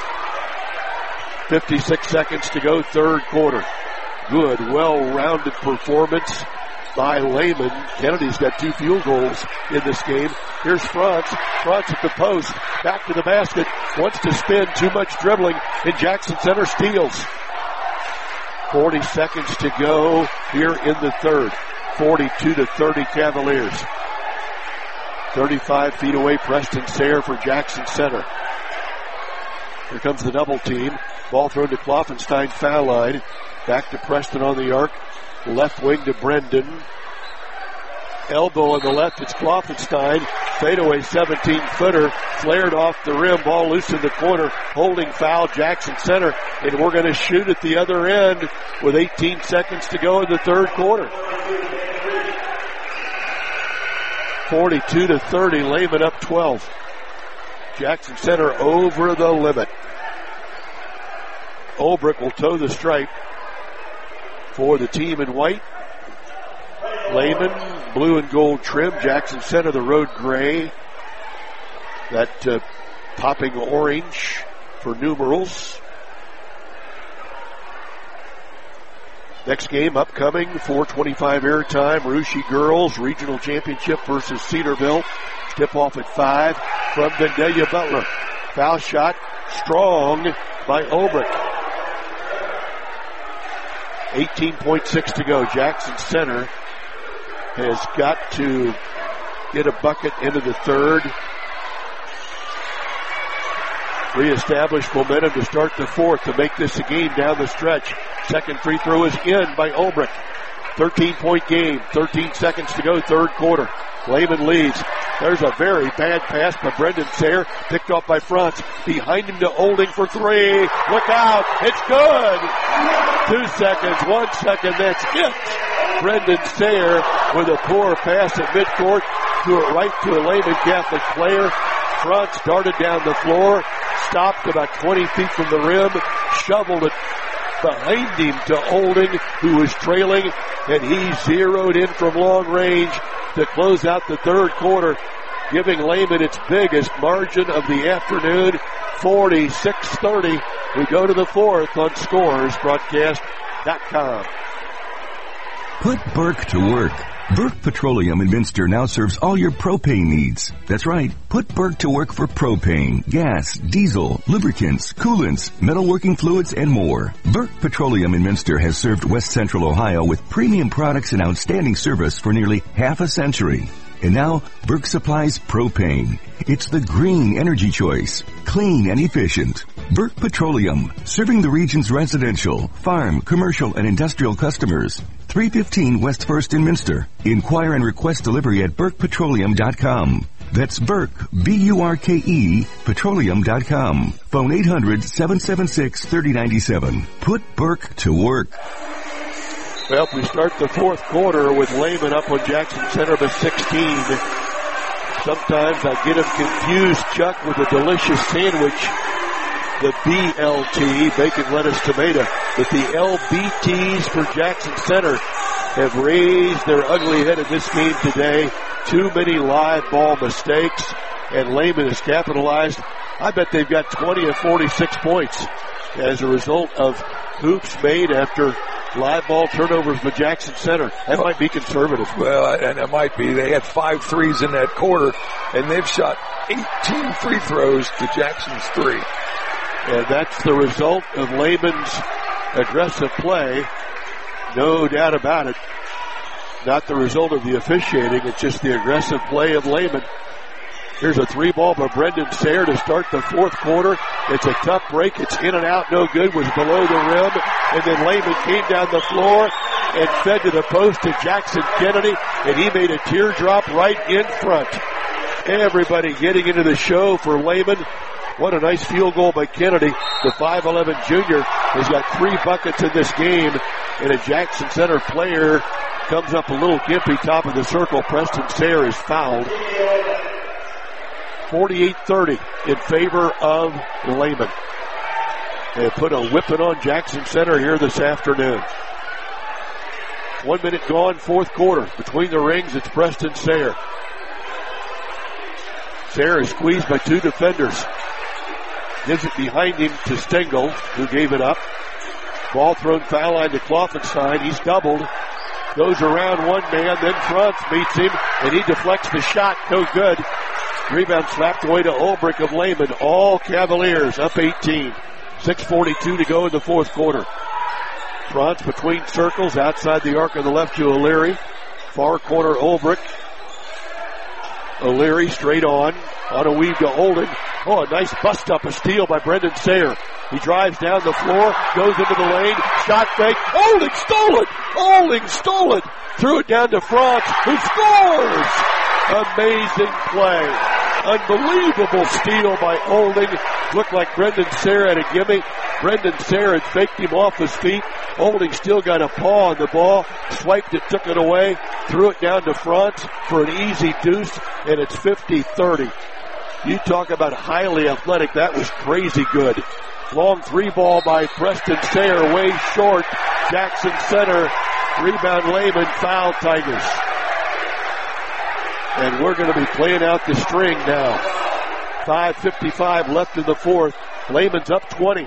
fifty-six seconds to go, third quarter. Good, well-rounded performance by Lehman. Kennedy's got two field goals in this game. Here's Franz. Franz at the post. Back to the basket. Wants to spin. Too much dribbling. And Jackson Center steals. forty seconds to go here in the third. forty-two to thirty Cavaliers. thirty-five feet away, Preston Sayre for Jackson Center. Here comes the double team. Ball thrown to Kloffenstein, foul line. Back to Preston on the arc. Left wing to Brendan. Elbow on the left, it's Kloffenstein. Fadeaway seventeen footer. Flared off the rim. Ball loose in the corner. Holding foul, Jackson Center. And we're going to shoot at the other end with eighteen seconds to go in the third quarter. forty-two to thirty, Lehman up twelve. Jackson Center over the limit. Olbrich will toe the stripe for the team in white. Lehman, blue and gold trim. Jackson Center, the road gray. That uh, popping orange for numerals. Next game upcoming, four twenty-five airtime. Russia Girls Regional Championship versus Cedarville. Tip off at five from Vandalia Butler. Foul shot strong by Olbrich. eighteen point six to go. Jackson Center has got to get a bucket into the third. Reestablish momentum to start the fourth to make this a game down the stretch. Second free throw is in by Olbrich. thirteen point game. thirteen seconds to go, third quarter. Lehman leads. There's a very bad pass by Brendan Sayre. Picked off by Franz. Behind him to Olding for three. Look out. It's good. Two seconds. One second. That's it. Brendan Sayre with a poor pass at midcourt. Threw it right to a Lehman Catholic player. Franz darted down the floor. Stopped about twenty feet from the rim. Shoveled it behind him to Olding, who was trailing. And he zeroed in from long range to close out the third quarter, giving Lehman its biggest margin of the afternoon, forty-six thirty. We go to the fourth on Scores Broadcast dot com. Put Burke to work. Burke Petroleum in Minster now serves all your propane needs. That's right. Put Burke to work for propane, gas, diesel, lubricants, coolants, metalworking fluids, and more. Burke Petroleum in Minster has served West Central Ohio with premium products and outstanding service for nearly half a century. And now, Burke supplies propane. It's the green energy choice. Clean and efficient. Burke Petroleum, serving the region's residential, farm, commercial, and industrial customers. three fifteen West First in Minster. Inquire and request delivery at burke petroleum dot com. That's Burke, B U R K E, petroleum dot com. Phone eight hundred, seven seven six, three oh nine seven. Put Burke to work. Well, we start the fourth quarter with Lehman up on Jackson Center by sixteen. Sometimes I get them confused, Chuck, with a delicious sandwich, the B L T, bacon, lettuce, tomato. But the L B Ts for Jackson Center have raised their ugly head in this game today. Too many live ball mistakes, and Lehman has capitalized. I bet they've got twenty of forty-six points as a result of hoops made after live ball turnovers by Jackson Center. That might be conservative. Well, and it might be. They had five threes in that quarter, and they've shot eighteen free throws to Jackson's three. And that's the result of Lehman's aggressive play. No doubt about it. Not the result of the officiating. It's just the aggressive play of Lehman. Here's a three ball by Brendan Sayre to start the fourth quarter. It's a tough break. It's in and out. No good. Was below the rim. And then Lehman came down the floor and fed to the post to Jackson Kennedy. And he made a teardrop right in front. Everybody getting into the show for Lehman. What a nice field goal by Kennedy. The five eleven junior has got three buckets in this game. And a Jackson Center player comes up a little gimpy top of the circle. Preston Sayre is fouled. forty-eight thirty in favor of Lehman. They put a whipping on Jackson Center here this afternoon. One minute gone, fourth quarter. Between the rings, it's Preston Sayre. Sayre is squeezed by two defenders. Gives it behind him to Stengel, who gave it up. Ball thrown foul line to Kloffenstein. He's doubled. Goes around one man, then Franz meets him, and he deflects the shot. No good. Rebound slapped away to Olbrich of Lehman. All Cavaliers up eighteen. six forty-two to go in the fourth quarter. Franz between circles, outside the arc of the left to O'Leary. Far corner Olbrich. O'Leary straight on. On a weave to Olding. Oh, a nice bust up, a steal by Brendan Sayre. He drives down the floor, goes into the lane, shot fake. Olding stole it! Olding stole it! Threw it down to Franz, who scores! Amazing play. Unbelievable steal by Olding. Looked like Brendan Sayre had a gimme. Brendan Sayre had faked him off his feet. Olding still got a paw on the ball. Swiped it, took it away, threw it down to front for an easy deuce, and it's fifty thirty. You talk about highly athletic. That was crazy good. Long three ball by Preston Sayre, way short. Jackson Center, rebound Lehman, foul Tigers. And we're going to be playing out the string now. five fifty-five left in the fourth. Lehman's up twenty.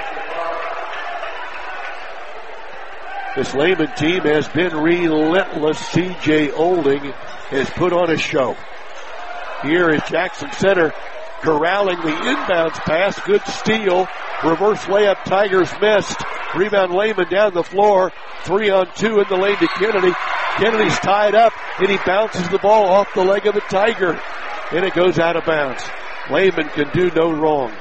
This Lehman team has been relentless. C J Olding has put on a show. Here is Jackson Center corralling the inbounds pass. Good steal. Reverse layup. Tigers missed. Rebound Lehman down the floor. Three on two in the lane to Kennedy. Kennedy's tied up, and he bounces the ball off the leg of a Tiger. And it goes out of bounds. Lehman can do no wrong.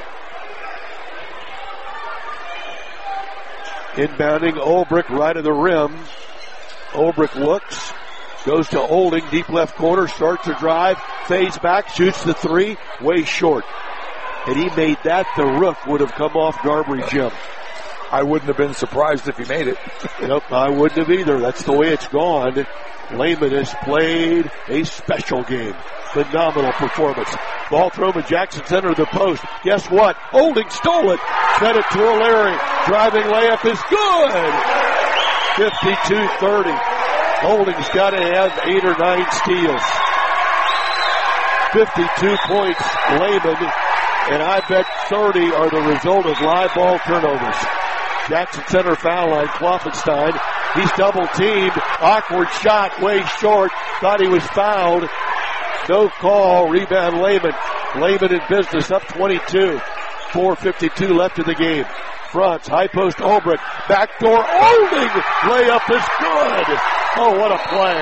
Inbounding Ulbrich right of the rim. Ulbrich looks. Goes to Olding, deep left corner, starts to drive, fades back, shoots the three, way short. Had he made that, the rook would have come off Garbary Jim. I wouldn't have been surprised if he made it. Nope, I wouldn't have either. That's the way it's gone. Lehman has played a special game. Phenomenal performance. Ball thrown to Jackson Center of the post. Guess what? Olding stole it. Fed it to O'Leary. Driving layup is good. fifty-two thirty. Olding's got to have eight or nine steals. fifty-two points, Lehman, and I bet thirty are the result of live ball turnovers. Jackson Center foul line, Kloffenstein. He's double teamed. Awkward shot, way short. Thought he was fouled. No call. Rebound Lehman. Lehman in business, up twenty-two. four fifty-two left in the game. Front, high post Ulbrich. Backdoor Olding. Layup is good. Oh, what a play.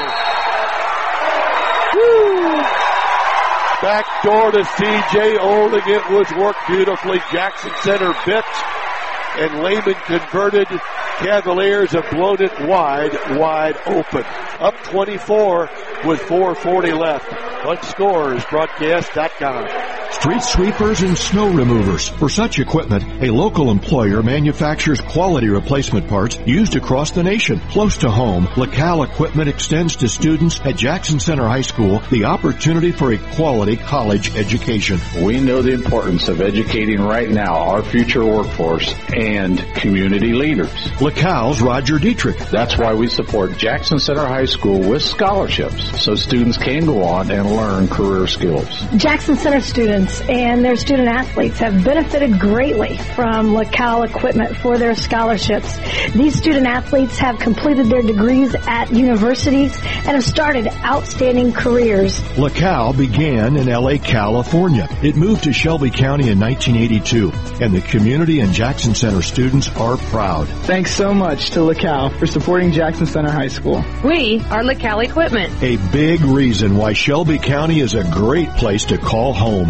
Woo. Backdoor to C J Olding. It was worked beautifully. Jackson Center bit. And Lehman converted. Cavaliers have blown it wide, wide open. Up twenty-four with four forty left. On Scores Broadcast dot com. Street sweepers and snow removers. For such equipment, a local employer manufactures quality replacement parts used across the nation. Close to home, LaCal Equipment extends to students at Jackson Center High School the opportunity for a quality college education. We know the importance of educating right now our future workforce and community leaders. LaCal's Roger Dietrich. That's why we support Jackson Center High School with scholarships so students can go on and learn career skills. Jackson Center students and their student athletes have benefited greatly from LaCal Equipment for their scholarships. These student athletes have completed their degrees at universities and have started outstanding careers. LaCal began in L A, California. It moved to Shelby County in nineteen eighty-two, and the community and Jackson Center students are proud. Thanks so much to LaCal for supporting Jackson Center High School. We are LaCal Equipment. A big reason why Shelby County is a great place to call home.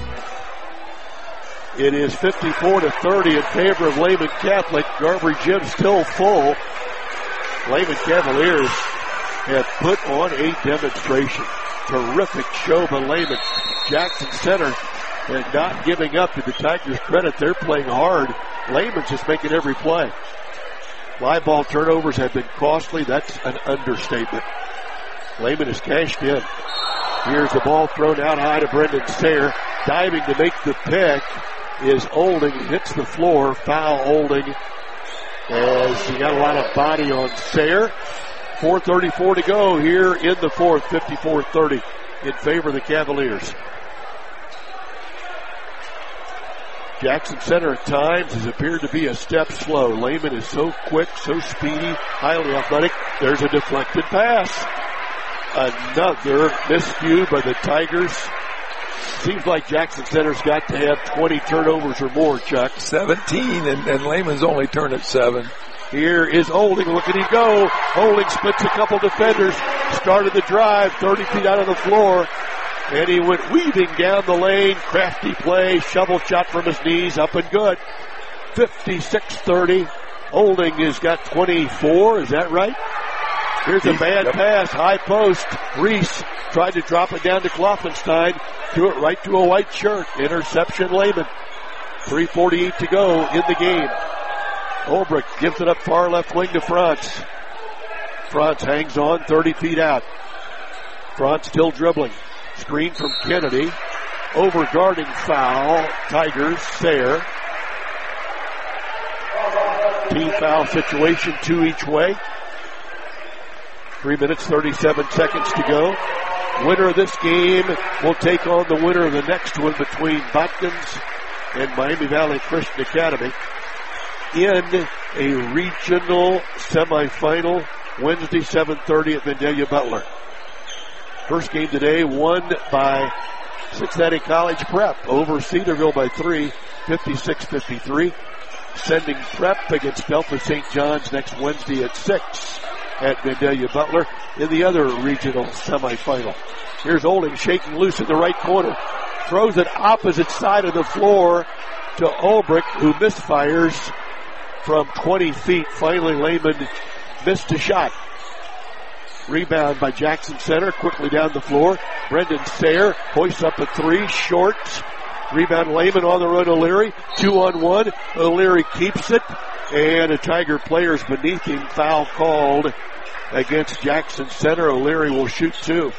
It is fifty-four to thirty in favor of Lehman Catholic. Garbary Gym still full. Lehman Cavaliers have put on a demonstration. Terrific show by Lehman. Jackson Center and not giving up. To the Tigers' credit, they're playing hard. Lehman's just making every play. Live ball turnovers have been costly. That's an understatement. Lehman is cashed in. Here's the ball thrown out high to Brendan Sayre. Diving to make the pick is Olding. Hits the floor. Foul Olding as he got a lot of body on Sayre. four thirty-four to go here in the fourth. fifty-four thirty in favor of the Cavaliers. Jackson Center at times has appeared to be a step slow. Lehman is so quick, so speedy, highly athletic. There's a deflected pass. Another miscue by the Tigers. Seems like Jackson Center's got to have twenty turnovers or more, Chuck. seventeen, and, and Lehman's only turned at seven. Here is Olding. Look at him go. Olding splits a couple defenders. Started the drive, thirty feet out of the floor. And he went weaving down the lane. Crafty play. Shovel shot from his knees. Up and good. fifty-six thirty. Olding has got twenty-four. Is that right? Here's a bad yep. pass, high post. Reese tried to drop it down to Kloffenstein. Threw it right to a white shirt. Interception, Lehman. three forty-eight to go in the game. Olbrich gives it up far left wing to Franz. Franz hangs on thirty feet out. Franz still dribbling. Screen from Kennedy. Overguarding foul. Tigers, Sayre. Team foul situation, two each way. Three minutes, thirty-seven seconds to go. Winner of this game will take on the winner of the next one between Botkins and Miami Valley Christian Academy in a regional semifinal Wednesday, seven thirty at Vandalia Butler. First game today won by Cincinnati College Prep over Cedarville by three, fifty-six fifty-three. Sending Prep against Delta Saint John's next Wednesday at six at Vandalia Butler in the other regional semifinal. Here's Olding shaking loose in the right corner. Throws it opposite side of the floor to Olbrich, who misfires from twenty feet. Finally, Lehman missed a shot. Rebound by Jackson Center, quickly down the floor. Brendan Sayre hoists up a three, short. Rebound Lehman on the run, O'Leary. Two on one. O'Leary keeps it. And a Tiger player's beneath him. Foul called against Jackson Center. O'Leary will shoot two.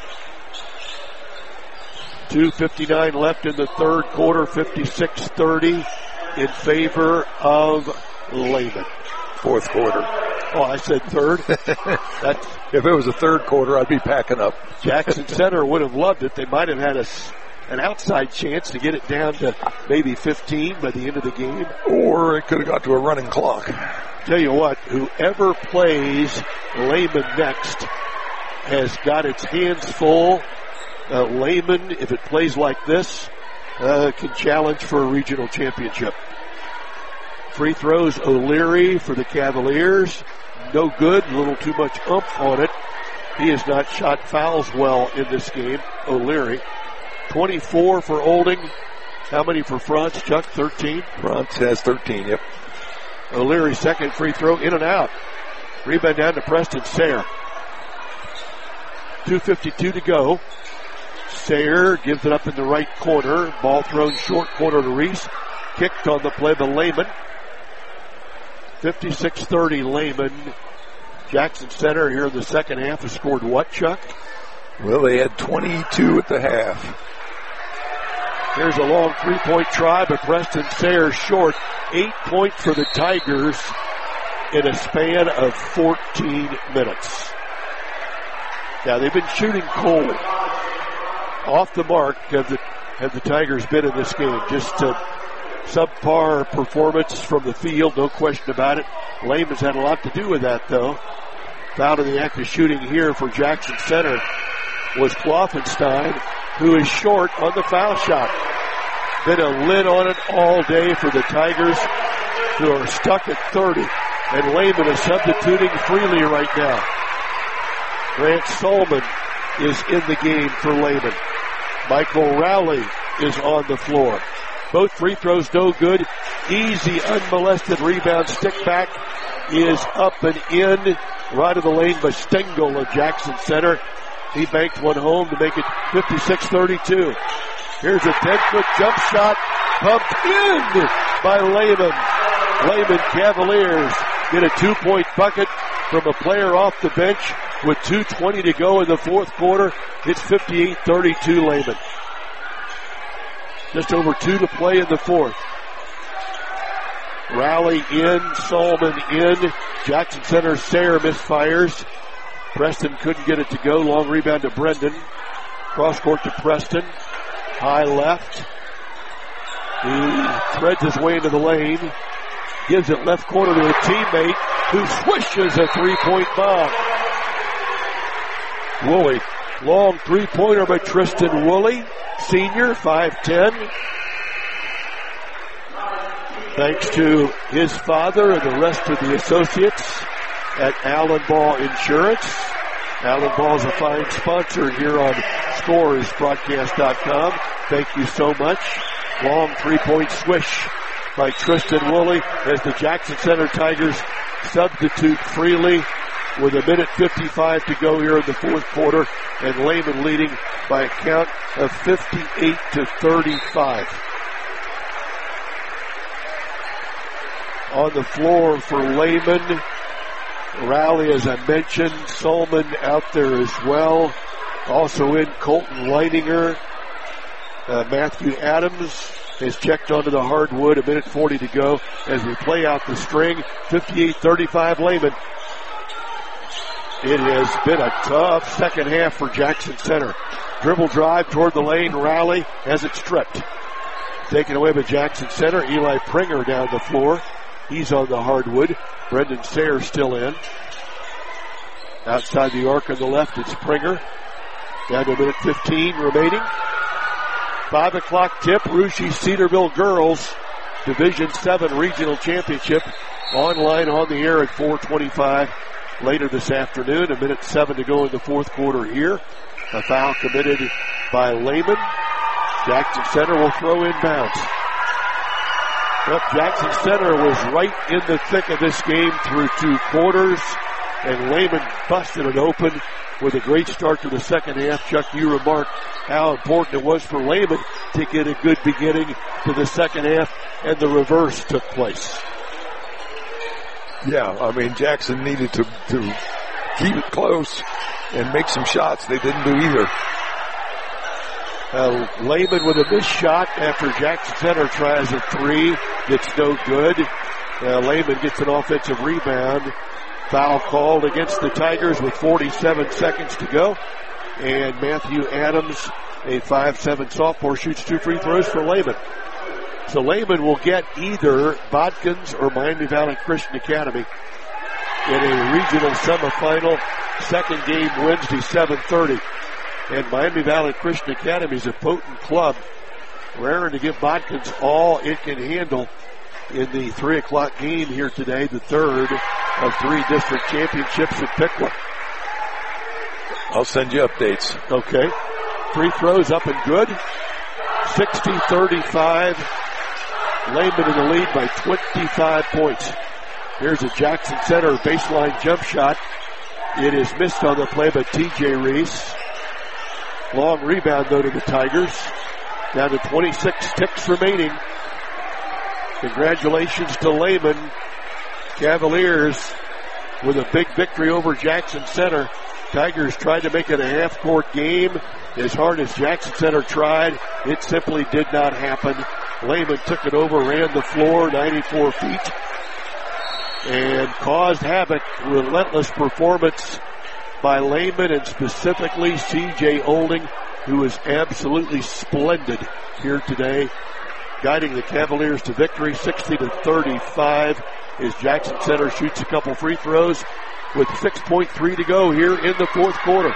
two fifty-nine left in the third quarter. fifty-six thirty in favor of Lehman. Fourth quarter. Oh, I said third. That's, if it was a third quarter, I'd be packing up. Jackson Center would have loved it. They might have had a, an outside chance to get it down to maybe fifteen by the end of the game. Or it could have got to a running clock. Tell you what, whoever plays Lehman next has got its hands full. Uh, Lehman, if it plays like this, uh, can challenge for a regional championship. Free throws, O'Leary for the Cavaliers. No good, a little too much oomph on it. He has not shot fouls well in this game, O'Leary. twenty-four for Olding. How many for Franz, Chuck? thirteen? Franz has thirteen, yep. O'Leary's second free throw, in and out. Rebound down to Preston Sayre. two fifty-two to go. Sayre gives it up in the right corner. Ball thrown short corner to Reese. Kicked on the play by Lehman. fifty-six thirty Lehman. Jackson Center here in the second half has scored what, Chuck? Well, they had twenty-two at the half. Here's a long three-point try, but Preston Sayre short. Eight points for the Tigers in a span of fourteen minutes. Now, they've been shooting cold. Off the mark have the, have the Tigers been in this game. Just a subpar performance from the field, no question about it. Lehman's had a lot to do with that, though. Foul in the act of shooting here for Jackson Center was Kloffenstein, who is short on the foul shot. Been a lid on it all day for the Tigers, who are stuck at thirty. And Lehman is substituting freely right now. Grant Solomon is in the game for Lehman. Michael Rowley is on the floor. Both free throws no good. Easy, unmolested rebound. Stick back is up and in. Right of the lane by Stengel of Jackson Center. He banked one home to make it fifty-six thirty-two. Here's a ten-foot jump shot. Pumped in by Lehman. Lehman Cavaliers get a two-point bucket from a player off the bench with two twenty to go in the fourth quarter. It's fifty-eight thirty-two Lehman. Just over two to play in the fourth. Rally in, Solomon in. Jackson Center, Sayre misfires. Preston couldn't get it to go. Long rebound to Brendan. Cross court to Preston. High left. He threads his way into the lane. Gives it left corner to a teammate who swishes a three-point bomb. Woolley. Long three-pointer by Tristan Woolley. Senior, five ten. Thanks to his father and the rest of the associates at Allen Ball Insurance. Allen Ball is a fine sponsor here on Scores Broadcast dot com. Thank you so much. Long three-point swish by Tristan Woolley as the Jackson Center Tigers substitute freely with a minute fifty-five to go here in the fourth quarter, and Lehman leading by a count of fifty-eight to thirty-five. On the floor for Lehman, Rowley, as I mentioned, Solman out there as well. Also in Colton Leininger. Uh, Matthew Adams has checked onto the hardwood. A minute forty to go as we play out the string. fifty-eight thirty-five Lehman. It has been a tough second half for Jackson Center. Dribble drive toward the lane. Rowley has it stripped. Taken away by Jackson Center. Eli Pringer down the floor. He's on the hardwood. Brendan Sayre still in. Outside the arc on the left, it's Pringer. Down to a minute fifteen remaining. Five o'clock tip. Russia Cedarville Girls Division seven Regional Championship online on the air at four twenty-five later this afternoon. A minute seven to go in the fourth quarter here. A foul committed by Lehman. Jackson Center will throw inbounds. Yep, Jackson Center was right in the thick of this game through two quarters, and Lehman busted it open with a great start to the second half. Chuck, you remarked how important it was for Lehman to get a good beginning to the second half, and the reverse took place. Yeah, I mean, Jackson needed to, to keep it close and make some shots. They didn't do either. Uh, Lehman with a missed shot after Jackson Center tries a three. It's no good. Uh, Lehman gets an offensive rebound. Foul called against the Tigers with forty-seven seconds to go. And Matthew Adams, a five seven sophomore, shoots two free throws for Lehman. So Lehman will get either Bodkins or Miami Valley Christian Academy in a regional semifinal. Second game Wednesday, seven thirty. And Miami Valley Christian Academy is a potent club, raring to give Bodkins all it can handle in the three o'clock game here today, the third of three district championships at Piqua. I'll send you updates. Okay. Free throws up and good. sixty thirty-five. Lehman in the lead by twenty-five points. Here's a Jackson Center baseline jump shot. It is missed on the play by T J Reese. Long rebound, though, to the Tigers. Down to twenty-six ticks remaining. Congratulations to Lehman. Cavaliers with a big victory over Jackson Center. Tigers tried to make it a half-court game. As hard as Jackson Center tried, it simply did not happen. Lehman took it over, ran the floor ninety-four feet, and caused havoc. Relentless performance by Lehman, and specifically C J Olding, who is absolutely splendid here today, guiding the Cavaliers to victory sixty to thirty-five as Jackson Center shoots a couple free throws with six point three to go here in the fourth quarter.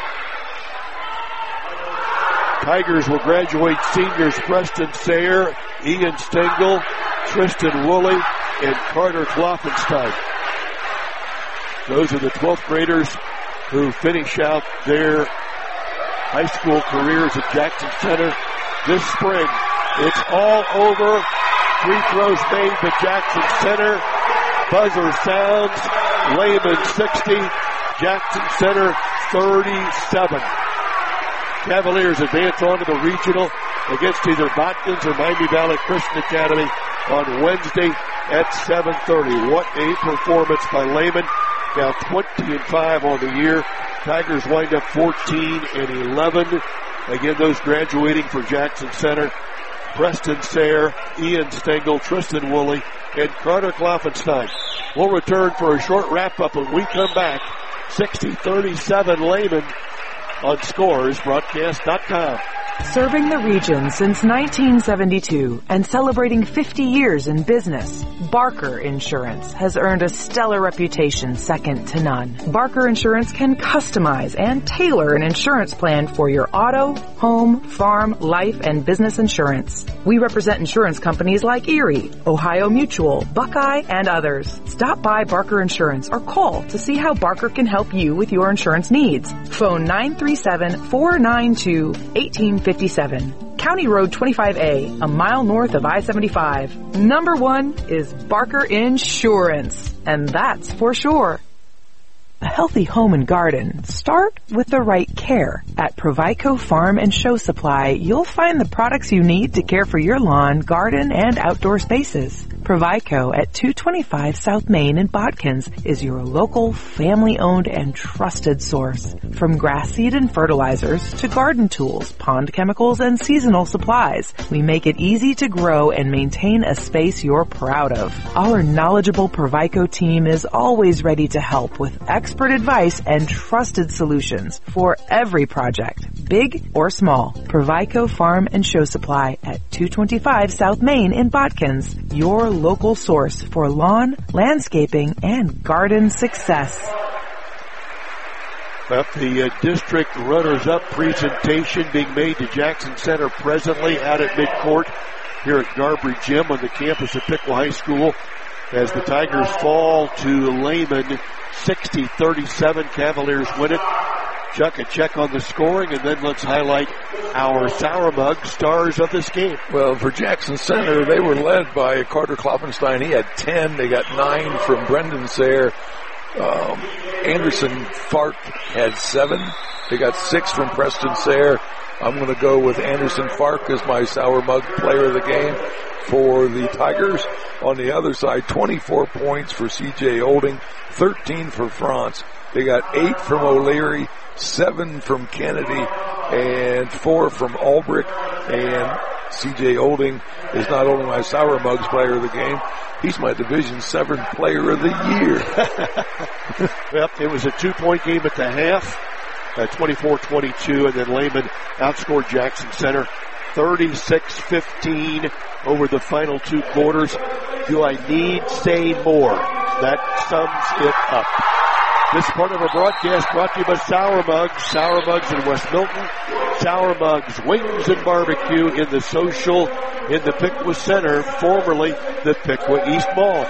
Tigers will graduate seniors Preston Sayre, Ian Stengel, Tristan Woolley, and Carter Kloffenstein. Those are the twelfth graders who finish out their high school careers at Jackson Center this spring. It's all over. Free throws made by Jackson Center. Buzzer sounds. Lehman sixty. Jackson Center thirty-seven. Cavaliers advance on to the regional against either Bodkins or Miami Valley Christian Academy on Wednesday at seven thirty. What a performance by Lehman. Now twenty and five on the year. Tigers wind up fourteen and eleven. Again, those graduating for Jackson Center: Preston Sayre, Ian Stengel, Tristan Woolley, and Carter Kloffenstein. We'll return for a short wrap-up when we come back. sixty thirty-seven Lehman on Scores Broadcast dot com. Serving the region since nineteen seventy-two and celebrating fifty years in business, Barker Insurance has earned a stellar reputation second to none. Barker Insurance can customize and tailor an insurance plan for your auto, home, farm, life, and business insurance. We represent insurance companies like Erie, Ohio Mutual, Buckeye, and others. Stop by Barker Insurance or call to see how Barker can help you with your insurance needs. Phone nine three seven, four nine two, one eight five seven. County Road twenty-five A, a mile north of I seventy-five. Number one is Barker Insurance, and that's for sure. A healthy home and garden start with the right care. At Provico Farm and Show Supply, you'll find the products you need to care for your lawn, garden, and outdoor spaces. Provico at two twenty-five South Main in Bodkins is your local, family-owned, and trusted source. From grass seed and fertilizers to garden tools, pond chemicals, and seasonal supplies, we make it easy to grow and maintain a space you're proud of. Our knowledgeable Provico team is always ready to help with expert advice and trusted solutions for every project, big or small. Provico Farm and Show Supply at two twenty-five South Main in Bodkins, your local source for lawn, landscaping, and garden success. Well, the uh, district runners-up presentation being made to Jackson Center presently out at midcourt here at Garbry Gym on the campus of Piqua High School as the Tigers fall to Lehman sixty thirty-seven. Cavaliers win it. Chuck, a check on the scoring, and then let's highlight our Sour Mug stars of this game. Well, for Jackson Center, they were led by Carter Kloppenstein. He had ten. They got nine from Brendan Sayre. Um, Anderson Fark had seven. They got six from Preston Sayre. I'm going to go with Anderson Fark as my Sour Mug player of the game for the Tigers. On the other side, twenty-four points for C J Olding, thirteen for France. They got eight from O'Leary, seven from Kennedy, and four from Albrecht. And C J Olding is not only my Sour Mugs player of the game, he's my Division seven player of the year. Well, it was a two-point game at the half, uh, twenty-four twenty-two, and then Lehman outscored Jackson Center thirty-six fifteen over the final two quarters. Do I need say more? That sums it up. This part of our broadcast brought to you by Sour Mugs. Sour Mugs in West Milton. Sour Mugs, wings and barbecue in the Social in the Piqua Center, formerly the Piqua East Mall.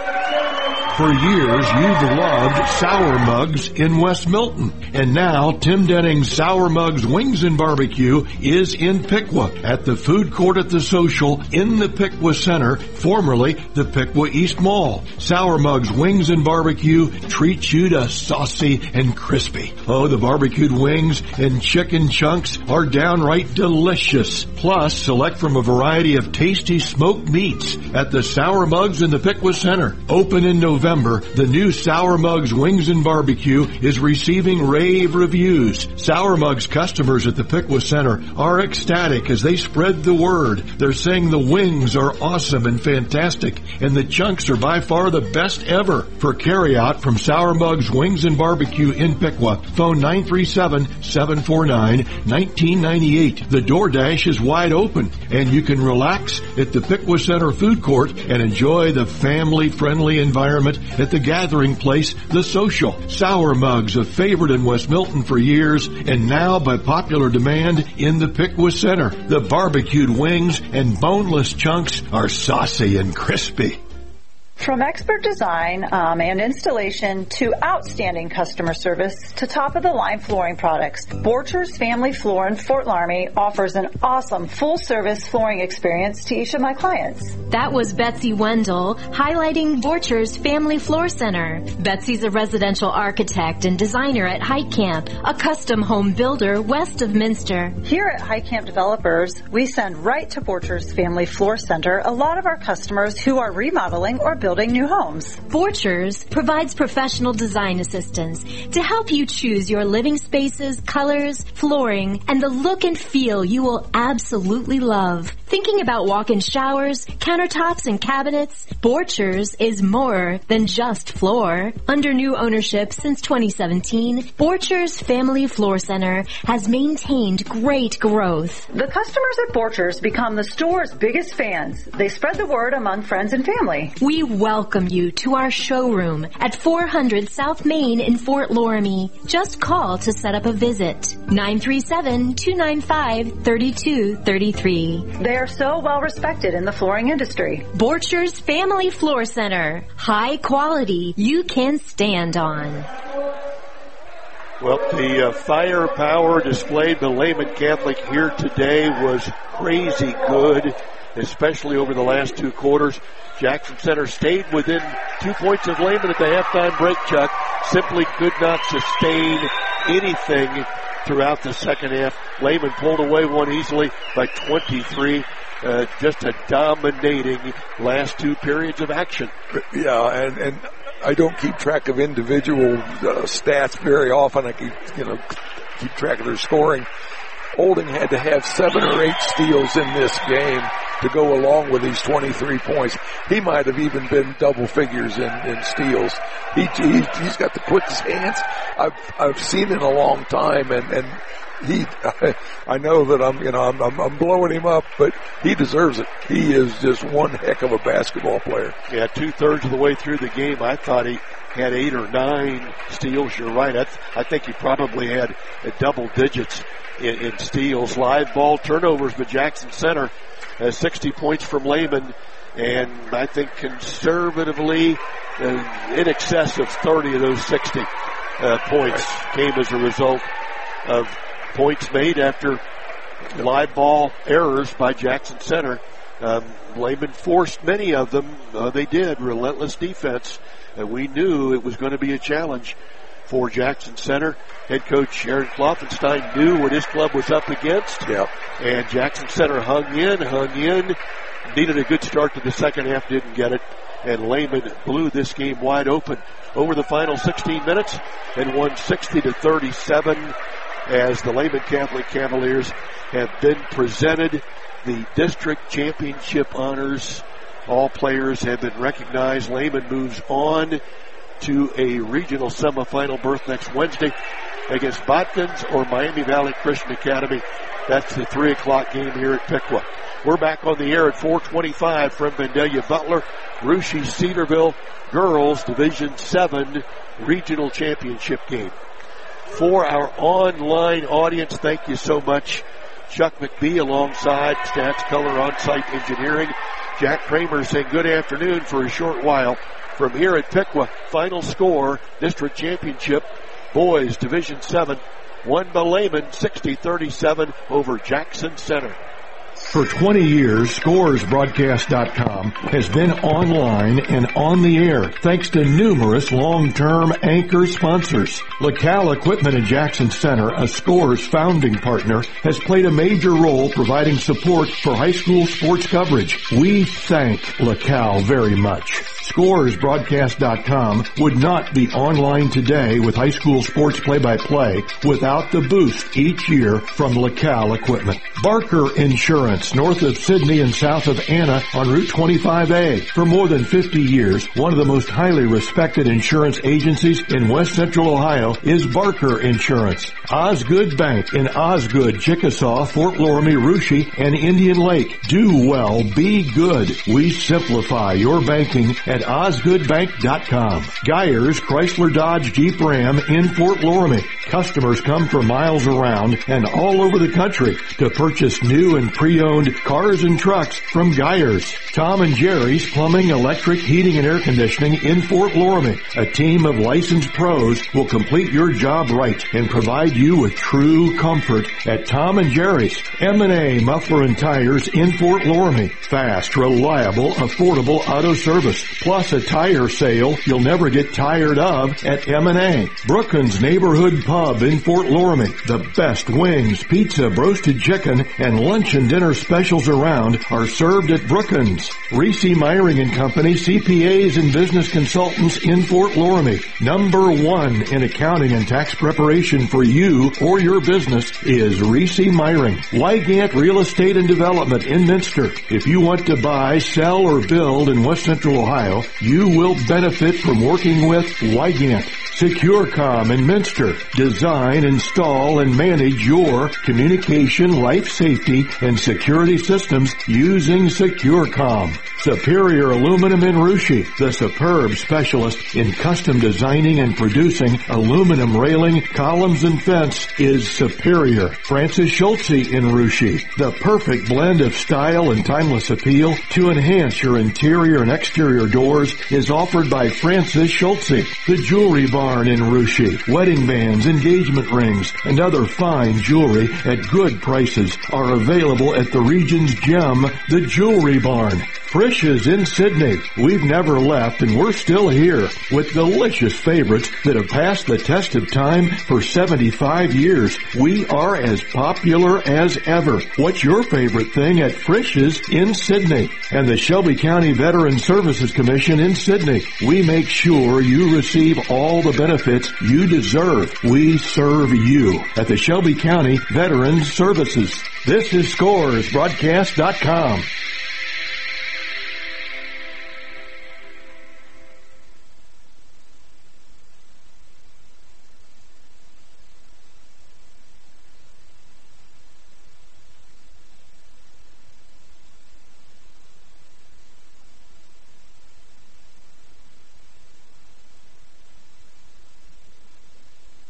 For years, you've loved Sour Mugs in West Milton. And now, Tim Denning's Sour Mugs Wings and Barbecue is in Piqua at the food court at the Social in the Piqua Center, formerly the Piqua East Mall. Sour Mugs Wings and Barbecue treats you to saucy and crispy. Oh, the barbecued wings and chicken chunks are downright delicious. Plus, select from a variety of tasty smoked meats at the Sour Mugs in the Piqua Center. Open in November. November, the new Sour Mugs Wings and Barbecue is receiving rave reviews. Sour Mugs customers at the Piqua Center are ecstatic as they spread the word. They're saying the wings are awesome and fantastic, and the chunks are by far the best ever. For carryout from Sour Mugs Wings and Barbecue in Piqua, phone nine three seven, seven four nine, one nine nine eight. The DoorDash is wide open, and you can relax at the Piqua Center food court and enjoy the family-friendly environment at the gathering place, The Social. Sour Mugs, a favorite in West Milton for years, and now by popular demand in the Piqua Center. The barbecued wings and boneless chunks are saucy and crispy. From expert design um, and installation to outstanding customer service to top-of-the-line flooring products, Borchers Family Floor in Fort Laramie offers an awesome full-service flooring experience to each of my clients. That was Betsy Wendell highlighting Borchers Family Floor Center. Betsy's a residential architect and designer at Heitkamp, a custom home builder west of Minster. Here at Heitkamp Developers, we send right to Borchers Family Floor Center a lot of our customers who are remodeling or building new homes. Borchers provides professional design assistance to help you choose your living spaces, colors, flooring, and the look and feel you will absolutely love. Thinking about walk-in showers, countertops, and cabinets? Borchers is more than just floor. Under new ownership since twenty seventeen, Borchers Family Floor Center has maintained great growth. The customers at Borchers become the store's biggest fans. They spread the word among friends and family. We welcome you to our showroom at four hundred South Main in Fort Laramie. Just call to set up a visit. nine three seven, two nine five, three two three three. They are so well respected in the flooring industry. Borchers Family Floor Center. High quality you can stand on. Well, the uh, firepower displayed by Lehman Catholic here today was crazy good, especially over the last two quarters. Jackson Center stayed within two points of Lehman at the halftime break, Chuck. simply could not sustain anything throughout the second half. Lehman pulled away one easily by twenty-three. Uh, just a dominating last two periods of action. Yeah, and, and I don't keep track of individual uh, stats very often. I keep, you know, keep track of their scoring. Olding had to have seven or eight steals in this game to go along with these twenty-three points. He might have even been double figures in, in steals. He, he, he's got the quickest hands I've, I've seen in a long time, and, and he, I, I know that I'm, you know, I'm, I'm, I'm blowing him up, but he deserves it. He is just one heck of a basketball player. Yeah, two thirds of the way through the game, I thought he had eight or nine steals. You're right. I, th- I think he probably had uh, double digits in, in steals. Live ball turnovers, but Jackson Center has sixty points from Lehman, and I think conservatively uh, in excess of thirty of those sixty uh, points came as a result of points made after live ball errors by Jackson Center. Um, Lehman forced many of them. Uh, they did. Relentless defense. And we knew it was going to be a challenge for Jackson Center. Head coach Aaron Klopfenstein knew what his club was up against. Yep. And Jackson Center hung in, hung in, needed a good start to the second half, didn't get it. And Lehman blew this game wide open over the final sixteen minutes and won sixty to thirty-seven as the Lehman Catholic Cavaliers have been presented the district championship honors. All players have been recognized. Lehman moves on to a regional semifinal berth next Wednesday against Botkins or Miami Valley Christian Academy. That's the three o'clock game here at Piqua. We're back on the air at four twenty-five from Vandalia Butler. Russia Cedarville Girls Division seven Regional Championship game. For our online audience, thank you so much. Chuck McBee alongside Stats Color On-Site Engineering. Jack Kramer saying good afternoon for a short while from here at Piqua. Final score, District Championship, Boys Division seven, won by Lehman sixty thirty-seven over Jackson Center. For twenty years, Scores Broadcast dot com has been online and on the air thanks to numerous long-term anchor sponsors. LaCal Equipment in Jackson Center, a Scores founding partner, has played a major role providing support for high school sports coverage. We thank LaCal very much. Scores Broadcast dot com would not be online today with high school sports play-by-play without the boost each year from LaCal Equipment. Barker Insurance, north of Sydney and south of Anna on Route twenty-five A. For more than fifty years, one of the most highly respected insurance agencies in West Central Ohio is Barker Insurance. Osgood Bank in Osgood, Chickasaw, Fort Loramie, Russia, and Indian Lake. Do well, be good. We simplify your banking at osgood bank dot com. Geyers Chrysler Dodge Jeep Ram in Fort Loramie. Customers come from miles around and all over the country to purchase new and pre-owned cars and trucks from Geyers. Tom and Jerry's Plumbing, Electric, Heating, and Air Conditioning in Fort Loramie. A team of licensed pros will complete your job right and provide you with true comfort at Tom and Jerry's. M and A Muffler and Tires in Fort Loramie. Fast, reliable, affordable auto service. Plus a tire sale you'll never get tired of at M and A. Brookins Neighborhood Pub in Fort Loramie. The best wings, pizza, roasted chicken, and lunch and dinner specials around are served at Brookins. Reese Myring and Company, C P As and business consultants in Fort Loramie. Number one in accounting and tax preparation for you or your business is Reese Myring. Wygant Real Estate and Development in Minster. If you want to buy, sell, or build in West Central Ohio, you will benefit from working with Wygant. SecureCom in Minster. Design, install, and manage your communication, life safety, and security systems using SecureCom. Superior Aluminum in Russia, the superb specialist in custom designing and producing aluminum railing, columns, and fence, is Superior. Francis Schultze in Russia, the perfect blend of style and timeless appeal to enhance your interior and exterior doors, is offered by Francis Schultze. The Jewelry Barn in Russia, wedding bands, engagement rings, and other fine jewelry at good prices are available at the region's gem, the Jewelry Barn. Frisch Frisch's in Sydney. We've never left and we're still here with delicious favorites that have passed the test of time for seventy-five years. We are as popular as ever. What's your favorite thing at Frisch's in Sydney? And the Shelby County Veteran Services Commission in Sydney. We make sure you receive all the benefits you deserve. We serve you at the Shelby County Veterans Services. This is Scores Broadcast dot com.